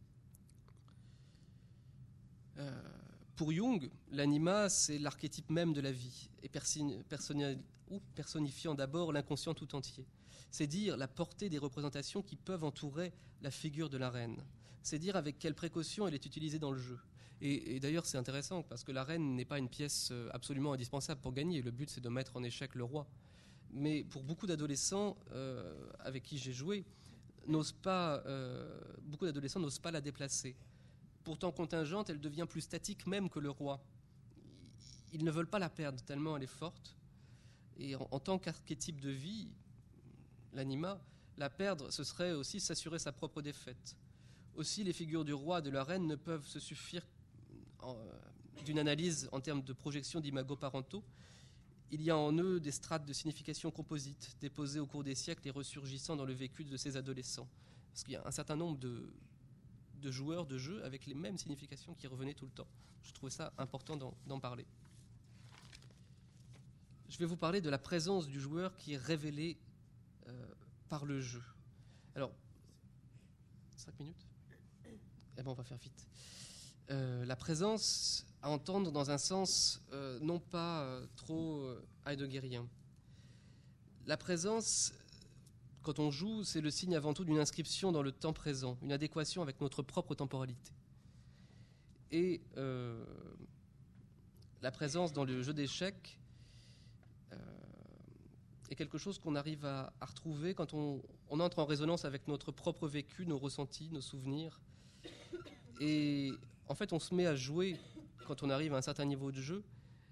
Pour Jung, l'anima, c'est l'archétype même de la vie, et personnifiant d'abord l'inconscient tout entier. C'est dire la portée des représentations qui peuvent entourer la figure de la reine. c'est dire avec quelle précaution elle est utilisée dans le jeu. Et d'ailleurs, c'est intéressant parce que l'arène n'est pas une pièce absolument indispensable pour gagner. Le but, c'est de mettre en échec le roi. Mais pour beaucoup d'adolescents avec qui j'ai joué, beaucoup d'adolescents n'osent pas la déplacer. Pourtant contingente, elle devient plus statique même que le roi. Ils ne veulent pas la perdre tellement elle est forte. Et en tant qu'archétype de vie, l'anima, la perdre, ce serait aussi s'assurer sa propre défaite. Aussi, les figures du roi et de la reine ne peuvent se suffire d'une analyse en termes de projection d'imago parentaux. Il y a en eux des strates de signification composite, déposées au cours des siècles et ressurgissant dans le vécu de ces adolescents. Parce qu'il y a un certain nombre de joueurs de jeux avec les mêmes significations qui revenaient tout le temps. Je trouvais ça important d'en parler. Je vais vous parler de la présence du joueur qui est révélée par le jeu. Alors, 5 minutes ? Eh bien, on va faire vite. La présence à entendre dans un sens non pas trop heideggerien. La présence, quand on joue, c'est le signe avant tout d'une inscription dans le temps présent, une adéquation avec notre propre temporalité. Et la présence dans le jeu d'échecs est quelque chose qu'on arrive à retrouver quand on entre en résonance avec notre propre vécu, nos ressentis, nos souvenirs. Et en fait, on se met à jouer, quand on arrive à un certain niveau de jeu,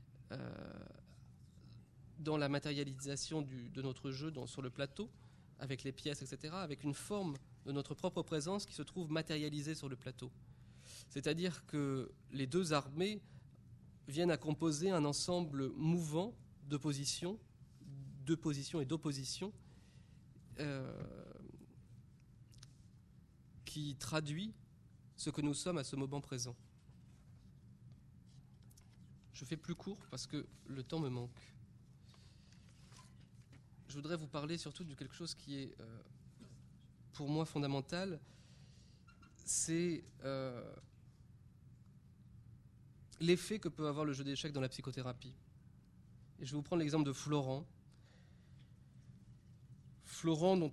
dans la matérialisation de notre jeu sur le plateau, avec les pièces, etc., avec une forme de notre propre présence qui se trouve matérialisée sur le plateau. C'est-à-dire que les deux armées viennent à composer un ensemble mouvant de positions et d'oppositions qui traduit ce que nous sommes à ce moment présent. Je fais plus court parce que le temps me manque. Je voudrais vous parler surtout de quelque chose qui est pour moi fondamental, c'est l'effet que peut avoir le jeu d'échecs dans la psychothérapie. Et je vais vous prendre l'exemple de Florent. Florent, dont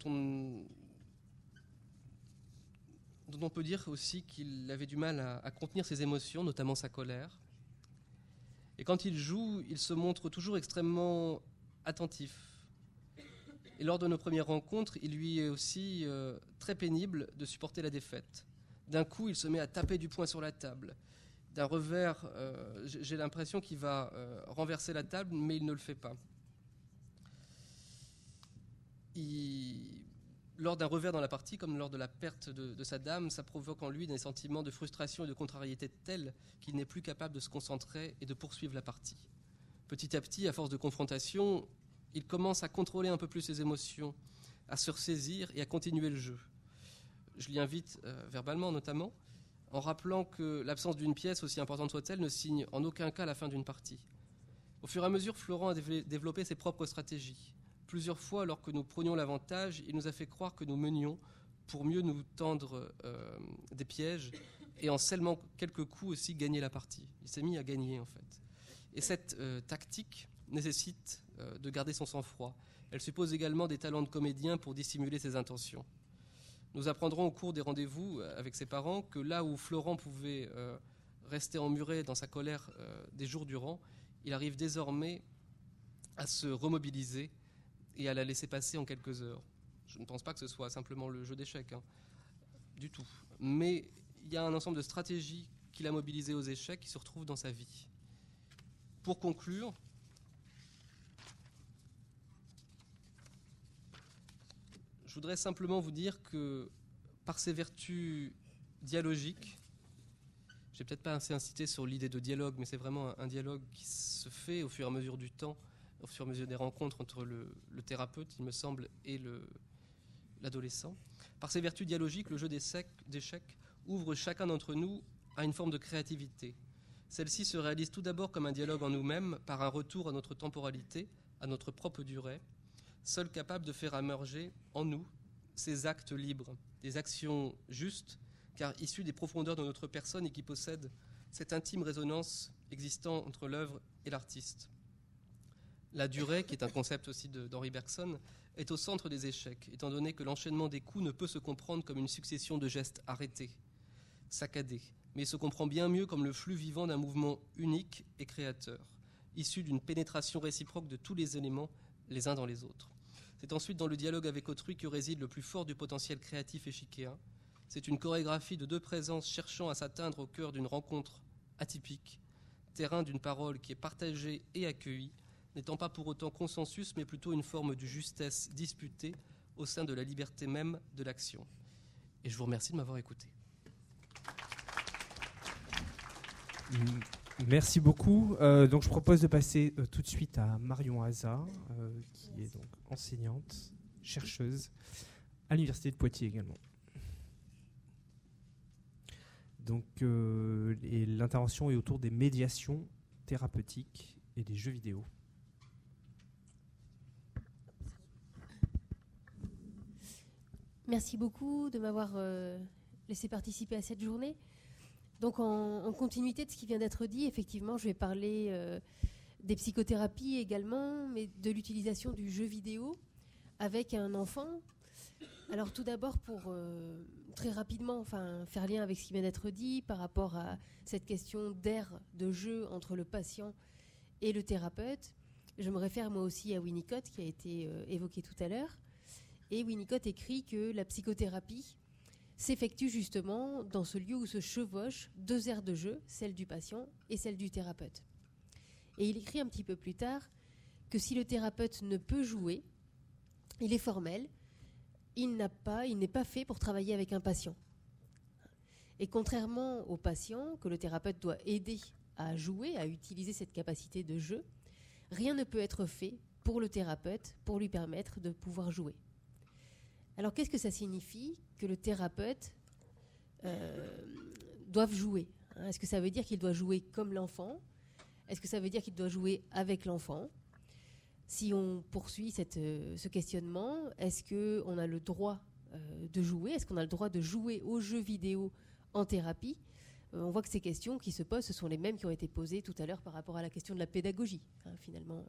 on peut dire aussi qu'il avait du mal à contenir ses émotions, notamment sa colère. Et quand il joue, il se montre toujours extrêmement attentif. Et lors de nos premières rencontres, il lui est aussi très pénible de supporter la défaite. D'un coup, il se met à taper du poing sur la table. D'un revers, j'ai l'impression qu'il va renverser la table, mais il ne le fait pas. Lors d'un revers dans la partie, comme lors de la perte de sa dame, ça provoque en lui des sentiments de frustration et de contrariété tels qu'il n'est plus capable de se concentrer et de poursuivre la partie. Petit à petit, à force de confrontation, il commence à contrôler un peu plus ses émotions, à se ressaisir et à continuer le jeu. Je l'y invite verbalement notamment, en rappelant que l'absence d'une pièce, aussi importante soit-elle, ne signe en aucun cas la fin d'une partie. Au fur et à mesure, Florent a développé ses propres stratégies. Plusieurs fois, alors que nous prenions l'avantage, il nous a fait croire que nous menions pour mieux nous tendre des pièges et en seulement quelques coups aussi gagner la partie. Il s'est mis à gagner en fait. Et cette tactique nécessite de garder son sang-froid. Elle suppose également des talents de comédien pour dissimuler ses intentions. Nous apprendrons au cours des rendez-vous avec ses parents que là où Florent pouvait rester emmuré dans sa colère des jours durant, il arrive désormais à se remobiliser et à la laisser passer en quelques heures. Je ne pense pas que ce soit simplement le jeu d'échecs, du tout. Mais il y a un ensemble de stratégies qu'il a mobilisées aux échecs qui se retrouvent dans sa vie. Pour conclure, je voudrais simplement vous dire que par ses vertus dialogiques, je n'ai peut-être pas assez insisté sur l'idée de dialogue, mais c'est vraiment un dialogue qui se fait au fur et à mesure du temps, au fur et à mesure des rencontres entre le thérapeute, il me semble, et l'adolescent. Par ses vertus dialogiques, le jeu d'échecs ouvre chacun d'entre nous à une forme de créativité. Celle-ci se réalise tout d'abord comme un dialogue en nous-mêmes, par un retour à notre temporalité, à notre propre durée, seul capable de faire émerger en nous ces actes libres, des actions justes, car issues des profondeurs de notre personne et qui possèdent cette intime résonance existant entre l'œuvre et l'artiste. La durée, qui est un concept aussi d'Henri Bergson, est au centre des échecs, étant donné que l'enchaînement des coups ne peut se comprendre comme une succession de gestes arrêtés. saccadé, mais il se comprend bien mieux comme le flux vivant d'un mouvement unique et créateur, issu d'une pénétration réciproque de tous les éléments les uns dans les autres. C'est ensuite dans le dialogue avec autrui que réside le plus fort du potentiel créatif échiquéen. C'est une chorégraphie de deux présences cherchant à s'atteindre au cœur d'une rencontre atypique, terrain d'une parole qui est partagée et accueillie, n'étant pas pour autant consensus, mais plutôt une forme de justesse disputée au sein de la liberté même de l'action. Et je vous remercie de m'avoir écouté. Merci beaucoup. Donc je propose de passer tout de suite à Marion Haza, qui est donc enseignante, chercheuse à l'Université de Poitiers également. Donc et l'intervention est autour des médiations thérapeutiques et des jeux vidéo. Merci beaucoup de m'avoir laissé participer à cette journée. Donc en continuité de ce qui vient d'être dit, effectivement, je vais parler des psychothérapies également, mais de l'utilisation du jeu vidéo avec un enfant. Alors tout d'abord pour très rapidement faire lien avec ce qui vient d'être dit par rapport à cette question d'aire de jeu entre le patient et le thérapeute, je me réfère moi aussi à Winnicott qui a été évoqué tout à l'heure. Et Winnicott écrit que la psychothérapie s'effectue justement dans ce lieu où se chevauchent deux aires de jeu, celle du patient et celle du thérapeute. Et il écrit un petit peu plus tard que si le thérapeute ne peut jouer, il est formel, il n'est pas fait pour travailler avec un patient. Et contrairement au patient, que le thérapeute doit aider à jouer, à utiliser cette capacité de jeu, rien ne peut être fait pour le thérapeute pour lui permettre de pouvoir jouer. Alors qu'est-ce que ça signifie que le thérapeute doive jouer ? Est-ce que ça veut dire qu'il doit jouer comme l'enfant ? Est-ce que ça veut dire qu'il doit jouer avec l'enfant ? Si on poursuit ce questionnement, est-ce qu'on a le droit de jouer ? Est-ce qu'on a le droit de jouer aux jeux vidéo en thérapie ? On voit que ces questions qui se posent, ce sont les mêmes qui ont été posées tout à l'heure par rapport à la question de la pédagogie, finalement.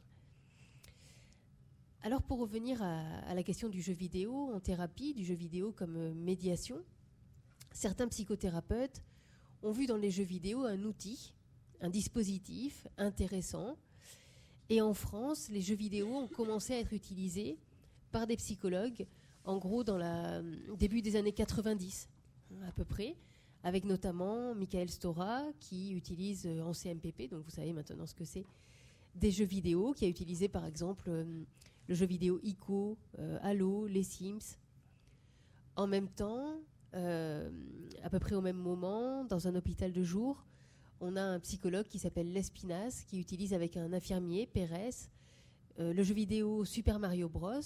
Alors pour revenir à la question du jeu vidéo en thérapie, du jeu vidéo comme médiation, certains psychothérapeutes ont vu dans les jeux vidéo un outil, un dispositif intéressant. Et en France, les jeux vidéo ont commencé à être utilisés par des psychologues, en gros dans le début des années 90 à peu près, avec notamment Michael Stora qui utilise en CMPP, donc vous savez maintenant ce que c'est, des jeux vidéo, qui a utilisé par exemple le jeu vidéo ICO, Halo, les Sims. En même temps, à peu près au même moment, dans un hôpital de jour, on a un psychologue qui s'appelle Lespinasse, qui utilise avec un infirmier, Pérez, le jeu vidéo Super Mario Bros.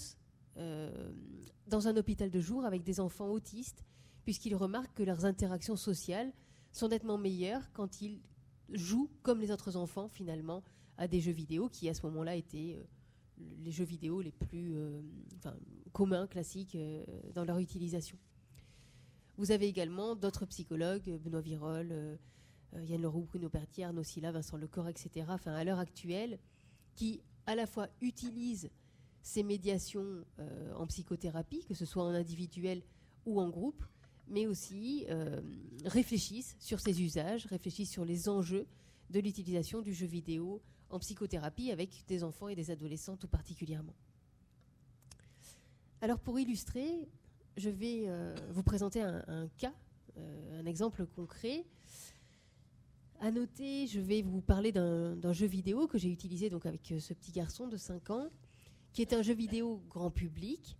Dans un hôpital de jour avec des enfants autistes, puisqu'il remarque que leurs interactions sociales sont nettement meilleures quand ils jouent comme les autres enfants, finalement, à des jeux vidéo qui, à ce moment-là, étaient les jeux vidéo les plus communs, classiques, dans leur utilisation. Vous avez également d'autres psychologues, Benoît Virol, Yann Leroux, Bruno Berthier, Arnaud Silla, Vincent Lecor, etc., à l'heure actuelle, qui à la fois utilisent ces médiations en psychothérapie, que ce soit en individuel ou en groupe, mais aussi réfléchissent sur ces usages, réfléchissent sur les enjeux de l'utilisation du jeu vidéo en psychothérapie avec des enfants et des adolescents tout particulièrement. Alors pour illustrer, je vais vous présenter un cas, un exemple concret. À noter, je vais vous parler d'un jeu vidéo que j'ai utilisé donc avec ce petit garçon de 5 ans, qui est un jeu vidéo grand public.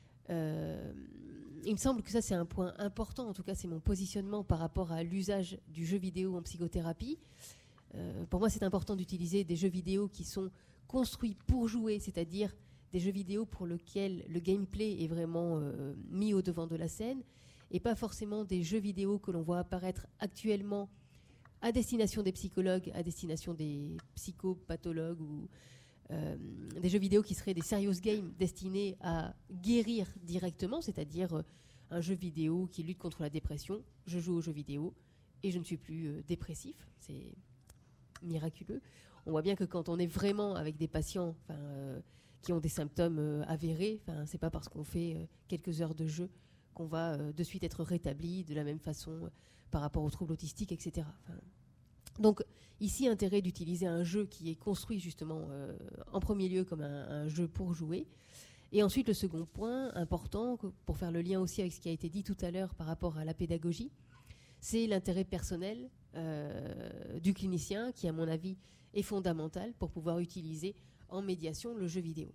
Il me semble que ça c'est un point important, en tout cas c'est mon positionnement par rapport à l'usage du jeu vidéo en psychothérapie. Pour moi c'est important d'utiliser des jeux vidéo qui sont construits pour jouer, c'est-à-dire des jeux vidéo pour lesquels le gameplay est vraiment mis au devant de la scène, et pas forcément des jeux vidéo que l'on voit apparaître actuellement à destination des psychologues, à destination des psychopathologues ou des jeux vidéo qui seraient des serious games destinés à guérir directement, c'est-à-dire un jeu vidéo qui lutte contre la dépression. Je joue aux jeux vidéo et je ne suis plus dépressif. C'est miraculeux. On voit bien que quand on est vraiment avec des patients qui ont des symptômes avérés, c'est pas parce qu'on fait quelques heures de jeu qu'on va de suite être rétabli de la même façon par rapport aux troubles autistiques, etc. Donc ici, intérêt d'utiliser un jeu qui est construit justement en premier lieu comme un jeu pour jouer. Et ensuite, le second point important, pour faire le lien aussi avec ce qui a été dit tout à l'heure par rapport à la pédagogie, c'est l'intérêt personnel du clinicien qui, à mon avis, est fondamental pour pouvoir utiliser en médiation le jeu vidéo.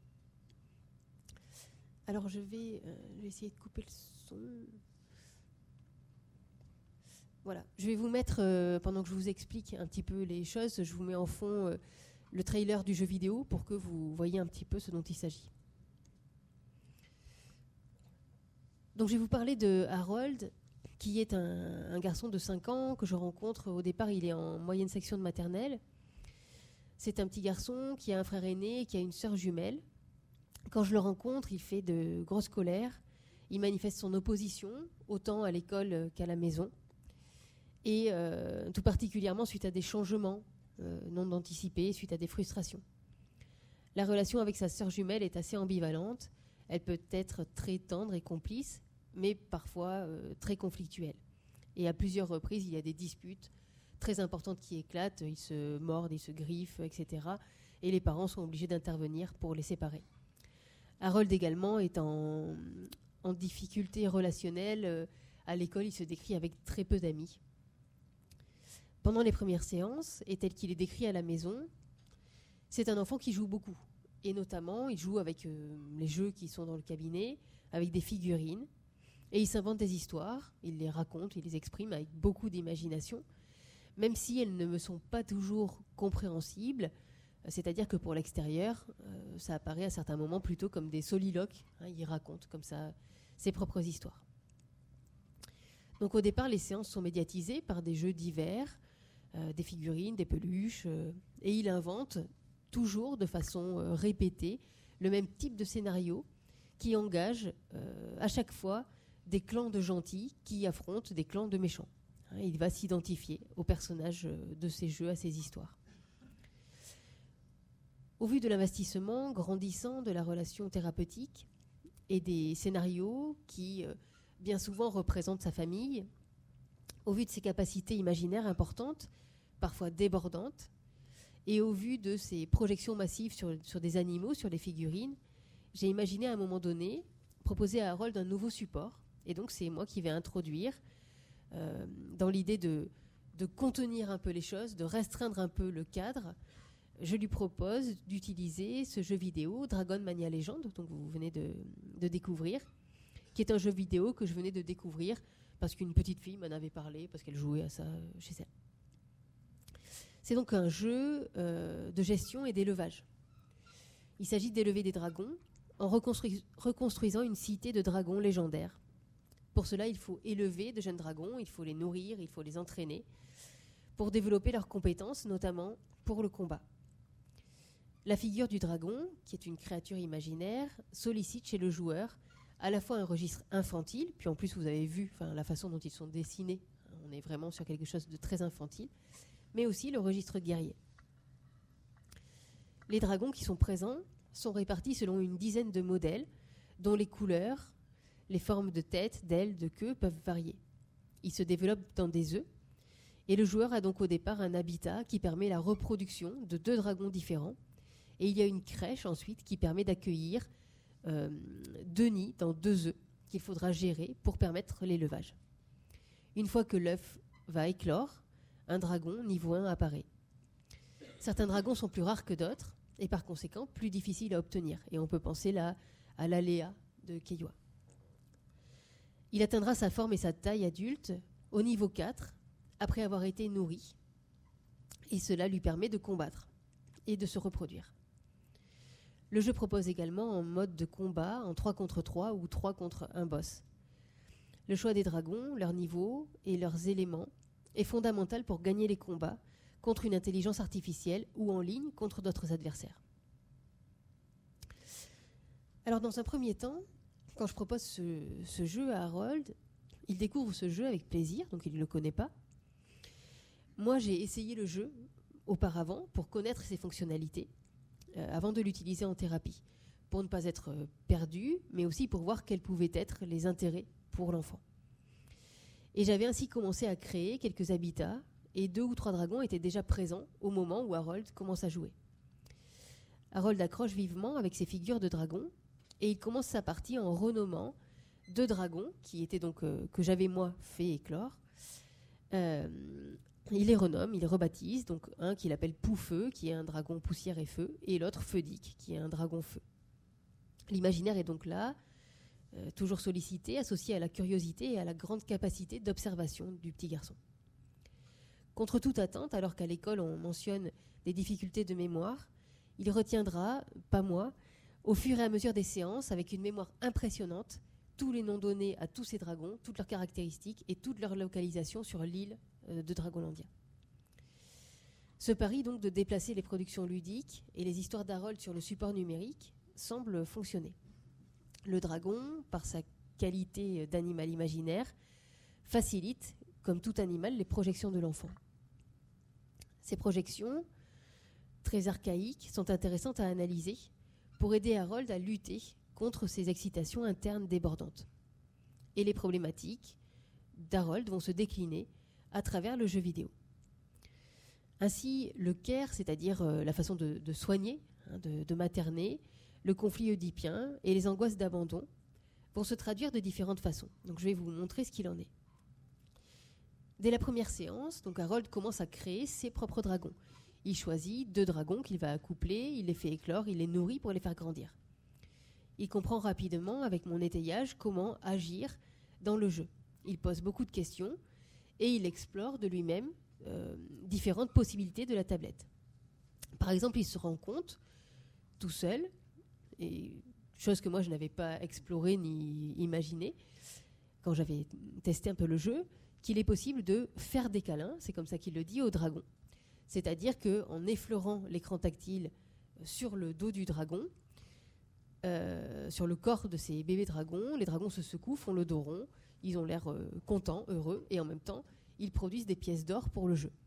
Alors je vais essayer de couper le son. Voilà, je vais vous mettre, pendant que je vous explique un petit peu les choses, je vous mets en fond le trailer du jeu vidéo pour que vous voyez un petit peu ce dont il s'agit. Donc je vais vous parler de Harold, qui est un garçon de 5 ans que je rencontre. Au départ, il est en moyenne section de maternelle. C'est un petit garçon qui a un frère aîné et qui a une sœur jumelle. Quand je le rencontre, il fait de grosses colères. Il manifeste son opposition, autant à l'école qu'à la maison. Et tout particulièrement suite à des changements non anticipés, suite à des frustrations. La relation avec sa sœur jumelle est assez ambivalente. Elle peut être très tendre et complice, mais parfois très conflictuelle. Et à plusieurs reprises, il y a des disputes très importantes qui éclatent. Ils se mordent, ils se griffent, etc. Et les parents sont obligés d'intervenir pour les séparer. Harold également est en difficulté relationnelle. À l'école, il se décrit avec très peu d'amis. Pendant les premières séances, et tel qu'il est décrit à la maison, c'est un enfant qui joue beaucoup. Et notamment, il joue avec les jeux qui sont dans le cabinet, avec des figurines. Et il s'invente des histoires, il les raconte, il les exprime avec beaucoup d'imagination, même si elles ne me sont pas toujours compréhensibles. C'est-à-dire que pour l'extérieur, ça apparaît à certains moments plutôt comme des soliloques. Il raconte comme ça ses propres histoires. Donc au départ, les séances sont médiatisées par des jeux divers, des figurines, des peluches, et il invente toujours de façon répétée le même type de scénario qui engage à chaque fois des clans de gentils qui affrontent des clans de méchants. Il va s'identifier aux personnages de ces jeux, à ces histoires. Au vu de l'investissement grandissant de la relation thérapeutique et des scénarios qui bien souvent représentent sa famille, au vu de ses capacités imaginaires importantes, parfois débordantes, et au vu de ses projections massives sur des animaux, sur les figurines, j'ai imaginé à un moment donné proposer à Harold un nouveau support. Et donc c'est moi qui vais introduire, dans l'idée de contenir un peu les choses, de restreindre un peu le cadre, je lui propose d'utiliser ce jeu vidéo, Dragon Mania Legend, dont vous venez de découvrir, qui est un jeu vidéo que je venais de découvrir parce qu'une petite fille m'en avait parlé, parce qu'elle jouait à ça chez elle. C'est donc un jeu de gestion et d'élevage. Il s'agit d'élever des dragons en reconstruisant une cité de dragons légendaires. Pour cela, il faut élever de jeunes dragons, il faut les nourrir, il faut les entraîner pour développer leurs compétences, notamment pour le combat. La figure du dragon, qui est une créature imaginaire, sollicite chez le joueur à la fois un registre infantile, puis en plus vous avez vu la façon dont ils sont dessinés, on est vraiment sur quelque chose de très infantile, mais aussi le registre guerrier. Les dragons qui sont présents sont répartis selon une dizaine de modèles, dont les couleurs, les formes de tête, d'ailes, de queue peuvent varier. Ils se développent dans des œufs, et le joueur a donc au départ un habitat qui permet la reproduction de 2 dragons différents, et il y a une crèche ensuite qui permet d'accueillir 2 nids dans 2 œufs qu'il faudra gérer pour permettre l'élevage. Une fois que l'œuf va éclore, un dragon niveau 1 apparaît. Certains dragons sont plus rares que d'autres et par conséquent plus difficiles à obtenir. Et on peut penser là à l'Aléa de Keiwa. Il atteindra sa forme et sa taille adulte au niveau 4 après avoir été nourri. Et cela lui permet de combattre et de se reproduire. Le jeu propose également un mode de combat en 3 contre 3 ou 3 contre 1 boss. Le choix des dragons, leur niveau et leurs éléments est fondamental pour gagner les combats contre une intelligence artificielle ou en ligne contre d'autres adversaires. Alors dans un premier temps, quand je propose ce jeu à Harold, il découvre ce jeu avec plaisir, donc il ne le connaît pas. Moi j'ai essayé le jeu auparavant pour connaître ses fonctionnalités, avant de l'utiliser en thérapie, pour ne pas être perdu, mais aussi pour voir quels pouvaient être les intérêts pour l'enfant. Et j'avais ainsi commencé à créer quelques habitats, et 2 ou 3 dragons étaient déjà présents au moment où Harold commence à jouer. Harold accroche vivement avec ses figures de dragons, et il commence sa partie en renommant 2 dragons, qui étaient donc que j'avais moi fait éclore. Il les renomme, il les rebaptise, donc un qu'il appelle Poufeu, qui est un dragon poussière et feu, et l'autre Feudic, qui est un dragon feu. L'imaginaire est donc là, toujours sollicité, associé à la curiosité et à la grande capacité d'observation du petit garçon. Contre toute attente, alors qu'à l'école on mentionne des difficultés de mémoire, il retiendra, pas moi, au fur et à mesure des séances, avec une mémoire impressionnante, tous les noms donnés à tous ces dragons, toutes leurs caractéristiques et toute leur localisation sur l'île de Dragonlandia. Ce pari donc de déplacer les productions ludiques et les histoires d'Harold sur le support numérique semble fonctionner. Le dragon, par sa qualité d'animal imaginaire, facilite, comme tout animal, les projections de l'enfant. Ces projections, très archaïques, sont intéressantes à analyser pour aider Harold à lutter contre ces excitations internes débordantes. Et les problématiques d'Harold vont se décliner à travers le jeu vidéo. Ainsi, le care, c'est-à-dire la façon de soigner, de materner, le conflit oedipien et les angoisses d'abandon vont se traduire de différentes façons. Donc je vais vous montrer ce qu'il en est. Dès la première séance, donc Harold commence à créer ses propres dragons. Il choisit 2 dragons qu'il va accoupler, il les fait éclore, il les nourrit pour les faire grandir. Il comprend rapidement, avec mon étayage, comment agir dans le jeu. Il pose beaucoup de questions et il explore de lui-même différentes possibilités de la tablette. Par exemple, il se rend compte, tout seul, et chose que moi je n'avais pas explorée ni imaginée, quand j'avais testé un peu le jeu, qu'il est possible de faire des câlins, c'est comme ça qu'il le dit, au dragon. C'est-à-dire qu'en effleurant l'écran tactile sur le dos du dragon, sur le corps de ces bébés dragons, les dragons se secouent, font le dos rond, ils ont l'air contents, heureux, et en même temps, ils produisent des pièces d'or pour le jeu.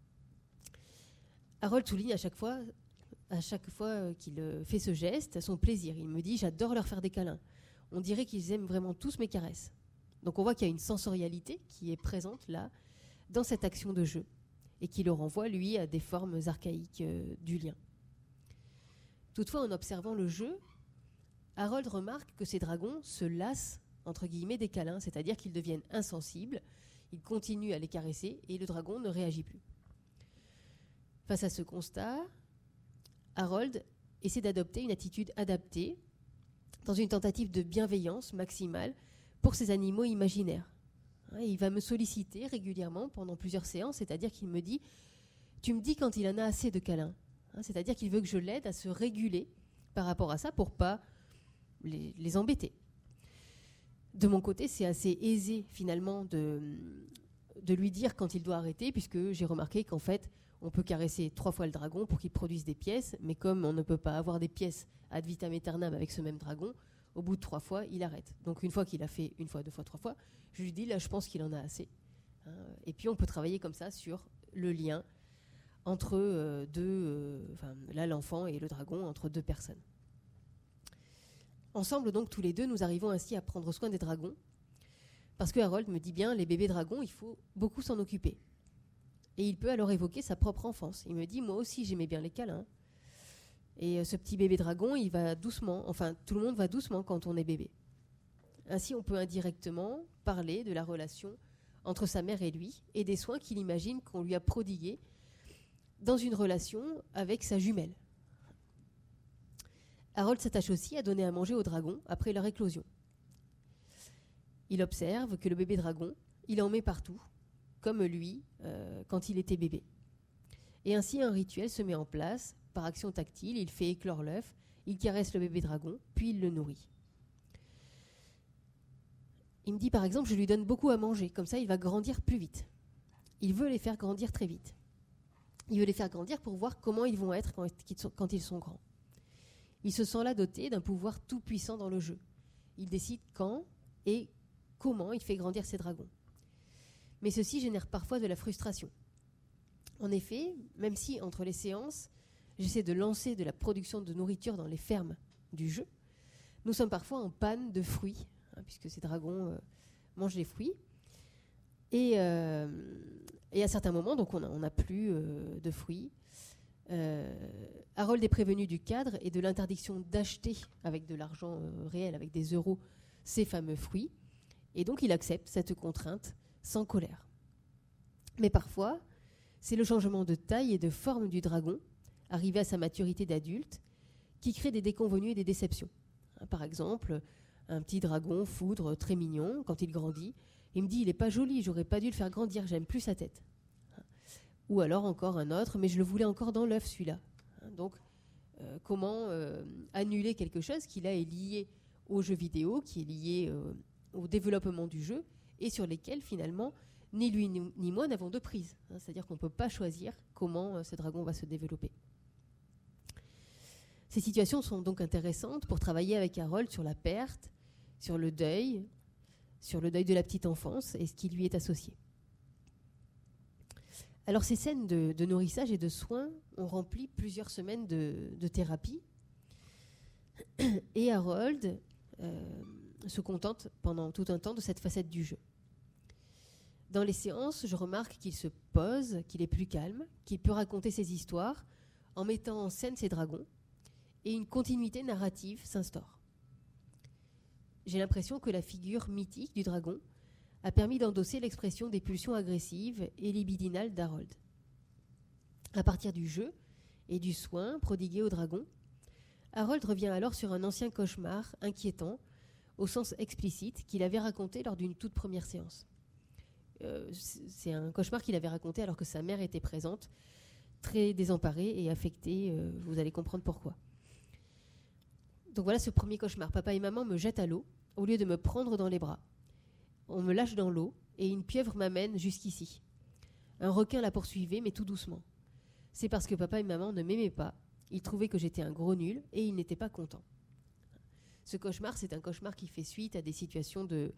Harold souligne à chaque fois qu'il fait ce geste, son plaisir. Il me dit « J'adore leur faire des câlins. On dirait qu'ils aiment vraiment tous mes caresses. » Donc on voit qu'il y a une sensorialité qui est présente là, dans cette action de jeu, et qui le renvoie, lui, à des formes archaïques du lien. Toutefois, en observant le jeu, Harold remarque que ces dragons se lassent, entre guillemets, des câlins, c'est-à-dire qu'ils deviennent insensibles, ils continuent à les caresser, et le dragon ne réagit plus. Face à ce constat, Harold essaie d'adopter une attitude adaptée dans une tentative de bienveillance maximale pour ces animaux imaginaires. Il va me solliciter régulièrement pendant plusieurs séances, c'est-à-dire qu'il me dit « Tu me dis quand il en a assez de câlins ». C'est-à-dire qu'il veut que je l'aide à se réguler par rapport à ça pour ne pas les embêter. De mon côté, c'est assez aisé finalement de lui dire quand il doit arrêter, puisque j'ai remarqué qu'en fait, on peut caresser 3 fois le dragon pour qu'il produise des pièces, mais comme on ne peut pas avoir des pièces ad vitam aeternam avec ce même dragon, au bout de 3 fois, il arrête. Donc une fois qu'il a fait 1 fois, 2 fois, 3 fois, je lui dis là, je pense qu'il en a assez. Et puis on peut travailler comme ça sur le lien entre l'enfant et le dragon, entre 2 personnes. Ensemble, donc, tous les 2, nous arrivons ainsi à prendre soin des dragons, parce que Harold me dit bien, les bébés dragons, il faut beaucoup s'en occuper. Et il peut alors évoquer sa propre enfance. Il me dit, moi aussi, j'aimais bien les câlins. Et ce petit bébé dragon, il va doucement, enfin, tout le monde va doucement quand on est bébé. Ainsi, on peut indirectement parler de la relation entre sa mère et lui, et des soins qu'il imagine qu'on lui a prodigués dans une relation avec sa jumelle. Harold s'attache aussi à donner à manger aux dragons après leur éclosion. Il observe que le bébé dragon, il en met partout, comme lui quand il était bébé. Et ainsi, un rituel se met en place. Par action tactile, il fait éclore l'œuf, il caresse le bébé dragon, puis il le nourrit. Il me dit par exemple, je lui donne beaucoup à manger, comme ça il va grandir plus vite. Il veut les faire grandir très vite. Il veut les faire grandir pour voir comment ils vont être quand ils sont grands. Il se sent là doté d'un pouvoir tout puissant dans le jeu. Il décide quand et comment il fait grandir ses dragons. Mais ceci génère parfois de la frustration. En effet, même si entre les séances, j'essaie de lancer de la production de nourriture dans les fermes du jeu, nous sommes parfois en panne de fruits, puisque ces dragons mange les fruits. Et à certains moments, donc on n'a plus de fruits. Harold est prévenu du cadre et de l'interdiction d'acheter avec de l'argent réel, avec des euros, ces fameux fruits. Et donc il accepte cette contrainte sans colère. Mais parfois, c'est le changement de taille et de forme du dragon, arrivé à sa maturité d'adulte, qui crée des déconvenues et des déceptions. Par exemple, un petit dragon foudre très mignon, quand il grandit, il me dit « il n'est pas joli, j'aurais pas dû le faire grandir, j'aime plus sa tête ». Ou alors encore un autre « mais je le voulais encore dans l'œuf celui-là ». Donc, comment annuler quelque chose qui là est lié au jeu vidéo, qui est lié au développement du jeu, et sur lesquels finalement, ni lui ni moi n'avons de prise. C'est-à-dire qu'on ne peut pas choisir comment ce dragon va se développer. Ces situations sont donc intéressantes pour travailler avec Harold sur la perte, sur le deuil de la petite enfance et ce qui lui est associé. Alors ces scènes de nourrissage et de soins ont rempli plusieurs semaines de thérapie et Harold se contente pendant tout un temps de cette facette du jeu. Dans les séances, je remarque qu'il se pose, qu'il est plus calme, qu'il peut raconter ses histoires en mettant en scène ses dragons et une continuité narrative s'instaure. J'ai l'impression que la figure mythique du dragon a permis d'endosser l'expression des pulsions agressives et libidinales d'Harold. À partir du jeu et du soin prodigué au dragon, Harold revient alors sur un ancien cauchemar inquiétant, au sens explicite, qu'il avait raconté lors d'une toute première séance. C'est un cauchemar qu'il avait raconté alors que sa mère était présente, très désemparée et affectée, vous allez comprendre pourquoi. Donc voilà ce premier cauchemar. Papa et maman me jettent à l'eau au lieu de me prendre dans les bras. On me lâche dans l'eau et une pieuvre m'amène jusqu'ici. Un requin la poursuivait, mais tout doucement. C'est parce que papa et maman ne m'aimaient pas. Ils trouvaient que j'étais un gros nul et ils n'étaient pas contents. Ce cauchemar, c'est un cauchemar qui fait suite à des situations de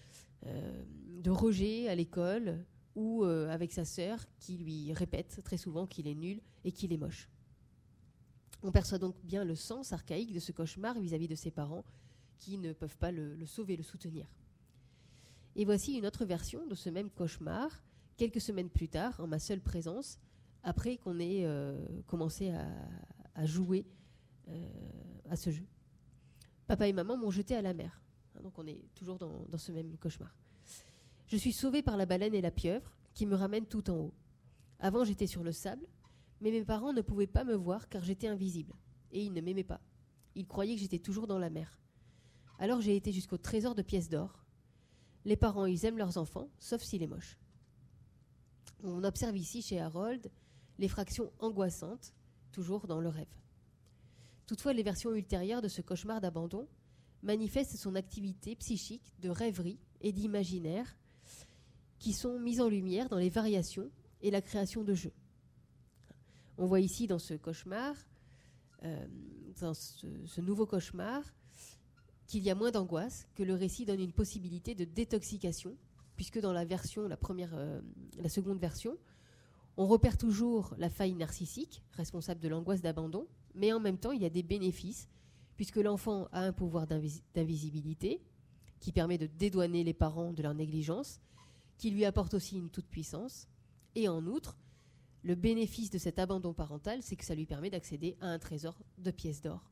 rejet à l'école ou avec sa sœur qui lui répète très souvent qu'il est nul et qu'il est moche. On perçoit donc bien le sens archaïque de ce cauchemar vis-à-vis de ses parents qui ne peuvent pas le sauver, le soutenir. Et voici une autre version de ce même cauchemar, quelques semaines plus tard, en ma seule présence, après qu'on ait commencé à jouer à ce jeu. Papa et maman m'ont jeté à la mer. Donc on est toujours dans ce même cauchemar. Je suis sauvée par la baleine et la pieuvre qui me ramènent tout en haut. Avant, j'étais sur le sable, mais mes parents ne pouvaient pas me voir car j'étais invisible. Et ils ne m'aimaient pas. Ils croyaient que j'étais toujours dans la mer. Alors j'ai été jusqu'au trésor de pièces d'or. Les parents, ils aiment leurs enfants, sauf s'il est moche. On observe ici chez Harold les fractions angoissantes, toujours dans le rêve. Toutefois, les versions ultérieures de ce cauchemar d'abandon manifestent son activité psychique de rêverie et d'imaginaire qui sont mises en lumière dans les variations et la création de jeux. On voit ici dans ce cauchemar, dans ce nouveau cauchemar, qu'il y a moins d'angoisse, que le récit donne une possibilité de détoxication, puisque dans la seconde version, on repère toujours la faille narcissique, responsable de l'angoisse d'abandon, mais en même temps, il y a des bénéfices, puisque l'enfant a un pouvoir d'invisibilité qui permet de dédouaner les parents de leur négligence, qui lui apporte aussi une toute-puissance, et en outre, le bénéfice de cet abandon parental, c'est que ça lui permet d'accéder à un trésor de pièces d'or.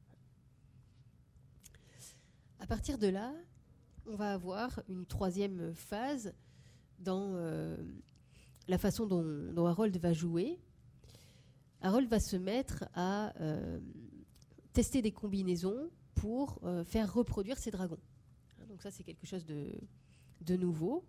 À partir de là, on va avoir une troisième phase dans la façon dont Harold va jouer. Harold va se mettre à tester des combinaisons pour faire reproduire ses dragons. Donc ça, c'est quelque chose de nouveau.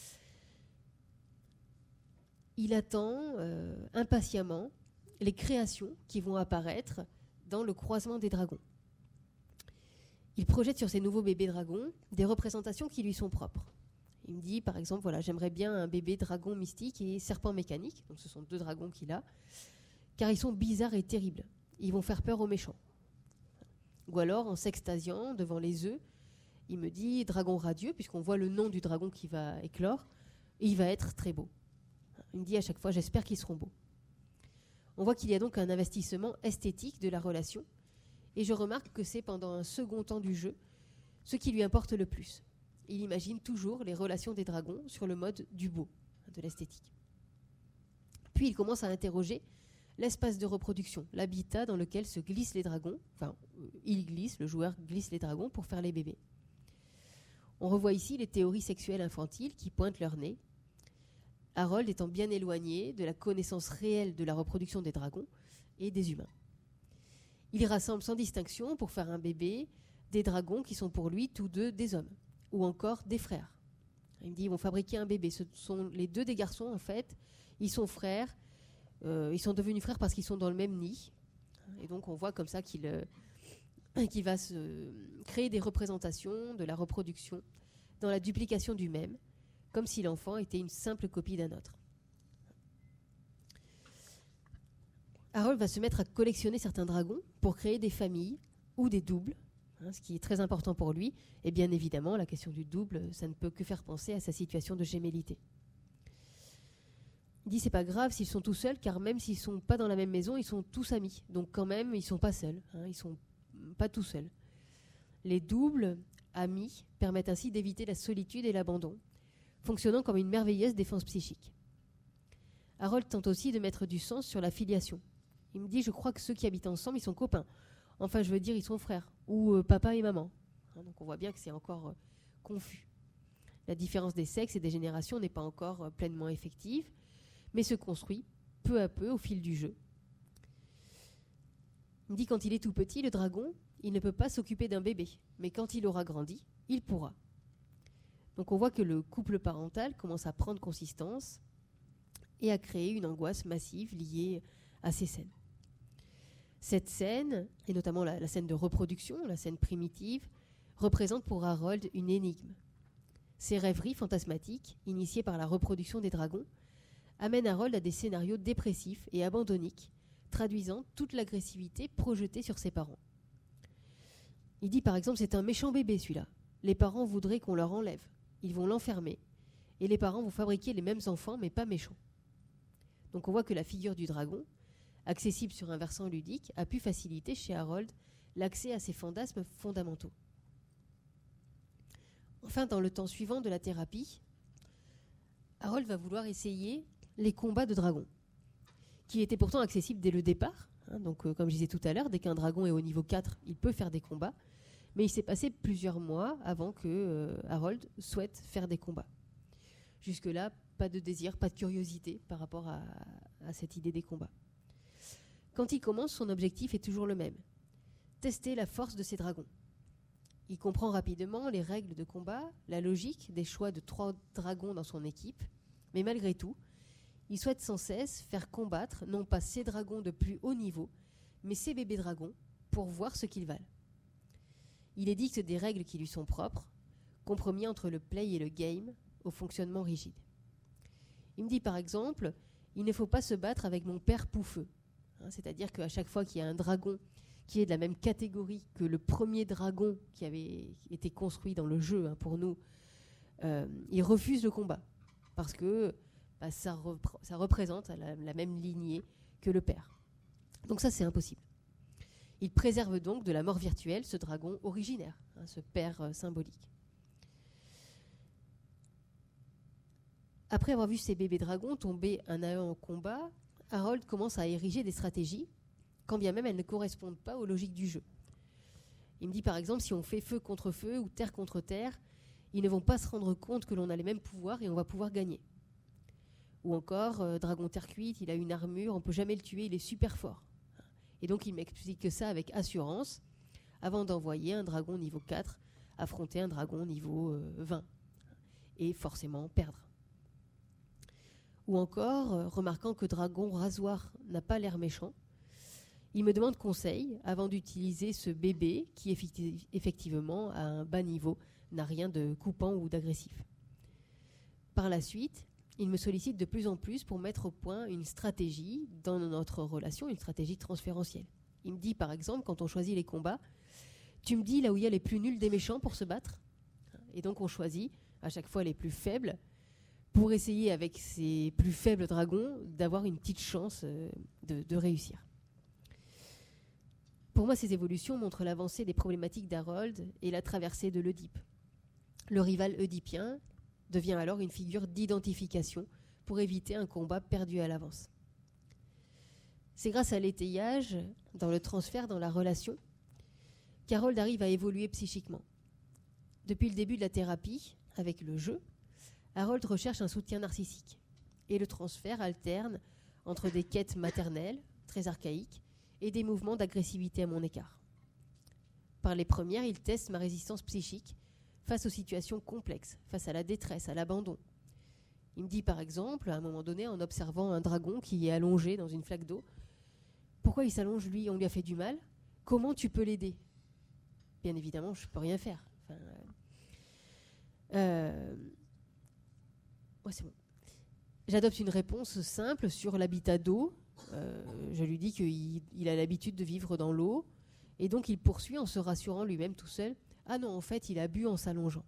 Il attend impatiemment les créations qui vont apparaître dans le croisement des dragons. Il projette sur ces nouveaux bébés dragons des représentations qui lui sont propres. Il me dit, par exemple, voilà, j'aimerais bien un bébé dragon mystique et serpent mécanique. Donc ce sont deux dragons qu'il a, car ils sont bizarres et terribles. Ils vont faire peur aux méchants. Ou alors, en s'extasiant devant les œufs, il me dit dragon radieux, puisqu'on voit le nom du dragon qui va éclore, et il va être très beau. Il me dit à chaque fois, j'espère qu'ils seront beaux. On voit qu'il y a donc un investissement esthétique de la relation, et je remarque que c'est pendant un second temps du jeu ce qui lui importe le plus. il imagine toujours les relations des dragons sur le mode du beau, de l'esthétique. Puis il commence à interroger l'espace de reproduction, l'habitat dans lequel se glissent les dragons. Enfin, le joueur glisse les dragons pour faire les bébés. On revoit ici les théories sexuelles infantiles qui pointent leur nez, Harold étant bien éloigné de la connaissance réelle de la reproduction des dragons et des humains. Il rassemble sans distinction pour faire un bébé des dragons qui sont pour lui tous deux des hommes, ou encore des frères. Il me dit ils vont fabriquer un bébé. Ce sont les deux des garçons en fait. Ils sont frères. Ils sont devenus frères parce qu'ils sont dans le même nid. Et donc on voit comme ça qu'il va se créer des représentations de la reproduction dans la duplication du même, comme si l'enfant était une simple copie d'un autre. Harold va se mettre à collectionner certains dragons pour créer des familles ou des doubles, ce qui est très important pour lui. Et bien évidemment, la question du double, ça ne peut que faire penser à sa situation de gémellité. Il dit c'est pas grave s'ils sont tous seuls, car même s'ils sont pas dans la même maison, ils sont tous amis. Donc quand même, ils sont pas seuls, ils sont pas tout seuls. Les doubles amis permettent ainsi d'éviter la solitude et l'abandon, fonctionnant comme une merveilleuse défense psychique. Harold tente aussi de mettre du sens sur la filiation. Il me dit, je crois que ceux qui habitent ensemble, ils sont copains. Enfin, je veux dire, ils sont frères, ou papa et maman. Donc on voit bien que c'est encore confus. La différence des sexes et des générations n'est pas encore pleinement effective, mais se construit peu à peu au fil du jeu. Il me dit, quand il est tout petit, le dragon, il ne peut pas s'occuper d'un bébé, mais quand il aura grandi, il pourra. Donc on voit que le couple parental commence à prendre consistance et à créer une angoisse massive liée à ces scènes. Cette scène, et notamment la scène de reproduction, la scène primitive, représente pour Harold une énigme. Ces rêveries fantasmatiques, initiées par la reproduction des dragons, amènent Harold à des scénarios dépressifs et abandonniques, traduisant toute l'agressivité projetée sur ses parents. Il dit par exemple, c'est un méchant bébé celui-là. Les parents voudraient qu'on leur enlève. Ils vont l'enfermer. Et les parents vont fabriquer les mêmes enfants, mais pas méchants. Donc on voit que la figure du dragon, accessible sur un versant ludique, a pu faciliter chez Harold l'accès à ces fantasmes fondamentaux. Enfin, dans le temps suivant de la thérapie, Harold va vouloir essayer les combats de dragons, qui étaient pourtant accessibles dès le départ. Donc, comme je disais tout à l'heure, dès qu'un dragon est au niveau 4, il peut faire des combats. Mais il s'est passé plusieurs mois avant que Harold souhaite faire des combats. Jusque-là, pas de désir, pas de curiosité par rapport à cette idée des combats. Quand il commence, son objectif est toujours le même. Tester la force de ses dragons. Il comprend rapidement les règles de combat, la logique des choix de 3 dragons dans son équipe. Mais malgré tout, il souhaite sans cesse faire combattre non pas ses dragons de plus haut niveau, mais ses bébés dragons pour voir ce qu'ils valent. Il édicte des règles qui lui sont propres, compromis entre le play et le game, au fonctionnement rigide. Il me dit par exemple, il ne faut pas se battre avec mon père Poufeux. C'est-à-dire qu'à chaque fois qu'il y a un dragon qui est de la même catégorie que le premier dragon qui avait été construit dans le jeu pour nous, il refuse le combat parce que ça représente la même lignée que le père. Donc ça, c'est impossible. Il préserve donc de la mort virtuelle ce dragon originaire, ce père symbolique. Après avoir vu ses bébés dragons tomber un à un en combat, Harold commence à ériger des stratégies, quand bien même elles ne correspondent pas aux logiques du jeu. Il me dit par exemple, si on fait feu contre feu ou terre contre terre, ils ne vont pas se rendre compte que l'on a les mêmes pouvoirs et on va pouvoir gagner. Ou encore, dragon terre cuite, il a une armure, on ne peut jamais le tuer, il est super fort. Et donc il m'explique que ça avec assurance, avant d'envoyer un dragon niveau 4 affronter un dragon niveau 20, et forcément perdre. Ou encore, remarquant que dragon rasoir n'a pas l'air méchant, il me demande conseil avant d'utiliser ce bébé qui effectivement à un bas niveau n'a rien de coupant ou d'agressif. Par la suite, il me sollicite de plus en plus pour mettre au point une stratégie dans notre relation, une stratégie transférentielle. Il me dit par exemple, quand on choisit les combats, tu me dis là où il y a les plus nuls des méchants pour se battre. Et donc on choisit à chaque fois les plus faibles pour essayer avec ces plus faibles dragons d'avoir une petite chance de réussir. Pour moi, ces évolutions montrent l'avancée des problématiques d'Harold et la traversée de l'Oedipe. Le rival oedipien devient alors une figure d'identification pour éviter un combat perdu à l'avance. C'est grâce à l'étayage, dans le transfert, dans la relation, qu'Harold arrive à évoluer psychiquement. Depuis le début de la thérapie, avec le jeu, Harold recherche un soutien narcissique. Et le transfert alterne entre des quêtes maternelles, très archaïques, et des mouvements d'agressivité à mon écart. Par les premières, il teste ma résistance psychique face aux situations complexes, face à la détresse, à l'abandon. Il me dit par exemple, à un moment donné, en observant un dragon qui est allongé dans une flaque d'eau, « Pourquoi il s'allonge, lui? On lui a fait du mal. Comment tu peux l'aider ?» Bien évidemment, je ne peux rien faire. Ouais, c'est bon. J'adopte une réponse simple sur l'habitat d'eau. Je lui dis qu'il a l'habitude de vivre dans l'eau. Et donc, il poursuit en se rassurant lui-même tout seul. Ah non, en fait, il a bu en s'allongeant.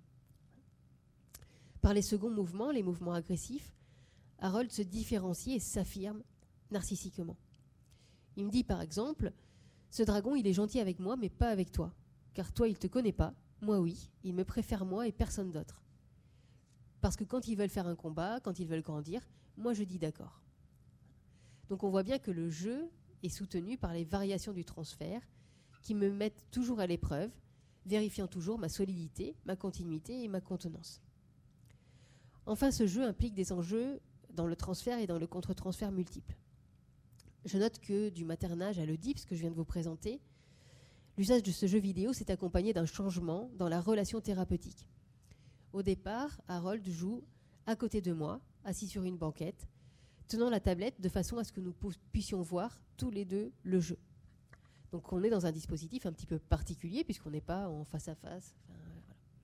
Par les seconds mouvements, les mouvements agressifs, Harold se différencie et s'affirme narcissiquement. Il me dit par exemple, ce dragon, il est gentil avec moi, mais pas avec toi. Car toi, il ne te connaît pas, moi oui, il me préfère moi et personne d'autre. Parce que quand ils veulent faire un combat, quand ils veulent grandir, moi je dis d'accord. Donc on voit bien que le jeu est soutenu par les variations du transfert qui me mettent toujours à l'épreuve, vérifiant toujours ma solidité, ma continuité et ma contenance. Enfin, ce jeu implique des enjeux dans le transfert et dans le contre-transfert multiples. Je note que du maternage à l'Oedipe, ce que je viens de vous présenter, l'usage de ce jeu vidéo s'est accompagné d'un changement dans la relation thérapeutique. Au départ, Harold joue à côté de moi, assis sur une banquette, tenant la tablette de façon à ce que nous puissions voir tous les deux le jeu. Donc on est dans un dispositif un petit peu particulier puisqu'on n'est pas en face à face. Voilà.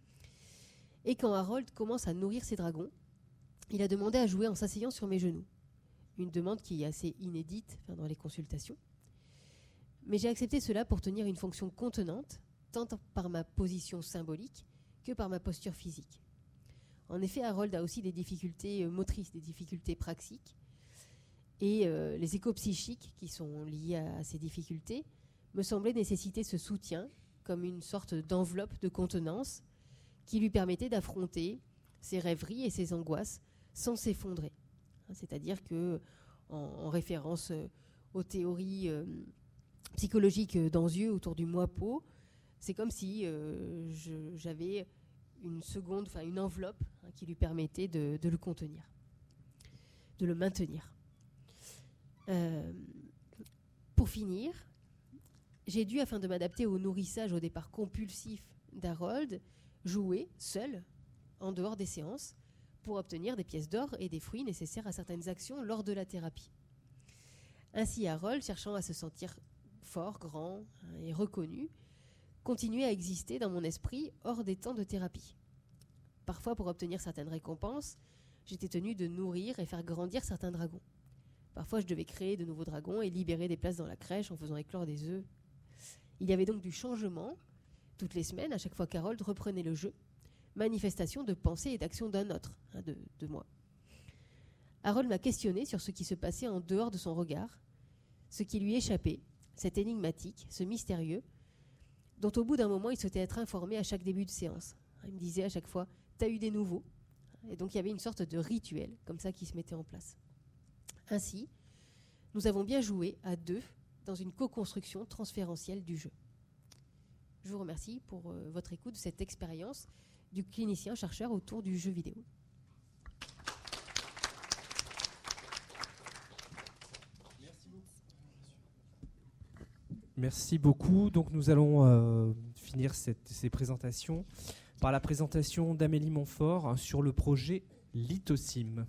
Et quand Harold commence à nourrir ses dragons, il a demandé à jouer en s'asseyant sur mes genoux. Une demande qui est assez inédite dans les consultations. Mais j'ai accepté cela pour tenir une fonction contenante, tant par ma position symbolique que par ma posture physique. En effet, Harold a aussi des difficultés motrices, des difficultés praxiques, et les échos psychiques qui sont liés à ces difficultés me semblaient nécessiter ce soutien comme une sorte d'enveloppe de contenance qui lui permettait d'affronter ses rêveries et ses angoisses sans s'effondrer. C'est-à-dire que, en référence aux théories psychologiques d'Anzieux autour du moi-peau, c'est comme si j'avais une enveloppe qui lui permettait de le contenir, de le maintenir. Pour finir, j'ai dû, afin de m'adapter au nourrissage au départ compulsif d'Harold, jouer seul, en dehors des séances, pour obtenir des pièces d'or et des fruits nécessaires à certaines actions lors de la thérapie. Ainsi, Harold, cherchant à se sentir fort, grand et reconnu, continuait à exister dans mon esprit hors des temps de thérapie. Parfois, pour obtenir certaines récompenses, j'étais tenu de nourrir et faire grandir certains dragons. Parfois, je devais créer de nouveaux dragons et libérer des places dans la crèche en faisant éclore des œufs. Il y avait donc du changement toutes les semaines, à chaque fois qu'Harold reprenait le jeu, manifestation de pensée et d'action d'un autre, de moi. Harold m'a questionné sur ce qui se passait en dehors de son regard, ce qui lui échappait, cet énigmatique, ce mystérieux, dont au bout d'un moment il souhaitait être informé à chaque début de séance. Il me disait à chaque fois « t'as eu des nouveaux ?» Et donc il y avait une sorte de rituel comme ça qui se mettait en place. Ainsi, nous avons bien joué à deux dans une co-construction transférentielle du jeu. Je vous remercie pour votre écoute de cette expérience du clinicien-chercheur autour du jeu vidéo. Merci beaucoup. Donc nous allons finir ces présentations par la présentation d'Amélie Montfort sur le projet Lithosim.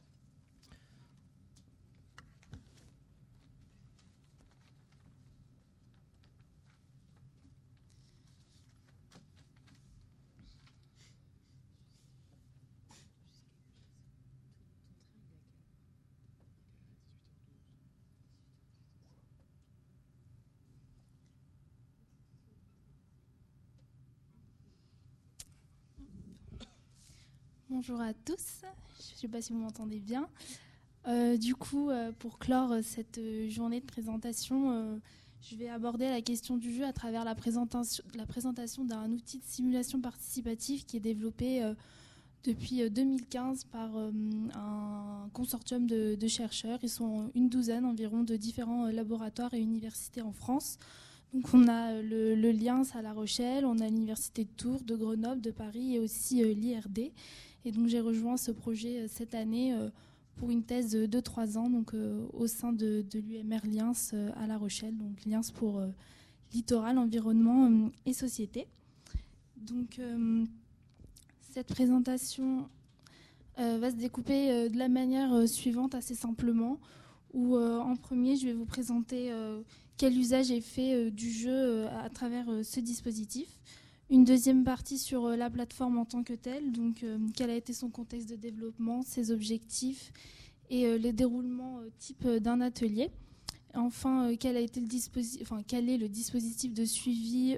Bonjour à tous, je ne sais pas si vous m'entendez bien. Du coup, pour clore cette journée de présentation, Je vais aborder la question du jeu à travers la présentation d'un outil de simulation participative qui est développé depuis 2015 par un consortium de chercheurs. Ils sont une douzaine environ de différents laboratoires et universités en France. Donc on a le LIANS à La Rochelle, on a l'université de Tours, de Grenoble, de Paris et aussi l'IRD. Et donc j'ai rejoint ce projet cette année pour une thèse de 3 ans donc, au sein de l'UMR LIANS à La Rochelle. Donc LIANS pour littoral, environnement et société. Donc cette présentation va se découper de la manière suivante assez simplement, où en premier je vais vous présenter quel usage est fait du jeu à travers ce dispositif. Une deuxième partie sur la plateforme en tant que telle, donc quel a été son contexte de développement, ses objectifs et le déroulement type d'un atelier. Enfin, quel est le dispositif de suivi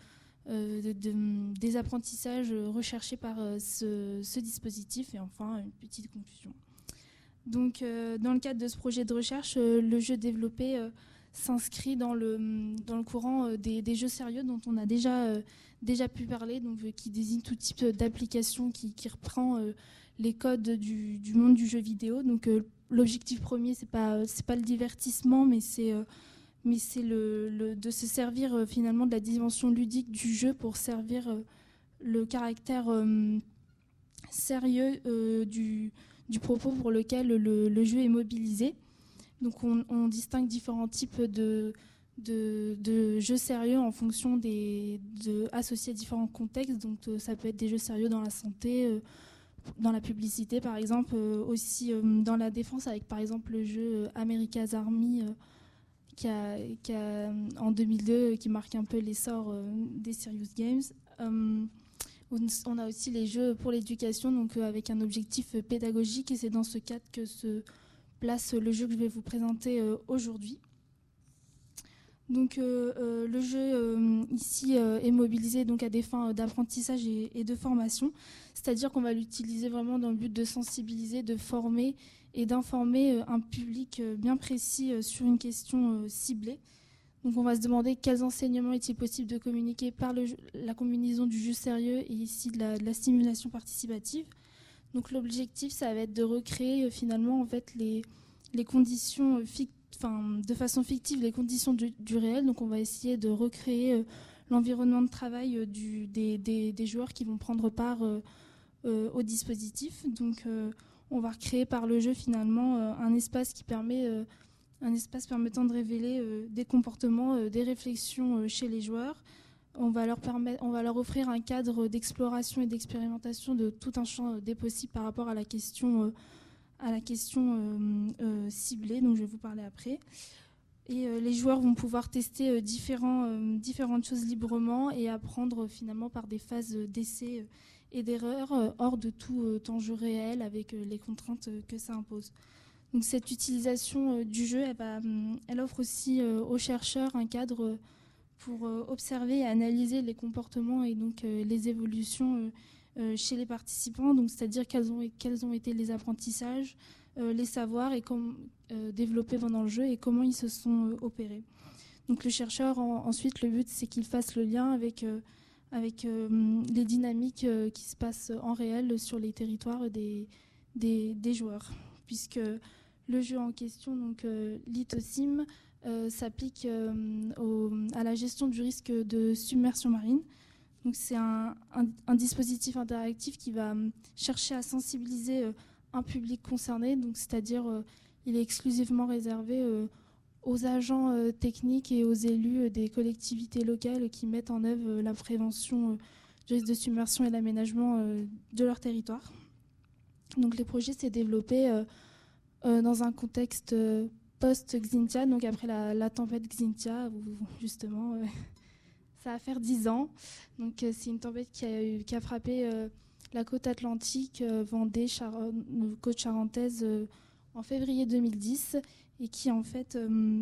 des apprentissages recherchés par ce dispositif, et enfin une petite conclusion. Donc, dans le cadre de ce projet de recherche, le jeu développé s'inscrit dans le courant des jeux sérieux dont on a déjà pu parler, donc, qui désigne tout type d'application qui reprend les codes du monde du jeu vidéo. Donc, l'objectif premier, c'est pas le divertissement, mais c'est de se servir finalement de la dimension ludique du jeu pour servir le caractère sérieux du propos pour lequel le jeu est mobilisé. Donc on distingue différents types de jeux sérieux en fonction associés à différents contextes. Donc ça peut être des jeux sérieux dans la santé, dans la publicité par exemple, aussi dans la défense avec par exemple le jeu America's Army qui a en 2002 qui marque un peu l'essor des serious games. On a aussi les jeux pour l'éducation, donc avec un objectif pédagogique, et c'est dans ce cadre que se place le jeu que je vais vous présenter aujourd'hui. Donc le jeu ici est mobilisé donc à des fins d'apprentissage et de formation, c'est-à-dire qu'on va l'utiliser vraiment dans le but de sensibiliser, de former et d'informer un public bien précis sur une question ciblée. Donc on va se demander quels enseignements est-il possible de communiquer par la combinaison du jeu sérieux et ici de la stimulation participative. Donc l'objectif, ça va être de recréer finalement en fait les conditions de façon fictive les conditions du réel. Donc on va essayer de recréer l'environnement de travail des joueurs qui vont prendre part au dispositif. Donc on va recréer par le jeu finalement un espace permettant de révéler des comportements, des réflexions chez les joueurs. On va leur offrir un cadre d'exploration et d'expérimentation de tout un champ des possibles par rapport à la question ciblée, dont je vais vous parler après. Et les joueurs vont pouvoir tester différentes choses librement et apprendre finalement par des phases d'essai et d'erreur hors de tout enjeu réel avec les contraintes que ça impose. Donc cette utilisation du jeu, elle offre aussi aux chercheurs un cadre pour observer et analyser les comportements et donc les évolutions chez les participants, donc c'est-à-dire quels ont été les apprentissages, les savoirs et développés pendant le jeu et comment ils se sont opérés. Donc le chercheur, ensuite, le but, c'est qu'il fasse le lien avec les dynamiques qui se passent en réel sur les territoires des joueurs, puisque le jeu en question, donc Lithosim, s'applique à la gestion du risque de submersion marine. Donc c'est un dispositif interactif qui va chercher à sensibiliser un public concerné, donc c'est-à-dire il est exclusivement réservé aux agents techniques et aux élus des collectivités locales qui mettent en œuvre la prévention du risque de submersion et l'aménagement de leur territoire. Donc les projets s'est développé dans un contexte post-Xynthia, donc après la tempête Xynthia, où justement ça va faire 10 ans. Donc c'est une tempête qui a frappé la côte atlantique, Vendée, côte charentaise en février 2010 et qui en fait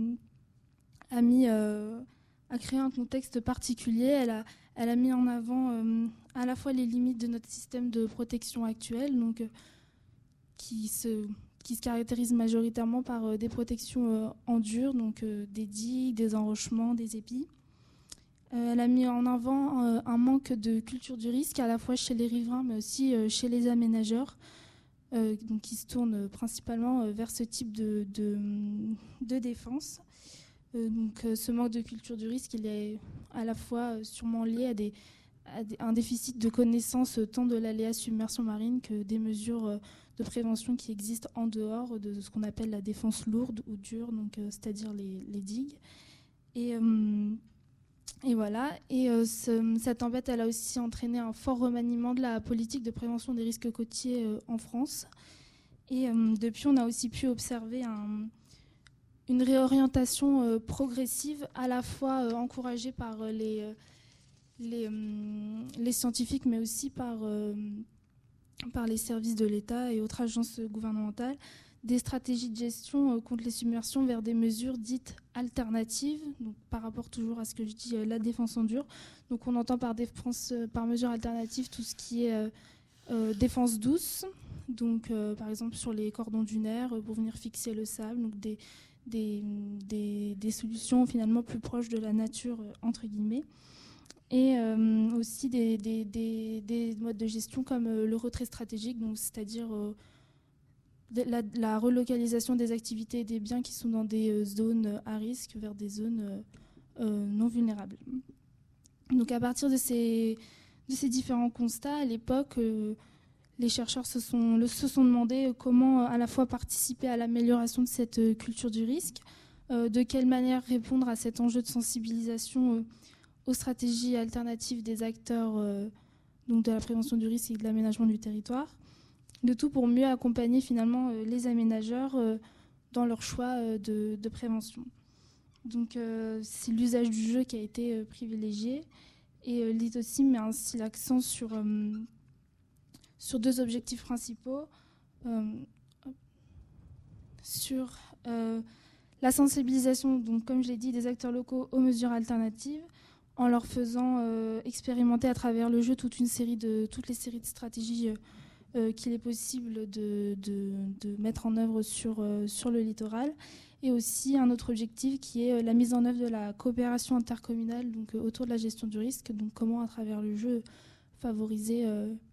a créé un contexte particulier. Elle a mis en avant à la fois les limites de notre système de protection actuel, donc qui qui se caractérise majoritairement par des protections en dur, donc des digues, des enrochements, des épis. Elle a mis en avant un manque de culture du risque, à la fois chez les riverains, mais aussi chez les aménageurs, donc qui se tournent principalement vers ce type de défense. Donc, ce manque de culture du risque, il est à la fois sûrement lié à un déficit de connaissance tant de l'aléa submersion marine que des mesures de prévention qui existent en dehors de ce qu'on appelle la défense lourde ou dure, donc c'est-à-dire les digues. Et voilà. Et cette tempête, elle a aussi entraîné un fort remaniement de la politique de prévention des risques côtiers en France. Et depuis, on a aussi pu observer une réorientation progressive, à la fois encouragée par les scientifiques, mais aussi par les services de l'État et autres agences gouvernementales, des stratégies de gestion contre les submersions vers des mesures dites alternatives, donc par rapport toujours à ce que je dis, la défense en dur. Donc on entend par mesures alternatives tout ce qui est défense douce, donc par exemple sur les cordons dunaires pour venir fixer le sable, donc des solutions finalement plus proches de la nature, entre guillemets. Et aussi des modes de gestion comme le retrait stratégique, donc c'est-à-dire la relocalisation des activités et des biens qui sont dans des zones à risque vers des zones non vulnérables. Donc à partir de ces différents constats, à l'époque, les chercheurs se sont demandé comment à la fois participer à l'amélioration de cette culture du risque, de quelle manière répondre à cet enjeu de sensibilisation aux stratégies alternatives des acteurs donc de la prévention du risque et de l'aménagement du territoire. De tout pour mieux accompagner finalement les aménageurs dans leur choix de prévention. Donc c'est l'usage du jeu qui a été privilégié et l'ITOSIM met ainsi l'accent sur deux objectifs principaux, sur la sensibilisation, donc comme je l'ai dit, des acteurs locaux aux mesures alternatives, en leur faisant expérimenter à travers le jeu toutes les séries de stratégies qu'il est possible de mettre en œuvre sur le littoral. Et aussi un autre objectif qui est la mise en œuvre de la coopération intercommunale donc, autour de la gestion du risque. Donc comment à travers le jeu favoriser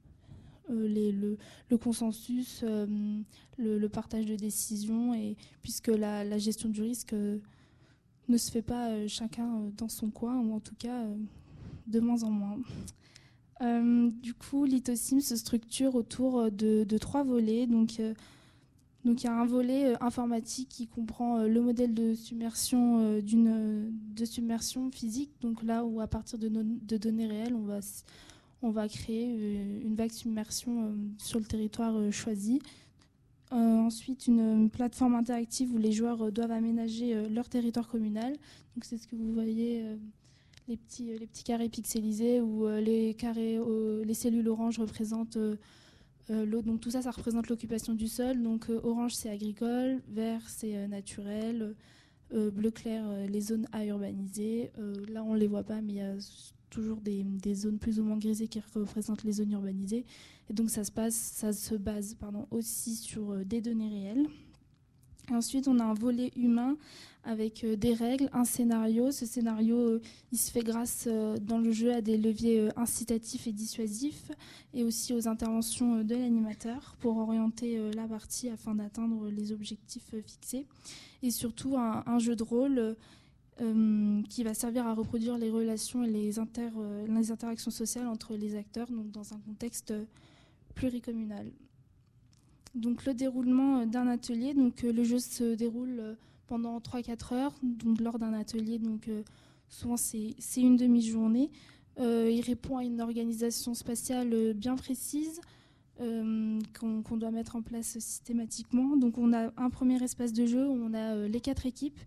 le consensus, le partage de décisions, et puisque la gestion du risque ne se fait pas chacun dans son coin, ou en tout cas de moins en moins. Du coup, l'ITOSIM se structure autour de 3 volets. Donc, il y a un volet informatique qui comprend le modèle de submersion, de submersion physique. Donc là où, à partir de données réelles, on va créer une vague submersion sur le territoire choisi. Ensuite, une plateforme interactive où les joueurs doivent aménager leur territoire communal. Donc, c'est ce que vous voyez, les petits carrés pixelisés où les cellules orange représentent l'eau. Donc, tout ça représente l'occupation du sol. Donc, orange, c'est agricole, vert, c'est naturel, bleu clair, les zones à urbaniser. Là, on ne les voit pas, mais il y a toujours des zones plus ou moins grisées qui représentent les zones urbanisées. Et donc ça se base aussi sur des données réelles. Et ensuite, on a un volet humain avec des règles, un scénario. Ce scénario, il se fait grâce dans le jeu à des leviers incitatifs et dissuasifs, et aussi aux interventions de l'animateur pour orienter la partie afin d'atteindre les objectifs fixés. Et surtout, un jeu de rôle qui va servir à reproduire les relations et les interactions sociales entre les acteurs, donc dans un contexte pluricommunal. Donc le déroulement d'un atelier, donc le jeu se déroule pendant 3-4 heures, donc lors d'un atelier, donc souvent c'est une demi-journée. Il répond à une organisation spatiale bien précise qu'on doit mettre en place systématiquement. Donc on a un premier espace de jeu où on a les 4 équipes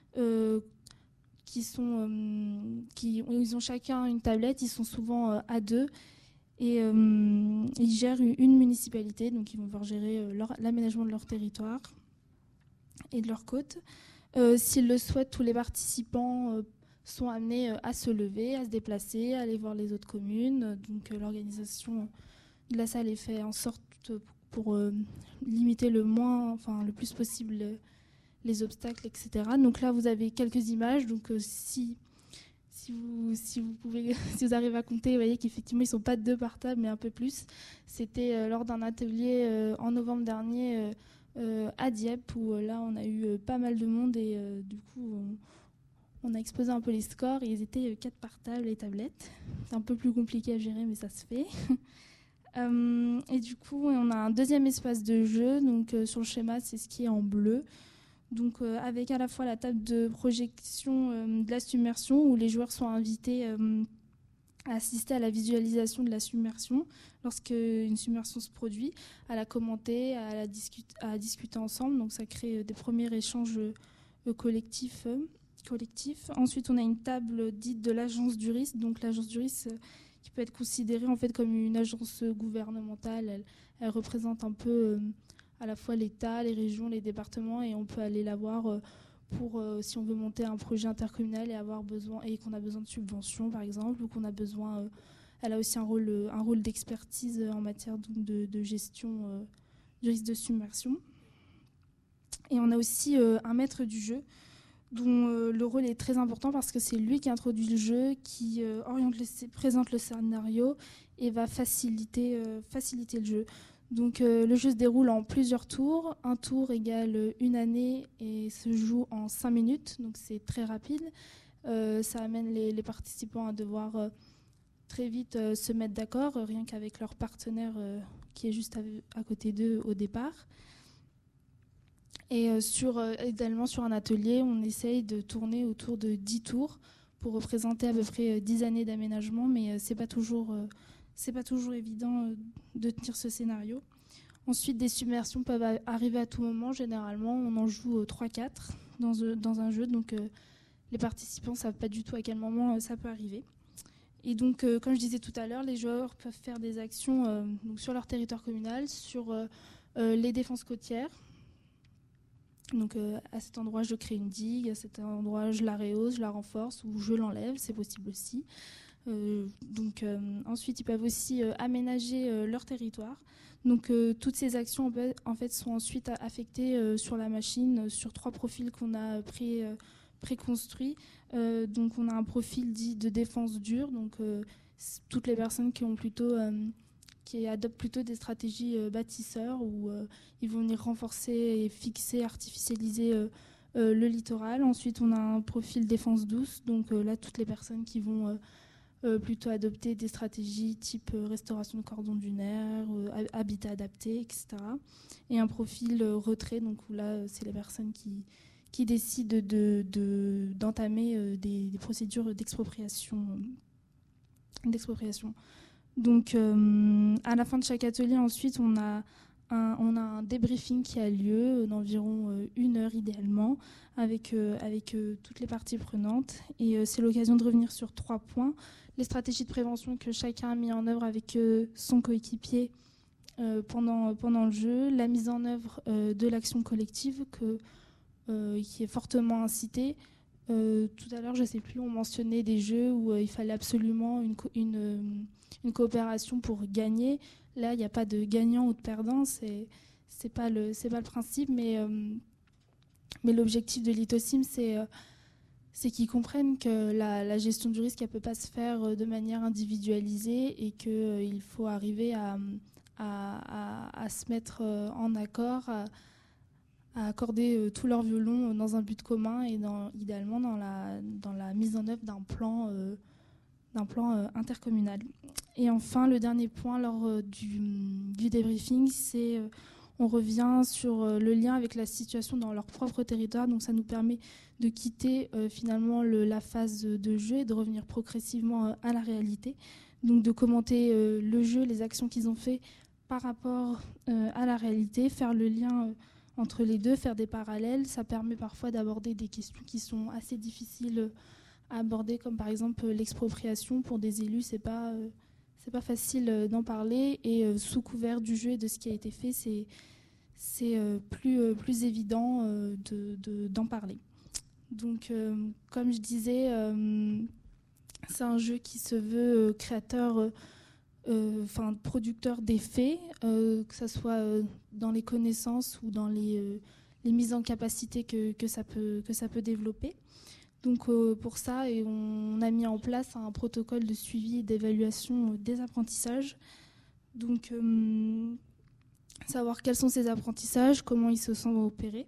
ils ont chacun une tablette, ils sont souvent à 2 et ils gèrent une municipalité, donc ils vont devoir gérer l'aménagement de leur territoire et de leur côte. S'ils le souhaitent, tous les participants sont amenés à se lever, à se déplacer, à aller voir les autres communes. Donc l'organisation de la salle est faite en sorte pour limiter le plus possible les obstacles, etc. Donc là, vous avez quelques images. Donc si vous arrivez à compter, vous voyez qu'effectivement, ils ne sont pas 2 par table, mais un peu plus. C'était lors d'un atelier en novembre dernier à Dieppe, où là, on a eu pas mal de monde et du coup, on a exposé un peu les scores. Ils étaient 4 par table, les tablettes. C'est un peu plus compliqué à gérer, mais ça se fait. Et du coup, on a un deuxième espace de jeu. Donc, sur le schéma, c'est ce qui est en bleu. Donc, avec à la fois la table de projection de la submersion, où les joueurs sont invités à assister à la visualisation de la submersion lorsqu'une submersion se produit, à la commenter, à discuter ensemble. Donc, ça crée des premiers échanges collectifs. Ensuite, on a une table dite de l'agence du risque. Donc, l'agence du risque qui peut être considérée en fait comme une agence gouvernementale. Elle représente un peu à la fois l'État, les régions, les départements, et on peut aller la voir pour si on veut monter un projet intercommunal et qu'on a besoin de subventions, par exemple, ou qu'on a besoin. Elle a aussi un rôle d'expertise en matière de gestion du risque de submersion. Et on a aussi un maître du jeu, dont le rôle est très important parce que c'est lui qui introduit le jeu, qui présente le scénario et va faciliter le jeu. Donc le jeu se déroule en plusieurs tours. Un tour égale 1 année et se joue en 5 minutes, donc c'est très rapide. Ça amène les participants à devoir très vite se mettre d'accord, rien qu'avec leur partenaire qui est juste à côté d'eux au départ. Et également sur un atelier, on essaye de tourner autour de 10 tours pour représenter à peu près 10 années d'aménagement, mais c'est pas toujours évident de tenir ce scénario. Ensuite, des submersions peuvent arriver à tout moment. Généralement, on en joue 3-4 dans un jeu, donc les participants ne savent pas du tout à quel moment ça peut arriver. Et donc, comme je disais tout à l'heure, les joueurs peuvent faire des actions donc sur leur territoire communal, sur les défenses côtières. Donc à cet endroit, je crée une digue, à cet endroit, je la rehausse, je la renforce ou je l'enlève, c'est possible aussi. Ensuite, ils peuvent aussi aménager leur territoire. Donc toutes ces actions en fait sont ensuite affectées sur la machine, sur 3 profils qu'on a préconstruits. Donc on a un profil dit de défense dure, donc toutes les personnes qui adoptent plutôt des stratégies bâtisseurs où ils vont venir renforcer et fixer, artificialiser le littoral. Ensuite, on a un profil défense douce, donc là, toutes les personnes qui vont plutôt adopter des stratégies type restauration de cordons dunaires, habitat adapté, etc. Et un profil retrait, donc où là, c'est les personnes qui décident d'entamer des procédures d'expropriation. Donc, à la fin de chaque atelier, ensuite, on a un débriefing qui a lieu d'environ 1 heure idéalement avec toutes les parties prenantes. Et c'est l'occasion de revenir sur 3 points. Les stratégies de prévention que chacun a mis en œuvre avec son coéquipier pendant le jeu. La mise en œuvre de l'action collective qui est fortement incitée. Tout à l'heure, je ne sais plus, on mentionnait des jeux où il fallait absolument une coopération pour gagner. Là, il n'y a pas de gagnant ou de perdant, c'est pas le principe, mais l'objectif de Lithosim, c'est qu'ils comprennent que la gestion du risque, elle peut pas se faire de manière individualisée et qu'il faut arriver à se mettre en accord, à accorder tout leur violon dans un but commun et idéalement dans la mise en œuvre d'un plan intercommunal. Et enfin, le dernier point lors du débriefing, c'est on revient sur le lien avec la situation dans leur propre territoire. Donc ça nous permet de quitter finalement la phase de jeu et de revenir progressivement à la réalité. Donc de commenter le jeu, les actions qu'ils ont fait par rapport à la réalité, faire le lien entre les deux, faire des parallèles. Ça permet parfois d'aborder des questions qui sont assez difficiles à aborder, comme par exemple l'expropriation. Pour des élus, c'est pas facile d'en parler, et sous couvert du jeu et de ce qui a été fait, c'est plus évident d'en parler. Donc, comme je disais, c'est un jeu qui se veut créateur producteur d'effets, que ce soit dans les connaissances ou dans les mises en capacité que ça peut développer. Donc pour ça, on a mis en place un protocole de suivi et d'évaluation des apprentissages. Donc savoir quels sont ces apprentissages, comment ils se sont opérés.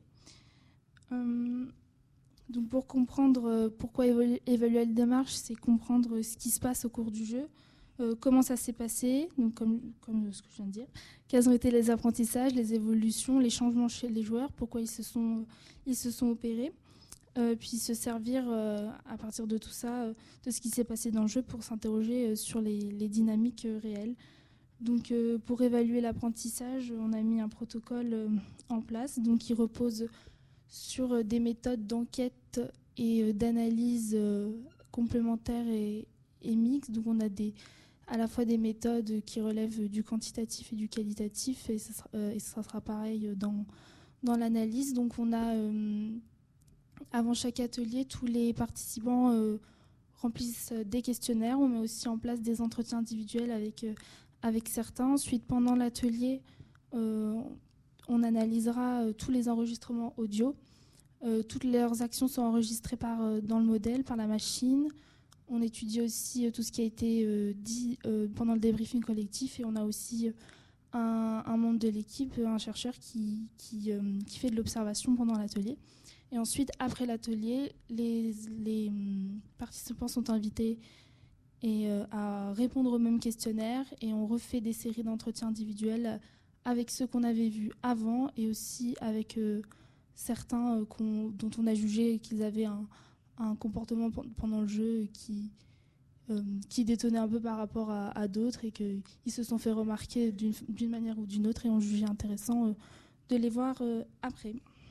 Donc pour comprendre pourquoi évaluer la démarche, c'est comprendre ce qui se passe au cours du jeu, comment ça s'est passé, donc comme ce que je viens de dire, quels ont été les apprentissages, les évolutions, les changements chez les joueurs, pourquoi ils se sont opérés, puis se servir à partir de tout ça, de ce qui s'est passé dans le jeu pour s'interroger sur les dynamiques réelles. Donc pour évaluer l'apprentissage, on a mis un protocole en place donc, qui repose sur des méthodes d'enquête et d'analyse complémentaires et mixtes. Donc on a à la fois des méthodes qui relèvent du quantitatif et du qualitatif, et ça sera pareil dans l'analyse. Donc on a, avant chaque atelier, tous les participants remplissent des questionnaires. On met aussi en place des entretiens individuels avec certains. Ensuite, pendant l'atelier, on analysera tous les enregistrements audio. Toutes leurs actions sont enregistrées dans le modèle, par la machine. On étudie aussi tout ce qui a été dit pendant le débriefing collectif, et on a aussi un membre de l'équipe, un chercheur qui fait de l'observation pendant l'atelier. Et ensuite, après l'atelier, les participants sont invités à répondre au même questionnaire, et on refait des séries d'entretiens individuels avec ceux qu'on avait vus avant, et aussi avec certains dont on a jugé qu'ils avaient un comportement pendant le jeu qui détonnait un peu par rapport à d'autres, et qu'ils se sont fait remarquer d'une manière ou d'une autre, et on jugeait intéressant de les voir après.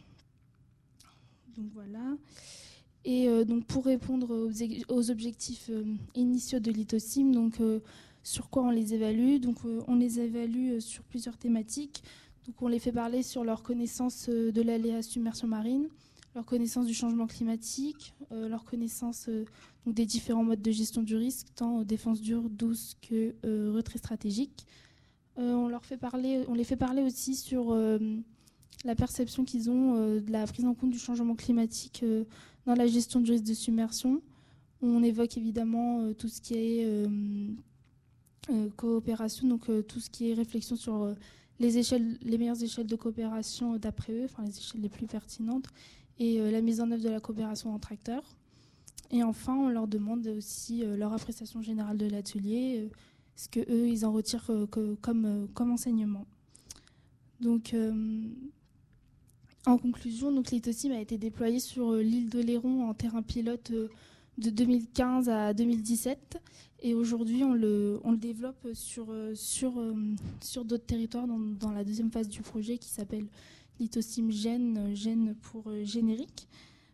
Donc voilà. Et donc pour répondre aux objectifs initiaux de l'ITOSIM, donc sur quoi on les évalue? Donc on les évalue sur plusieurs thématiques. Donc on les fait parler sur leur connaissance de l'aléa submersion marine, leur connaissance du changement climatique, leur connaissance donc des différents modes de gestion du risque, tant défense dure, douce que retrait stratégique. On les fait parler aussi sur la perception qu'ils ont de la prise en compte du changement climatique dans la gestion du risque de submersion. On évoque évidemment tout ce qui est coopération, donc tout ce qui est réflexion sur les meilleures échelles de coopération d'après eux, enfin les échelles les plus pertinentes, et la mise en œuvre de la coopération entre acteurs. Et enfin, on leur demande aussi leur appréciation générale de l'atelier, ce que eux ils en retirent comme enseignement. Donc en conclusion, donc l'ITOSIM a été déployé sur l'île d'Oléron en terrain pilote de 2015 à 2017, et aujourd'hui on le développe sur d'autres territoires dans la deuxième phase du projet qui s'appelle l'ITOSIM Gène pour générique.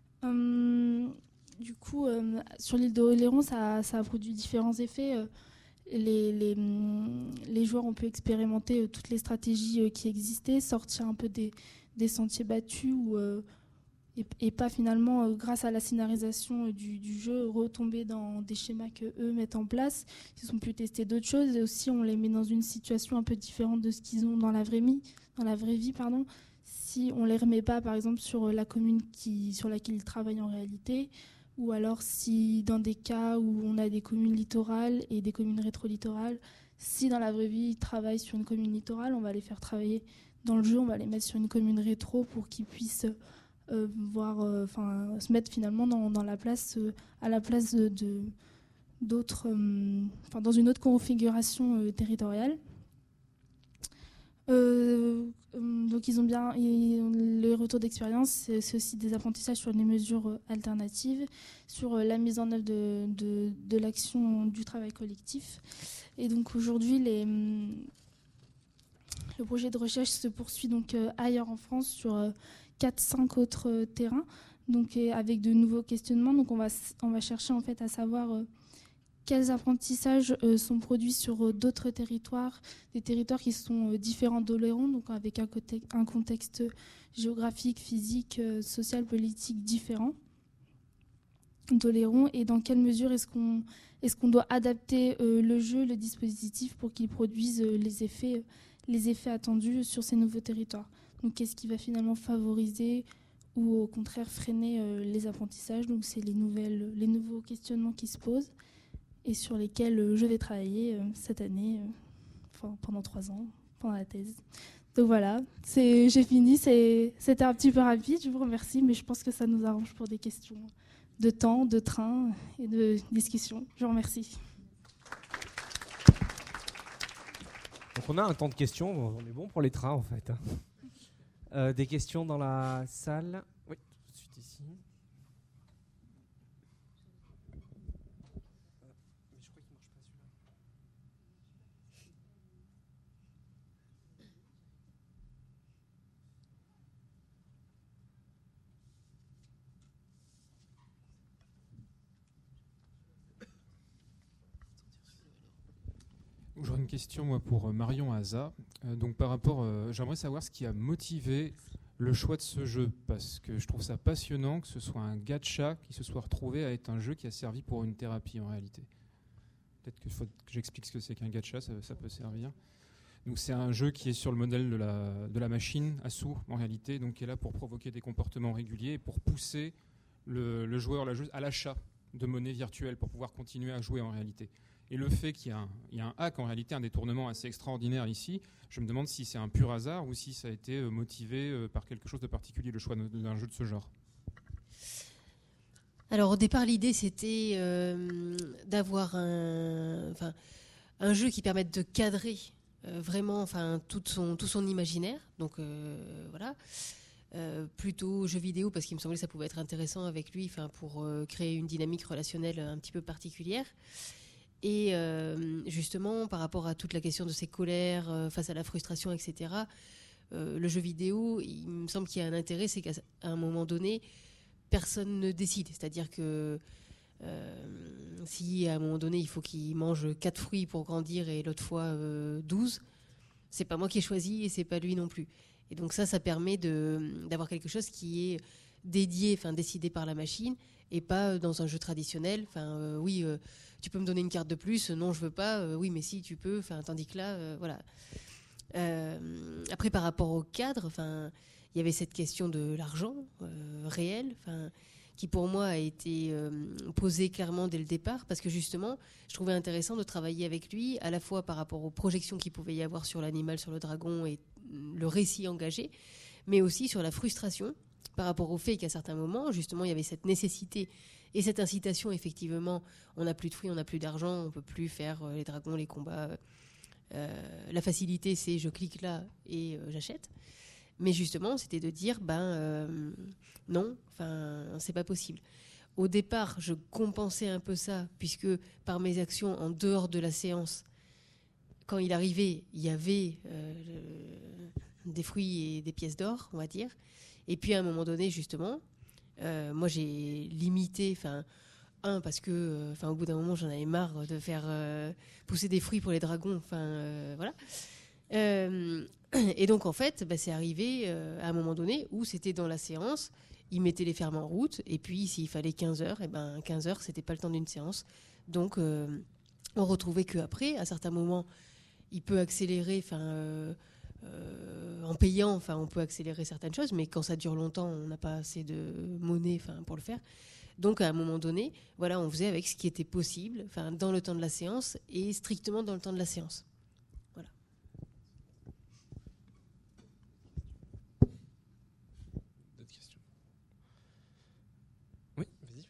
Du coup, sur l'île d'Oléron, ça a produit différents effets. Les joueurs ont pu expérimenter toutes les stratégies qui existaient, sortir un peu des sentiers battus et pas finalement, grâce à la scénarisation du jeu, retomber dans des schémas qu'eux mettent en place. Ils ont pu tester d'autres choses, et aussi on les met dans une situation un peu différente de ce qu'ils ont dans la vraie vie. Si on ne les remet pas, par exemple, sur la commune sur laquelle ils travaillent en réalité, ou alors si dans des cas où on a des communes littorales et des communes rétro-littorales, si dans la vraie vie ils travaillent sur une commune littorale, on va les faire travailler dans le jeu, on va les mettre sur une commune rétro pour qu'ils puissent se mettre finalement dans la place, à la place d'autres, dans une autre configuration territoriale. Donc les retours d'expérience, c'est aussi des apprentissages sur les mesures alternatives, sur la mise en œuvre de l'action du travail collectif. Et donc aujourd'hui, le projet de recherche se poursuit donc ailleurs en France sur 4-5 autres terrains, donc avec de nouveaux questionnements. Donc on va chercher en fait à savoir quels apprentissages sont produits sur d'autres territoires, des territoires qui sont différents d'Oléron, donc avec un contexte géographique, physique, social, politique différent. d'Oléron, et dans quelle mesure est-ce qu'on doit adapter le jeu, le dispositif pour qu'il produise les effets attendus sur ces nouveaux territoires. Donc qu'est-ce qui va finalement favoriser ou au contraire freiner les apprentissages. Donc c'est les nouveaux questionnements qui se posent et sur lesquels je vais travailler cette année, pendant 3 ans, pendant la thèse. Donc voilà, j'ai fini, c'était un petit peu rapide, je vous remercie, mais je pense que ça nous arrange pour des questions de temps, de train et de discussion. Je vous remercie. Donc on a un temps de questions, on est bon pour les trains en fait. Des questions dans la salle? Oui, tout de suite ici. Mais je crois qu'il marche pas celui-là. J'aurais une question moi pour Marion Haza. Donc par rapport, j'aimerais savoir ce qui a motivé le choix de ce jeu, parce que je trouve ça passionnant que ce soit un gacha qui se soit retrouvé à être un jeu qui a servi pour une thérapie en réalité. Peut-être qu'il faut que j'explique ce que c'est qu'un gacha, ça peut servir. Donc c'est un jeu qui est sur le modèle de la machine à sous en réalité, donc qui est là pour provoquer des comportements réguliers et pour pousser le joueur, la joueuse à l'achat de monnaie virtuelle pour pouvoir continuer à jouer en réalité. Et le fait qu'il y a un hack, en réalité un détournement assez extraordinaire ici, je me demande si c'est un pur hasard ou si ça a été motivé par quelque chose de particulier, le choix d'un jeu de ce genre. Alors au départ, l'idée c'était d'avoir un jeu qui permette de cadrer vraiment tout son imaginaire. Donc voilà. Plutôt jeu vidéo parce qu'il me semblait que ça pouvait être intéressant avec lui pour créer une dynamique relationnelle un petit peu particulière. Et justement, par rapport à toute la question de ses colères face à la frustration, etc., le jeu vidéo, il me semble qu'il y a un intérêt, c'est qu'à un moment donné, personne ne décide. C'est-à-dire que si à un moment donné, il faut qu'il mange 4 fruits pour grandir et l'autre fois 12, c'est pas moi qui ai choisi et c'est pas lui non plus. Et donc ça permet d'avoir quelque chose qui est dédié, décidé par la machine et pas dans un jeu traditionnel. Oui, tu peux me donner une carte de plus, non je veux pas, oui mais si tu peux, tandis que là, voilà. Après par rapport au cadre, il y avait cette question de l'argent réel, qui pour moi a été posée clairement dès le départ, parce que justement, je trouvais intéressant de travailler avec lui, à la fois par rapport aux projections qu'il pouvait y avoir sur l'animal, sur le dragon et le récit engagé, mais aussi sur la frustration, par rapport au fait qu'à certains moments, justement, il y avait cette nécessité et cette incitation, effectivement, on n'a plus de fruits, on n'a plus d'argent, on ne peut plus faire les dragons, les combats. La facilité, c'est je clique là et j'achète. Mais justement, c'était de dire, non, c'est pas possible. Au départ, je compensais un peu ça, puisque par mes actions en dehors de la séance, quand il arrivait, il y avait des fruits et des pièces d'or, on va dire. Et puis à un moment donné, justement, moi j'ai limité, parce que au bout d'un moment j'en avais marre de faire pousser des fruits pour les dragons, voilà. Et donc en fait, c'est arrivé à un moment donné où c'était dans la séance, il mettait les fermes en route, et puis s'il fallait 15 heures, 15 heures c'était pas le temps d'une séance. Donc on retrouvait qu'après, à certains moments, il peut accélérer, en payant, on peut accélérer certaines choses, mais quand ça dure longtemps, on n'a pas assez de monnaie pour le faire. Donc à un moment donné, voilà, on faisait avec ce qui était possible, dans le temps de la séance et strictement dans le temps de la séance. Voilà. D'autres questions? Oui, vas-y.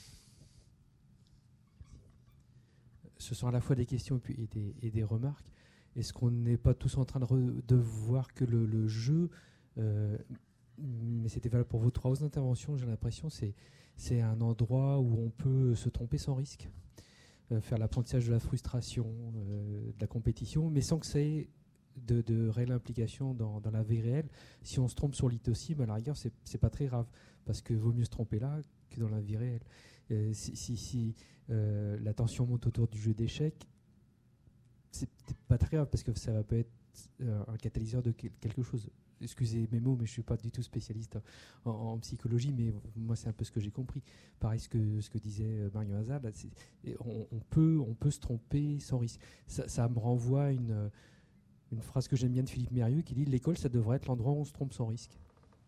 Ce sont à la fois des questions et des remarques. Est-ce qu'on n'est pas tous en train de voir que le jeu, mais c'était valable pour vos 3 interventions, j'ai l'impression, c'est un endroit où on peut se tromper sans risque, faire l'apprentissage de la frustration, de la compétition, mais sans que ça ait de réelle implication dans la vie réelle. Si on se trompe sur l'ITOSIM, à la rigueur, c'est pas très grave, parce que vaut mieux se tromper là que dans la vie réelle. Si la tension monte autour du jeu d'échecs, c'est pas très grave parce que ça va peut être un catalyseur de quelque chose. excusez mes mots, mais je ne suis pas du tout spécialiste en psychologie, mais moi c'est un peu ce que j'ai compris. Pareil ce que disait Marion Hazard, là, on peut se tromper sans risque. Ça me renvoie à une phrase que j'aime bien de Philippe Mérieux qui dit « L'école, ça devrait être l'endroit où on se trompe sans risque ».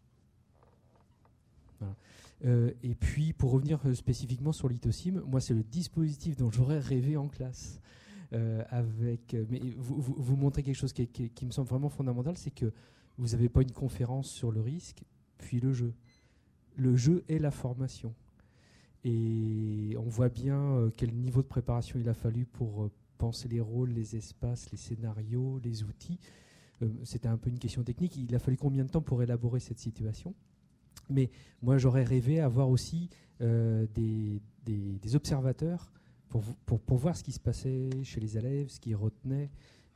Voilà. Et puis, pour revenir spécifiquement sur l'ITOSIM, moi, c'est le dispositif dont j'aurais rêvé en classe. Mais vous montrez quelque chose qui me semble vraiment fondamental, c'est que vous n'avez pas une conférence sur le risque, puis le jeu. Le jeu est la formation. Et on voit bien quel niveau de préparation il a fallu pour penser les rôles, les espaces, les scénarios, les outils. C'était un peu une question technique. Il a fallu combien de temps pour élaborer cette situation ? Mais moi, j'aurais rêvé avoir aussi des observateurs pour voir ce qui se passait chez les élèves, ce qu'ils retenaient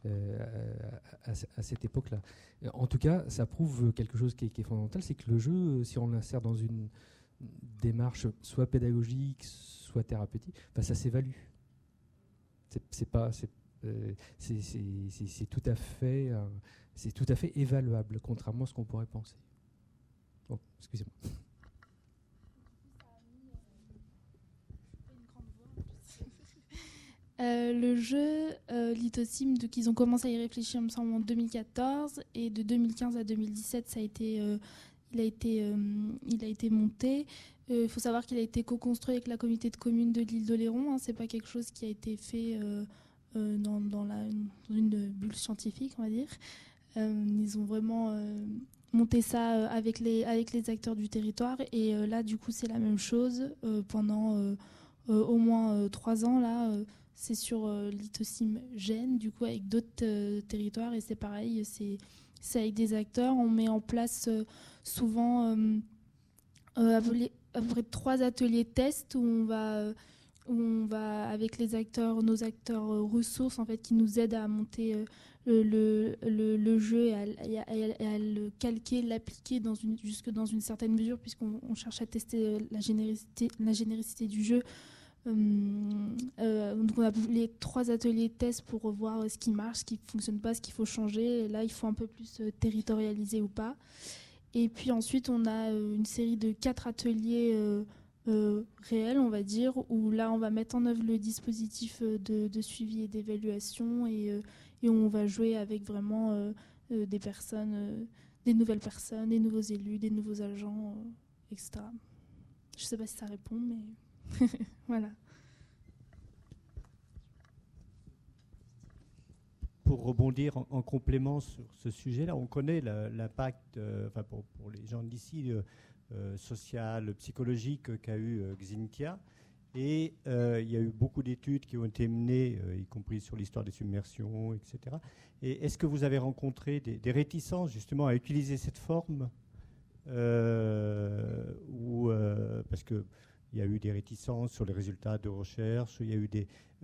à cette époque-là. En tout cas, ça prouve quelque chose qui est fondamental, c'est que le jeu, si on l'insère dans une démarche soit pédagogique, soit thérapeutique, ça s'évalue. C'est tout à fait évaluable, contrairement à ce qu'on pourrait penser. Oh, excusez-moi. Le jeu l'ITOSIM, donc ils ont commencé à y réfléchir, il me semble, en 2014, et de 2015 à 2017, il a été monté. Il faut savoir qu'il a été co-construit avec la communauté de communes de l'île d'Oléron. C'est pas quelque chose qui a été fait dans une bulle scientifique, on va dire. Ils ont vraiment monté ça avec les acteurs du territoire, et là, du coup, c'est la même chose pendant au moins 3 ans là. C'est sur l'ITOSIM Gênes, du coup, avec d'autres territoires, et c'est pareil, c'est avec des acteurs. On met en place souvent à peu près 3 ateliers tests où on va avec les acteurs, nos acteurs ressources, en fait, qui nous aident à monter le jeu et à le calquer, l'appliquer jusque dans une certaine mesure, puisqu'on cherche à tester la généricité du jeu. Donc on a les 3 ateliers tests pour voir ce qui marche, ce qui ne fonctionne pas, ce qu'il faut changer. Et là, il faut un peu plus territorialiser ou pas. Et puis ensuite, on a une série de 4 ateliers réels, on va dire, où là, on va mettre en œuvre le dispositif de suivi et d'évaluation, et on va jouer avec vraiment des personnes, des nouvelles personnes, des nouveaux élus, des nouveaux agents, etc. Je ne sais pas si ça répond, mais... Voilà. Pour rebondir en complément sur ce sujet-là, on connaît l'impact, pour les gens d'ici, social, psychologique qu'a eu Xynthia. Et il y a eu beaucoup d'études qui ont été menées, y compris sur l'histoire des submersions, etc. Et est-ce que vous avez rencontré des réticences justement à utiliser cette forme parce que il y a eu des réticences sur les résultats de recherche, il y a eu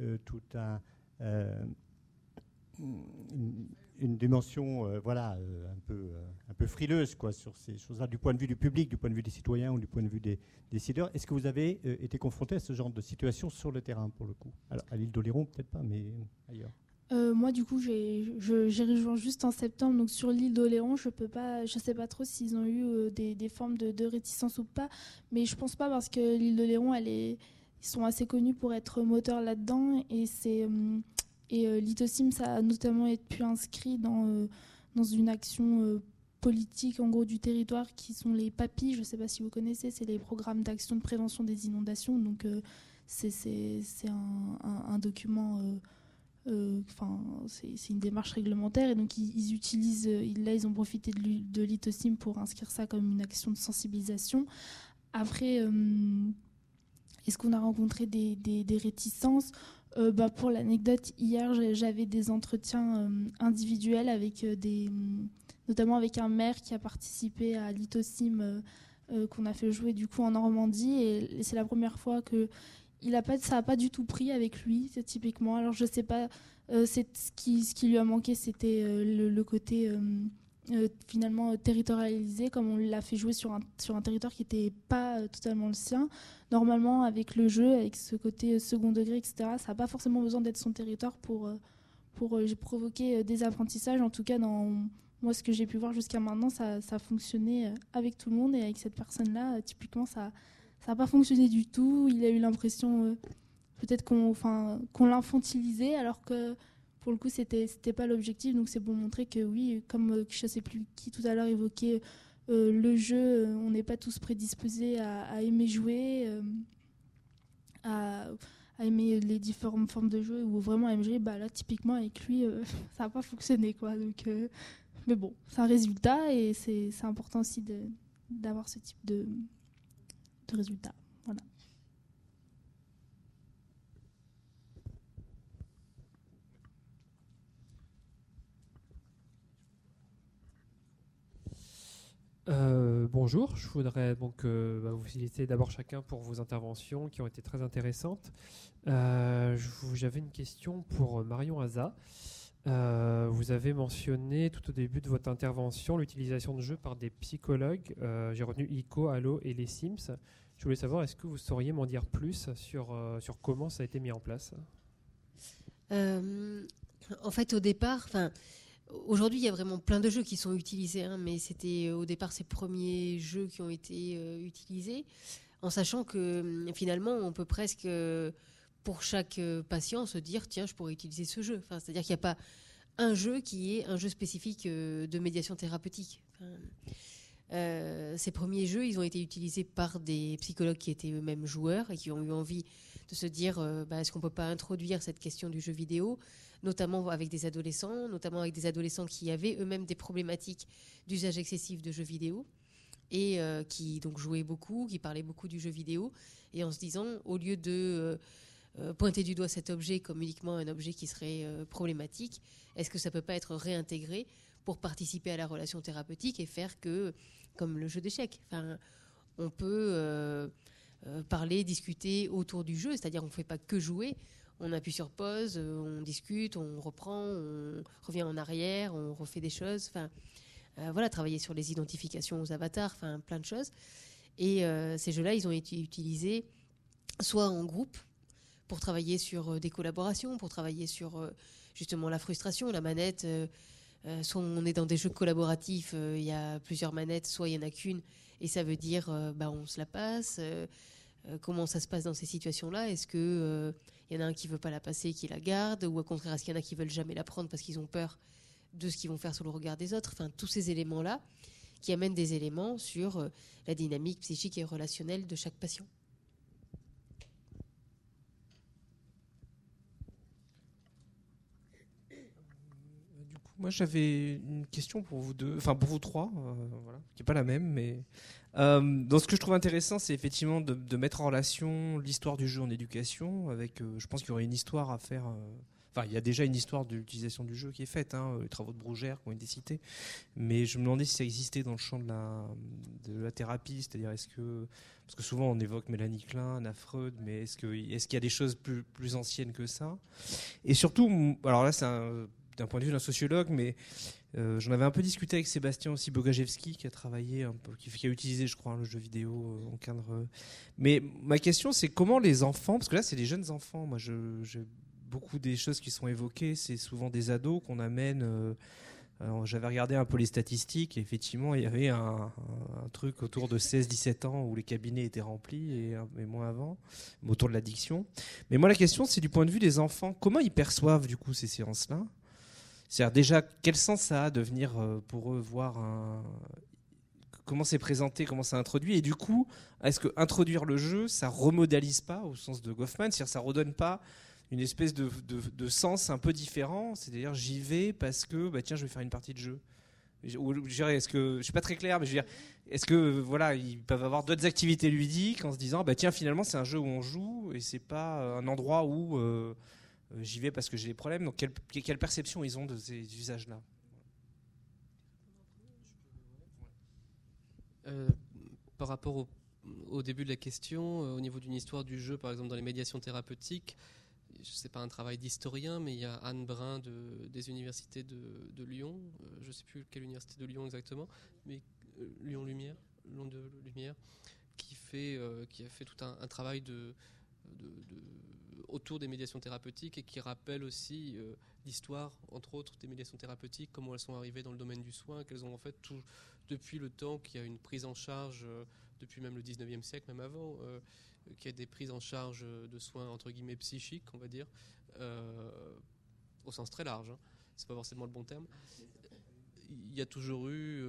une dimension un peu frileuse sur ces choses-là, du point de vue du public, du point de vue des citoyens ou du point de vue des décideurs. Est-ce que vous avez été confronté à ce genre de situation sur le terrain, pour le coup ? Alors, à l'île d'Oléron, peut-être pas, mais ailleurs. Moi, du coup, j'ai rejoint juste en septembre. Donc, sur l'île d'Oléron, je sais pas trop s'ils ont eu des formes de réticence ou pas. Mais je pense pas, parce que l'île d'Oléron, ils sont assez connus pour être moteurs là-dedans. Et l'ITOSIM, ça a notamment été inscrit dans une action politique, en gros, du territoire, qui sont les PAPI. Je sais pas si vous connaissez, c'est les programmes d'action de prévention des inondations. Donc, c'est un document... c'est une démarche réglementaire, et donc ils utilisent, là ils ont profité de l'ITOSIM pour inscrire ça comme une action de sensibilisation. Après, est-ce qu'on a rencontré des réticences ? Pour l'anecdote, hier j'avais des entretiens individuels avec notamment avec un maire qui a participé à l'ITOSIM qu'on a fait jouer du coup en Normandie, et c'est la première fois que ça n'a pas du tout pris avec lui, typiquement. Alors je sais pas, ce qui lui a manqué, c'était le côté finalement territorialisé, comme on l'a fait jouer sur un territoire qui n'était pas totalement le sien. Normalement, avec le jeu, avec ce côté second degré, etc., ça n'a pas forcément besoin d'être son territoire pour provoquer des apprentissages, en tout cas dans moi, ce que j'ai pu voir jusqu'à maintenant, ça fonctionnait avec tout le monde. Et avec cette personne-là, typiquement, ça n'a pas fonctionné du tout. Il a eu l'impression peut-être qu'on l'infantilisait, alors que pour le coup, c'était pas l'objectif. Donc c'est pour montrer que oui, comme je ne sais plus qui tout à l'heure évoquait le jeu, on n'est pas tous prédisposés à aimer jouer, à aimer les différentes formes de jeu, ou vraiment à aimer jouer. Bah, là, typiquement, avec lui, ça n'a pas fonctionné, quoi. Donc, mais bon, c'est un résultat, et c'est important aussi d'avoir ce type de résultat. Voilà. Bonjour, je voudrais donc vous féliciter d'abord chacun pour vos interventions qui ont été très intéressantes. J'avais une question pour Marion Haza. Vous avez mentionné tout au début de votre intervention l'utilisation de jeux par des psychologues. J'ai retenu ICO, Halo et les Sims. Je voulais savoir, est-ce que vous sauriez m'en dire plus sur comment ça a été mis en place? En fait, au départ, aujourd'hui, il y a vraiment plein de jeux qui sont utilisés, mais c'était au départ ces premiers jeux qui ont été utilisés, en sachant que finalement, on peut presque, pour chaque patient, se dire tiens, je pourrais utiliser ce jeu. C'est-à-dire qu'il n'y a pas un jeu qui est un jeu spécifique de médiation thérapeutique. Ces premiers jeux, ils ont été utilisés par des psychologues qui étaient eux-mêmes joueurs et qui ont eu envie de se dire est-ce qu'on ne peut pas introduire cette question du jeu vidéo, notamment avec des adolescents qui avaient eux-mêmes des problématiques d'usage excessif de jeux vidéo et qui donc jouaient beaucoup, qui parlaient beaucoup du jeu vidéo, et en se disant, au lieu de pointer du doigt cet objet comme uniquement un objet qui serait problématique, est-ce que ça ne peut pas être réintégré pour participer à la relation thérapeutique et faire que, comme le jeu d'échecs, on peut parler, discuter autour du jeu, c'est-à-dire on ne fait pas que jouer. On appuie sur pause, on discute, on reprend, on revient en arrière, on refait des choses. Travailler sur les identifications aux avatars, plein de choses. Et ces jeux-là, ils ont été utilisés soit en groupe pour travailler sur des collaborations, pour travailler sur justement la frustration, la manette. Soit on est dans des jeux collaboratifs, il y a plusieurs manettes, soit il n'y en a qu'une, et ça veut dire on se la passe. Comment ça se passe dans ces situations-là? Est-ce que y en a un qui veut pas la passer et qui la garde, ou au contraire, est-ce qu'il y en a qui veulent jamais la prendre parce qu'ils ont peur de ce qu'ils vont faire sur le regard des autres? Tous ces éléments-là qui amènent des éléments sur la dynamique psychique et relationnelle de chaque patient. Moi, j'avais une question pour vous deux, pour vous trois, qui n'est pas la même, mais dans ce que je trouve intéressant, c'est effectivement de mettre en relation l'histoire du jeu en éducation avec, je pense qu'il y aurait une histoire à faire. Il y a déjà une histoire de l'utilisation du jeu qui est faite, les travaux de Brougère qui ont été cités, mais je me demandais si ça existait dans le champ de la thérapie, c'est-à-dire parce que souvent on évoque Mélanie Klein, Anna Freud, mais est-ce qu'il y a des choses plus anciennes que ça? Et surtout, alors là c'est d'un point de vue d'un sociologue, mais j'en avais un peu discuté avec Sébastien aussi Bogajewski, qui a travaillé un peu, qui a utilisé, je crois, le jeu vidéo en cadre. Mais ma question, c'est comment les enfants, parce que là, c'est des jeunes enfants. Moi, j'ai beaucoup des choses qui sont évoquées, c'est souvent des ados qu'on amène. J'avais regardé un peu les statistiques, et effectivement, il y avait un truc autour de 16-17 ans où les cabinets étaient remplis, et moins avant, autour de l'addiction. Mais moi, la question, c'est du point de vue des enfants, comment ils perçoivent du coup ces séances-là? C'est-à-dire déjà, quel sens ça a de venir pour eux voir comment c'est présenté, comment c'est introduit, et du coup, est-ce que introduire le jeu, ça remodalise pas au sens de Goffman, c'est-à-dire ça redonne pas une espèce de sens un peu différent, c'est-à-dire j'y vais parce que tiens, je vais faire une partie de jeu. Ou, je dirais, est-ce que je suis pas très clair, mais je veux dire, est-ce que ils peuvent avoir d'autres activités ludiques en se disant tiens, finalement c'est un jeu où on joue et c'est pas un endroit où j'y vais parce que j'ai des problèmes. Donc quelle perception ils ont de ces usages-là? Par rapport au début de la question, au niveau d'une histoire du jeu, par exemple dans les médiations thérapeutiques, c'est pas un travail d'historien, mais il y a Anne Brun des universités de Lyon, je ne sais plus quelle université de Lyon exactement, mais Lyon de Lumière, qui a fait tout un travail autour des médiations thérapeutiques et qui rappellent aussi l'histoire, entre autres, des médiations thérapeutiques, comment elles sont arrivées dans le domaine du soin, qu'elles ont en fait tout, depuis le temps qu'il y a une prise en charge, depuis même le 19e siècle, même avant, qu'il y a des prises en charge de soins entre guillemets psychiques, on va dire, au sens très large, hein. C'est pas forcément le bon terme. Il y a toujours eu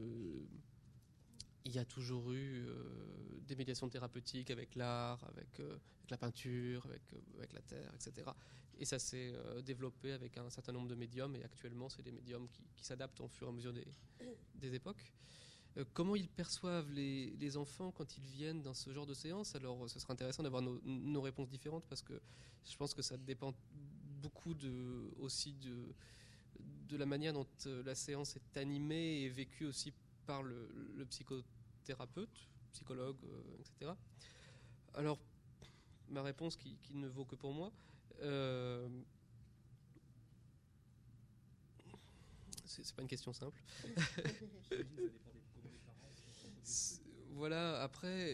des médiations thérapeutiques avec l'art, avec la peinture, avec la terre, etc. Et ça s'est développé avec un certain nombre de médiums, et actuellement c'est des médiums qui s'adaptent au fur et à mesure des époques. Comment ils perçoivent les enfants quand ils viennent dans ce genre de séance? Alors ce sera intéressant d'avoir nos réponses différentes, parce que je pense que ça dépend beaucoup aussi de la manière dont la séance est animée et vécue aussi par le psychothérapeute, psychologue, etc. Alors, ma réponse qui ne vaut que pour moi, c'est pas une question simple. Voilà, après,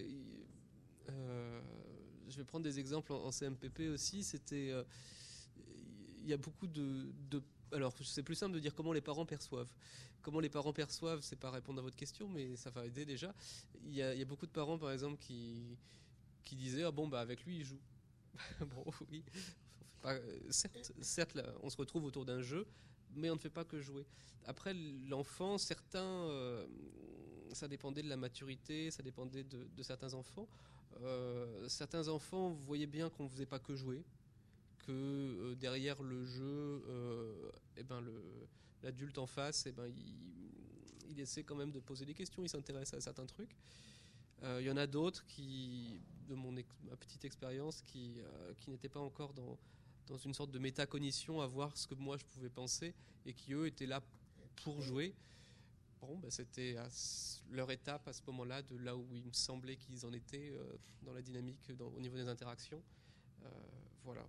je vais prendre des exemples en CMPP aussi. Il y a beaucoup alors, c'est plus simple de dire comment les parents perçoivent. Comment les parents perçoivent, c'est pas répondre à votre question, mais ça va aider déjà. Il y a beaucoup de parents, par exemple, qui disaient ah bon, bah avec lui il joue. Bon, oui. Certes, là, on se retrouve autour d'un jeu, mais on ne fait pas que jouer. Après, l'enfant, certains, ça dépendait de la maturité, ça dépendait de certains enfants. Certains enfants voyaient bien qu'on ne faisait pas que jouer, que derrière le jeu, l'adulte en face, il essaie quand même de poser des questions, il s'intéresse à certains trucs. Il y en a d'autres qui, de ma petite expérience, qui n'étaient pas encore dans une sorte de métacognition à voir ce que moi je pouvais penser, et qui eux étaient là pour jouer. Bon, c'était leur étape à ce moment-là, de là où il me semblait qu'ils en étaient dans la dynamique, au niveau des interactions. Voilà.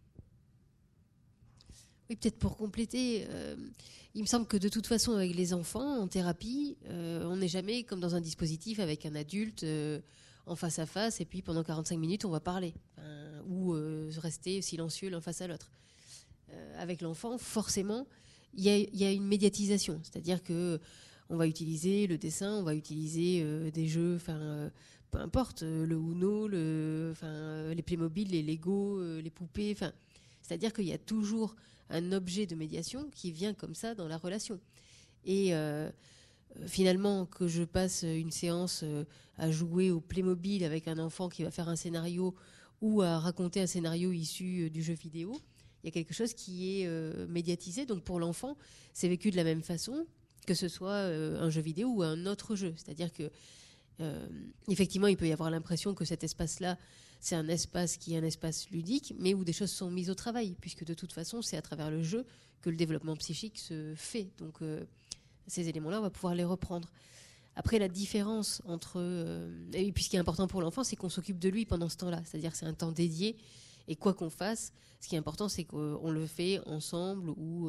Oui, peut-être pour compléter, il me semble que de toute façon, avec les enfants, en thérapie, on n'est jamais comme dans un dispositif avec un adulte en face à face, et puis pendant 45 minutes, on va parler, ou rester silencieux l'un face à l'autre. Avec l'enfant, forcément, il y a une médiatisation, c'est-à-dire que on va utiliser le dessin, on va utiliser des jeux, peu importe, le Uno, les Playmobil, les Lego, les poupées, c'est-à-dire qu'il y a toujours un objet de médiation qui vient comme ça dans la relation. Et finalement, que je passe une séance à jouer au Playmobil avec un enfant qui va faire un scénario, ou à raconter un scénario issu du jeu vidéo, il y a quelque chose qui est médiatisé. Donc pour l'enfant, c'est vécu de la même façon, que ce soit un jeu vidéo ou un autre jeu. C'est-à-dire que effectivement, il peut y avoir l'impression que cet espace-là, c'est un espace qui est un espace ludique, mais où des choses sont mises au travail, puisque de toute façon, c'est à travers le jeu que le développement psychique se fait. Donc, ces éléments-là, on va pouvoir les reprendre. Après, la différence entre... et puis, ce qui est important pour l'enfant, c'est qu'on s'occupe de lui pendant ce temps-là. C'est-à-dire que c'est un temps dédié, et quoi qu'on fasse, ce qui est important, c'est qu'on le fait ensemble, ou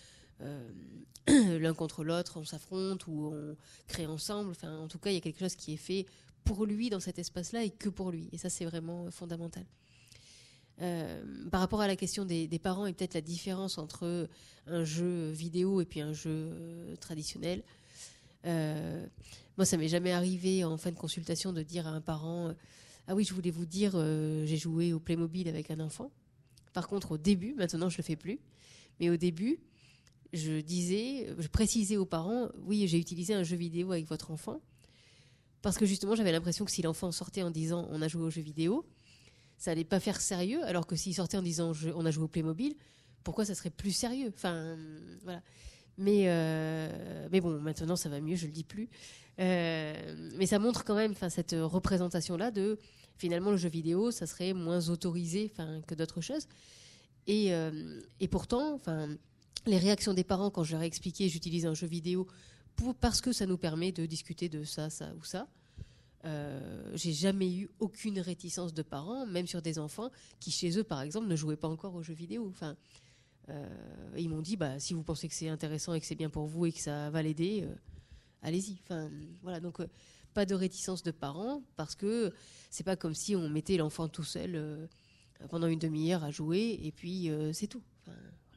l'un contre l'autre, on s'affronte, ou on crée ensemble. Enfin, en tout cas, il y a quelque chose qui est fait pour lui dans cet espace-là, et que pour lui. Et ça, c'est vraiment fondamental. Par rapport à la question des parents, et peut-être la différence entre un jeu vidéo et puis un jeu traditionnel, moi, ça m'est jamais arrivé en fin de consultation de dire à un parent ah oui, je voulais vous dire, j'ai joué au Playmobil avec un enfant. Par contre, au début, maintenant je le fais plus, mais au début, je précisais aux parents, oui, j'ai utilisé un jeu vidéo avec votre enfant, parce que justement, j'avais l'impression que si l'enfant sortait en disant on a joué au jeu vidéo, ça allait pas faire sérieux, alors que s'il sortait en disant on a joué au Playmobil, pourquoi ça serait plus sérieux? Enfin, voilà. Mais bon, maintenant ça va mieux, je le dis plus. Mais ça montre quand même, cette représentation-là de finalement le jeu vidéo, ça serait moins autorisé, que d'autres choses. Et pourtant, les réactions des parents quand je leur ai expliqué j'utilise un jeu vidéo parce que ça nous permet de discuter de ça, ça ou ça. J'ai jamais eu aucune réticence de parents, même sur des enfants qui chez eux, par exemple, ne jouaient pas encore aux jeux vidéo. Ils m'ont dit, si vous pensez que c'est intéressant et que c'est bien pour vous et que ça va l'aider, allez-y. Voilà, donc pas de réticence de parents, parce que c'est pas comme si on mettait l'enfant tout seul pendant une demi-heure à jouer, et puis c'est tout. Enfin,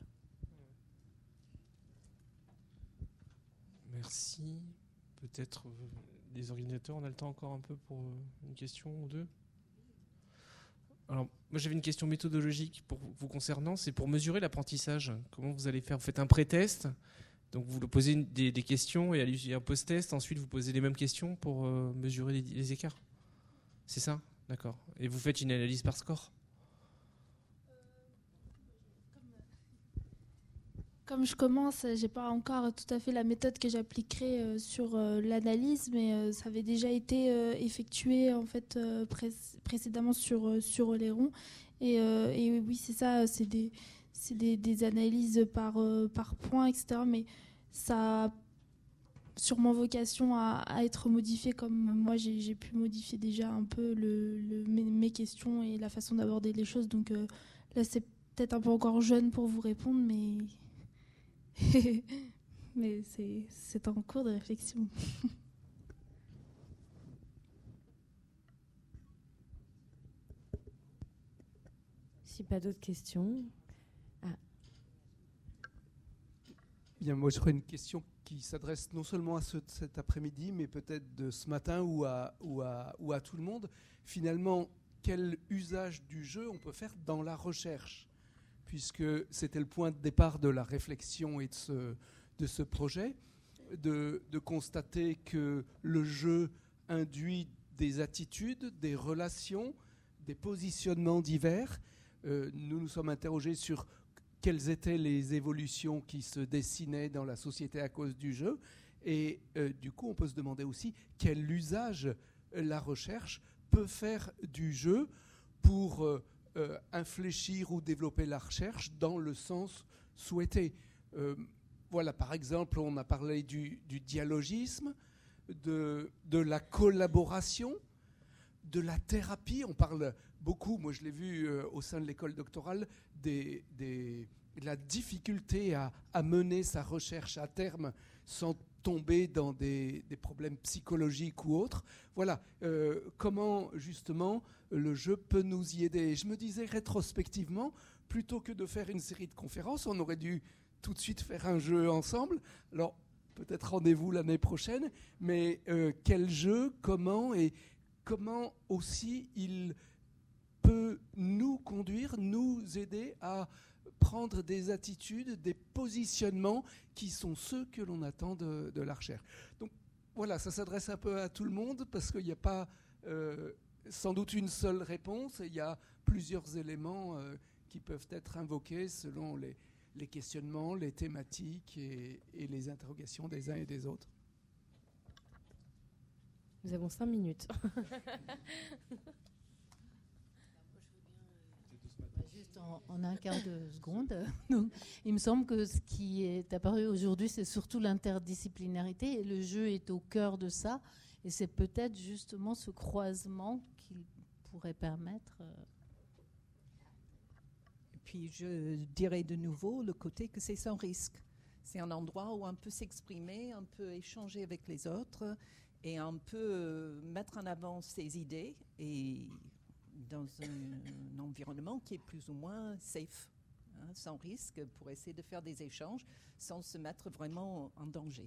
Merci. Peut-être les organisateurs, on a le temps encore un peu pour une question ou deux. Alors, moi j'avais une question méthodologique pour vous concernant, c'est pour mesurer l'apprentissage. Comment vous allez faire? Vous faites un pré-test, donc vous posez des questions et à l'issue un post-test, ensuite vous posez les mêmes questions pour mesurer les écarts. C'est ça? D'accord. Et vous faites une analyse par score? Comme je commence, j'ai pas encore tout à fait la méthode que j'appliquerai sur l'analyse, mais ça avait déjà été effectué en fait précédemment sur Oléron. Et oui, c'est ça, c'est des analyses par point, etc. Mais ça a sûrement vocation à être modifié, comme moi j'ai pu modifier déjà un peu mes questions et la façon d'aborder les choses. Donc là, c'est peut-être un peu encore jeune pour vous répondre, mais mais c'est en cours de réflexion. Si pas d'autres questions. Bien, moi j'aurais une question qui s'adresse non seulement à ceux de cet après-midi, mais peut-être de ce matin ou à tout le monde. Finalement, quel usage du jeu on peut faire dans la recherche ? Puisque c'était le point de départ de la réflexion et de ce projet, de constater que le jeu induit des attitudes, des relations, des positionnements divers. Nous nous sommes interrogés sur quelles étaient les évolutions qui se dessinaient dans la société à cause du jeu. Et du coup, on peut se demander aussi quel usage la recherche peut faire du jeu pour infléchir ou développer la recherche dans le sens souhaité. Voilà, par exemple, on a parlé du dialogisme, de la collaboration, de la thérapie. On parle beaucoup, moi je l'ai vu au sein de l'école doctorale, de la difficulté à mener sa recherche à terme sans tomber dans des problèmes psychologiques ou autres. Voilà, comment justement le jeu peut nous y aider. Et je me disais rétrospectivement, plutôt que de faire une série de conférences, on aurait dû tout de suite faire un jeu ensemble. Alors, peut-être rendez-vous l'année prochaine, mais quel jeu, comment, et comment aussi il peut nous conduire, nous aider à prendre des attitudes, des positionnements qui sont ceux que l'on attend de la recherche. Donc voilà, ça s'adresse un peu à tout le monde parce qu'il n'y a pas sans doute une seule réponse, il y a plusieurs éléments qui peuvent être invoqués selon les questionnements, les thématiques et les interrogations des uns et des autres. Nous avons 5 minutes. Juste en un quart de seconde. Donc, il me semble que ce qui est apparu aujourd'hui, c'est surtout l'interdisciplinarité et le jeu est au cœur de ça. Et c'est peut-être justement ce croisement qui pourrait permettre. Et puis je dirais de nouveau le côté que c'est sans risque. C'est un endroit où on peut s'exprimer, on peut échanger avec les autres et on peut mettre en avant ses idées et dans un environnement qui est plus ou moins safe, sans risque, pour essayer de faire des échanges sans se mettre vraiment en danger.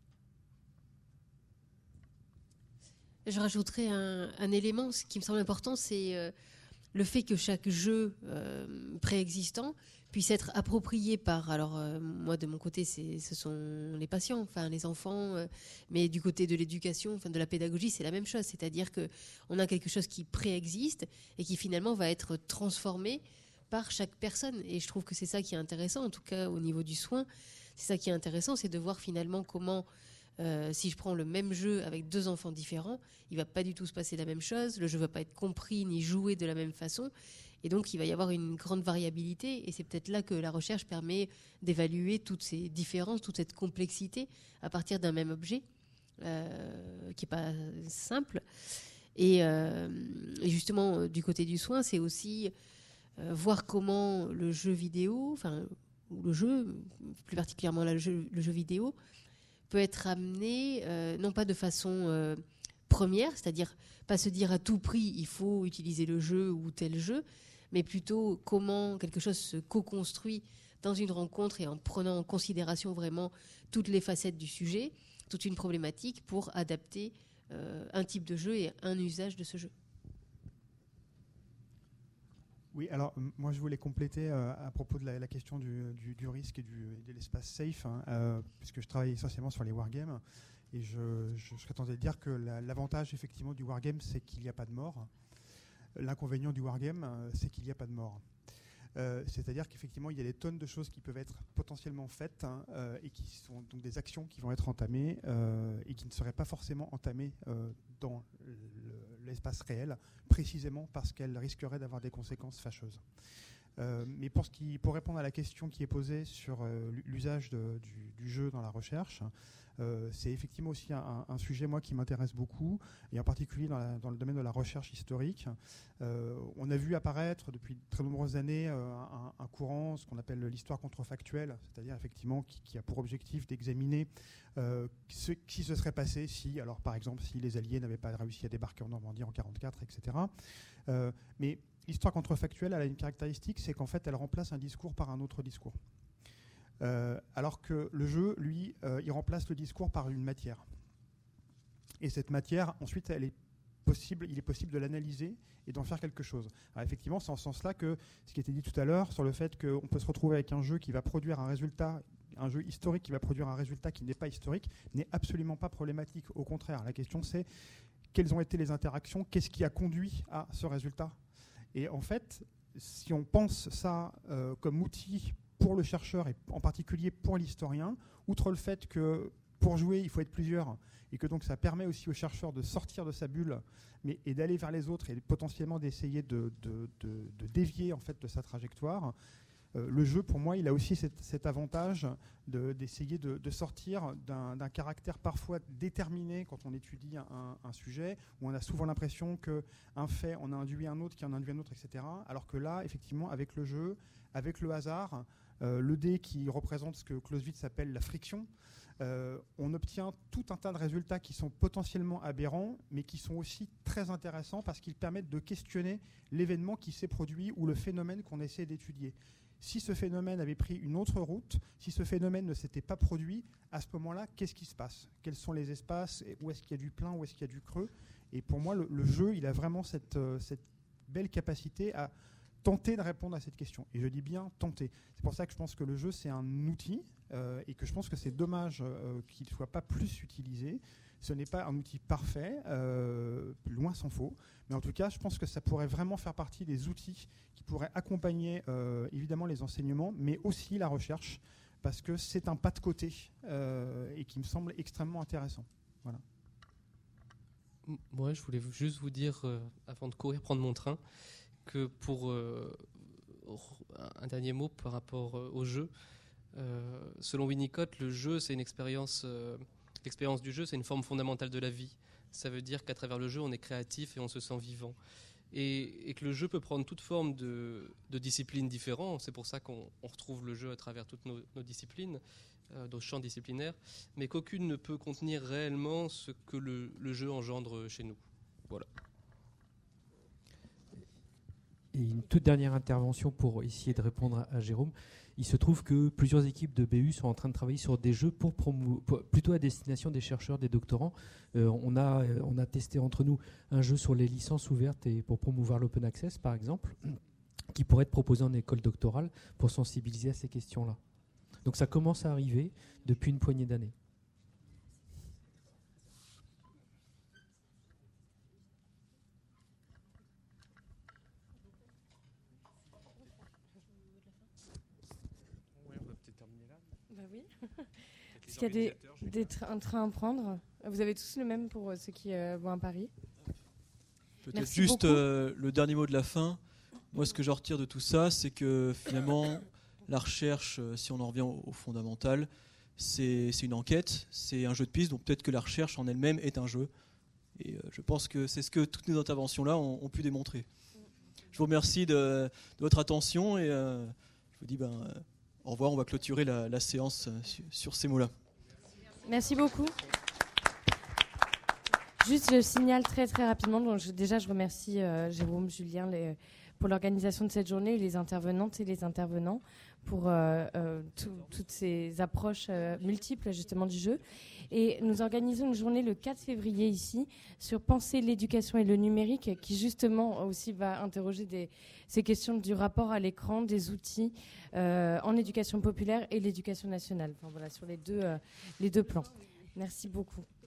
Je rajouterais un élément, ce qui me semble important, c'est le fait que chaque jeu préexistant puisse être approprié par, alors moi de mon côté ce sont les patients, enfin les enfants, mais du côté de l'éducation, enfin de la pédagogie, c'est la même chose, c'est-à-dire que on a quelque chose qui préexiste et qui finalement va être transformé par chaque personne. Et je trouve que c'est ça qui est intéressant, en tout cas au niveau du soin, c'est ça qui est intéressant, c'est de voir finalement comment si je prends le même jeu avec 2 enfants différents, il ne va pas du tout se passer la même chose, le jeu ne va pas être compris ni joué de la même façon, et donc il va y avoir une grande variabilité, et c'est peut-être là que la recherche permet d'évaluer toutes ces différences, toute cette complexité à partir d'un même objet, qui n'est pas simple. Et justement, du côté du soin, c'est aussi voir comment le jeu vidéo, enfin, ou le jeu, plus particulièrement le jeu vidéo, peut être amené, non pas de façon première, c'est-à-dire pas se dire à tout prix il faut utiliser le jeu ou tel jeu, mais plutôt comment quelque chose se co-construit dans une rencontre et en prenant en considération vraiment toutes les facettes du sujet, toute une problématique pour adapter un type de jeu et un usage de ce jeu. Oui, alors moi je voulais compléter à propos de la question du risque et de l'espace safe, puisque je travaille essentiellement sur les wargames, et je serais tenté de dire que l'avantage effectivement du wargame, c'est qu'il n'y a pas de mort. L'inconvénient du wargame, c'est qu'il n'y a pas de mort. C'est-à-dire qu'effectivement, il y a des tonnes de choses qui peuvent être potentiellement faites et qui sont donc des actions qui vont être entamées et qui ne seraient pas forcément entamées dans l'espace réel, précisément parce qu'elles risqueraient d'avoir des conséquences fâcheuses. Mais pour répondre à la question qui est posée sur l'usage du jeu dans la recherche, c'est effectivement aussi un sujet moi qui m'intéresse beaucoup, et en particulier dans le domaine de la recherche historique. On a vu apparaître depuis de très nombreuses années un courant, ce qu'on appelle l'histoire contrefactuelle, c'est-à-dire effectivement qui a pour objectif d'examiner ce qui se serait passé si, alors par exemple, si les Alliés n'avaient pas réussi à débarquer en Normandie en 1944, etc. Mais l'histoire contrefactuelle, elle a une caractéristique, c'est qu'en fait, elle remplace un discours par un autre discours. Alors que le jeu, lui, il remplace le discours par une matière. Et cette matière, ensuite, il est possible de l'analyser et d'en faire quelque chose. Alors effectivement, c'est en ce sens-là que ce qui était dit tout à l'heure sur le fait qu'on peut se retrouver avec un jeu qui va produire un résultat, un jeu historique qui va produire un résultat qui n'est pas historique, n'est absolument pas problématique. Au contraire, la question c'est quelles ont été les interactions, qu'est-ce qui a conduit à ce résultat. Et en fait, si on pense ça comme outil pour le chercheur et en particulier pour l'historien, outre le fait que pour jouer, il faut être plusieurs et que donc ça permet aussi au chercheur de sortir de sa bulle et d'aller vers les autres et potentiellement d'essayer de dévier en fait de sa trajectoire, le jeu, pour moi, il a aussi cet avantage d'essayer de sortir d'un caractère parfois déterminé quand on étudie un sujet, où on a souvent l'impression qu'un fait en a induit un autre, qui en a induit un autre, etc. Alors que là, effectivement, avec le jeu, avec le hasard, le dé qui représente ce que Clausewitz appelle la friction, on obtient tout un tas de résultats qui sont potentiellement aberrants, mais qui sont aussi très intéressants parce qu'ils permettent de questionner l'événement qui s'est produit ou le phénomène qu'on essaie d'étudier. Si ce phénomène avait pris une autre route, si ce phénomène ne s'était pas produit, à ce moment-là, qu'est-ce qui se passe ? Quels sont les espaces ? Où est-ce qu'il y a du plein ? Où est-ce qu'il y a du creux ? Et pour moi, le jeu, il a vraiment cette belle capacité à tenter de répondre à cette question. Et je dis bien tenter. C'est pour ça que je pense que le jeu, c'est un outil et que je pense que c'est dommage qu'il ne soit pas plus utilisé. Ce n'est pas un outil parfait, loin s'en faut. Mais en tout cas, je pense que ça pourrait vraiment faire partie des outils qui pourraient accompagner évidemment les enseignements, mais aussi la recherche, parce que c'est un pas de côté et qui me semble extrêmement intéressant. Voilà. Moi, je voulais juste vous dire, avant de courir prendre mon train, que pour un dernier mot par rapport au jeu, selon Winnicott, le jeu, c'est une expérience. L'expérience du jeu, c'est une forme fondamentale de la vie. Ça veut dire qu'à travers le jeu, on est créatif et on se sent vivant. Et que le jeu peut prendre toute forme de disciplines différentes. C'est pour ça qu'on retrouve le jeu à travers toutes nos disciplines, nos champs disciplinaires, mais qu'aucune ne peut contenir réellement ce que le jeu engendre chez nous. Voilà. Et une toute dernière intervention pour essayer de répondre à Jérôme. Il se trouve que plusieurs équipes de BU sont en train de travailler sur des jeux plutôt à destination des chercheurs, des doctorants. On a testé entre nous un jeu sur les licences ouvertes et pour promouvoir l'open access, par exemple, qui pourrait être proposé en école doctorale pour sensibiliser à ces questions-là. Donc ça commence à arriver depuis une poignée d'années. Oui. Est-ce qu'il y a un train à prendre ? Vous avez tous le même pour ceux qui vont à Paris ? Peut-être Merci juste beaucoup. le dernier mot de la fin. Moi, ce que j'en retire de tout ça, c'est que finalement, la recherche, si on en revient au fondamental, c'est une enquête, c'est un jeu de piste, donc peut-être que la recherche en elle-même est un jeu. Et je pense que c'est ce que toutes nos interventions-là ont pu démontrer. Je vous remercie de votre attention et je vous dis au revoir, on va clôturer la séance sur ces mots-là. Merci beaucoup. Juste, je signale très très rapidement. Donc déjà, je remercie Jérôme, Julien pour l'organisation de cette journée, et les intervenantes et les intervenants pour toutes ces approches multiples justement du jeu. Et nous organisons une journée le 4 février ici sur penser l'éducation et le numérique, qui justement aussi va interroger ces questions du rapport à l'écran, des outils en éducation populaire et l'éducation nationale. Enfin, voilà, sur les deux plans. Merci beaucoup.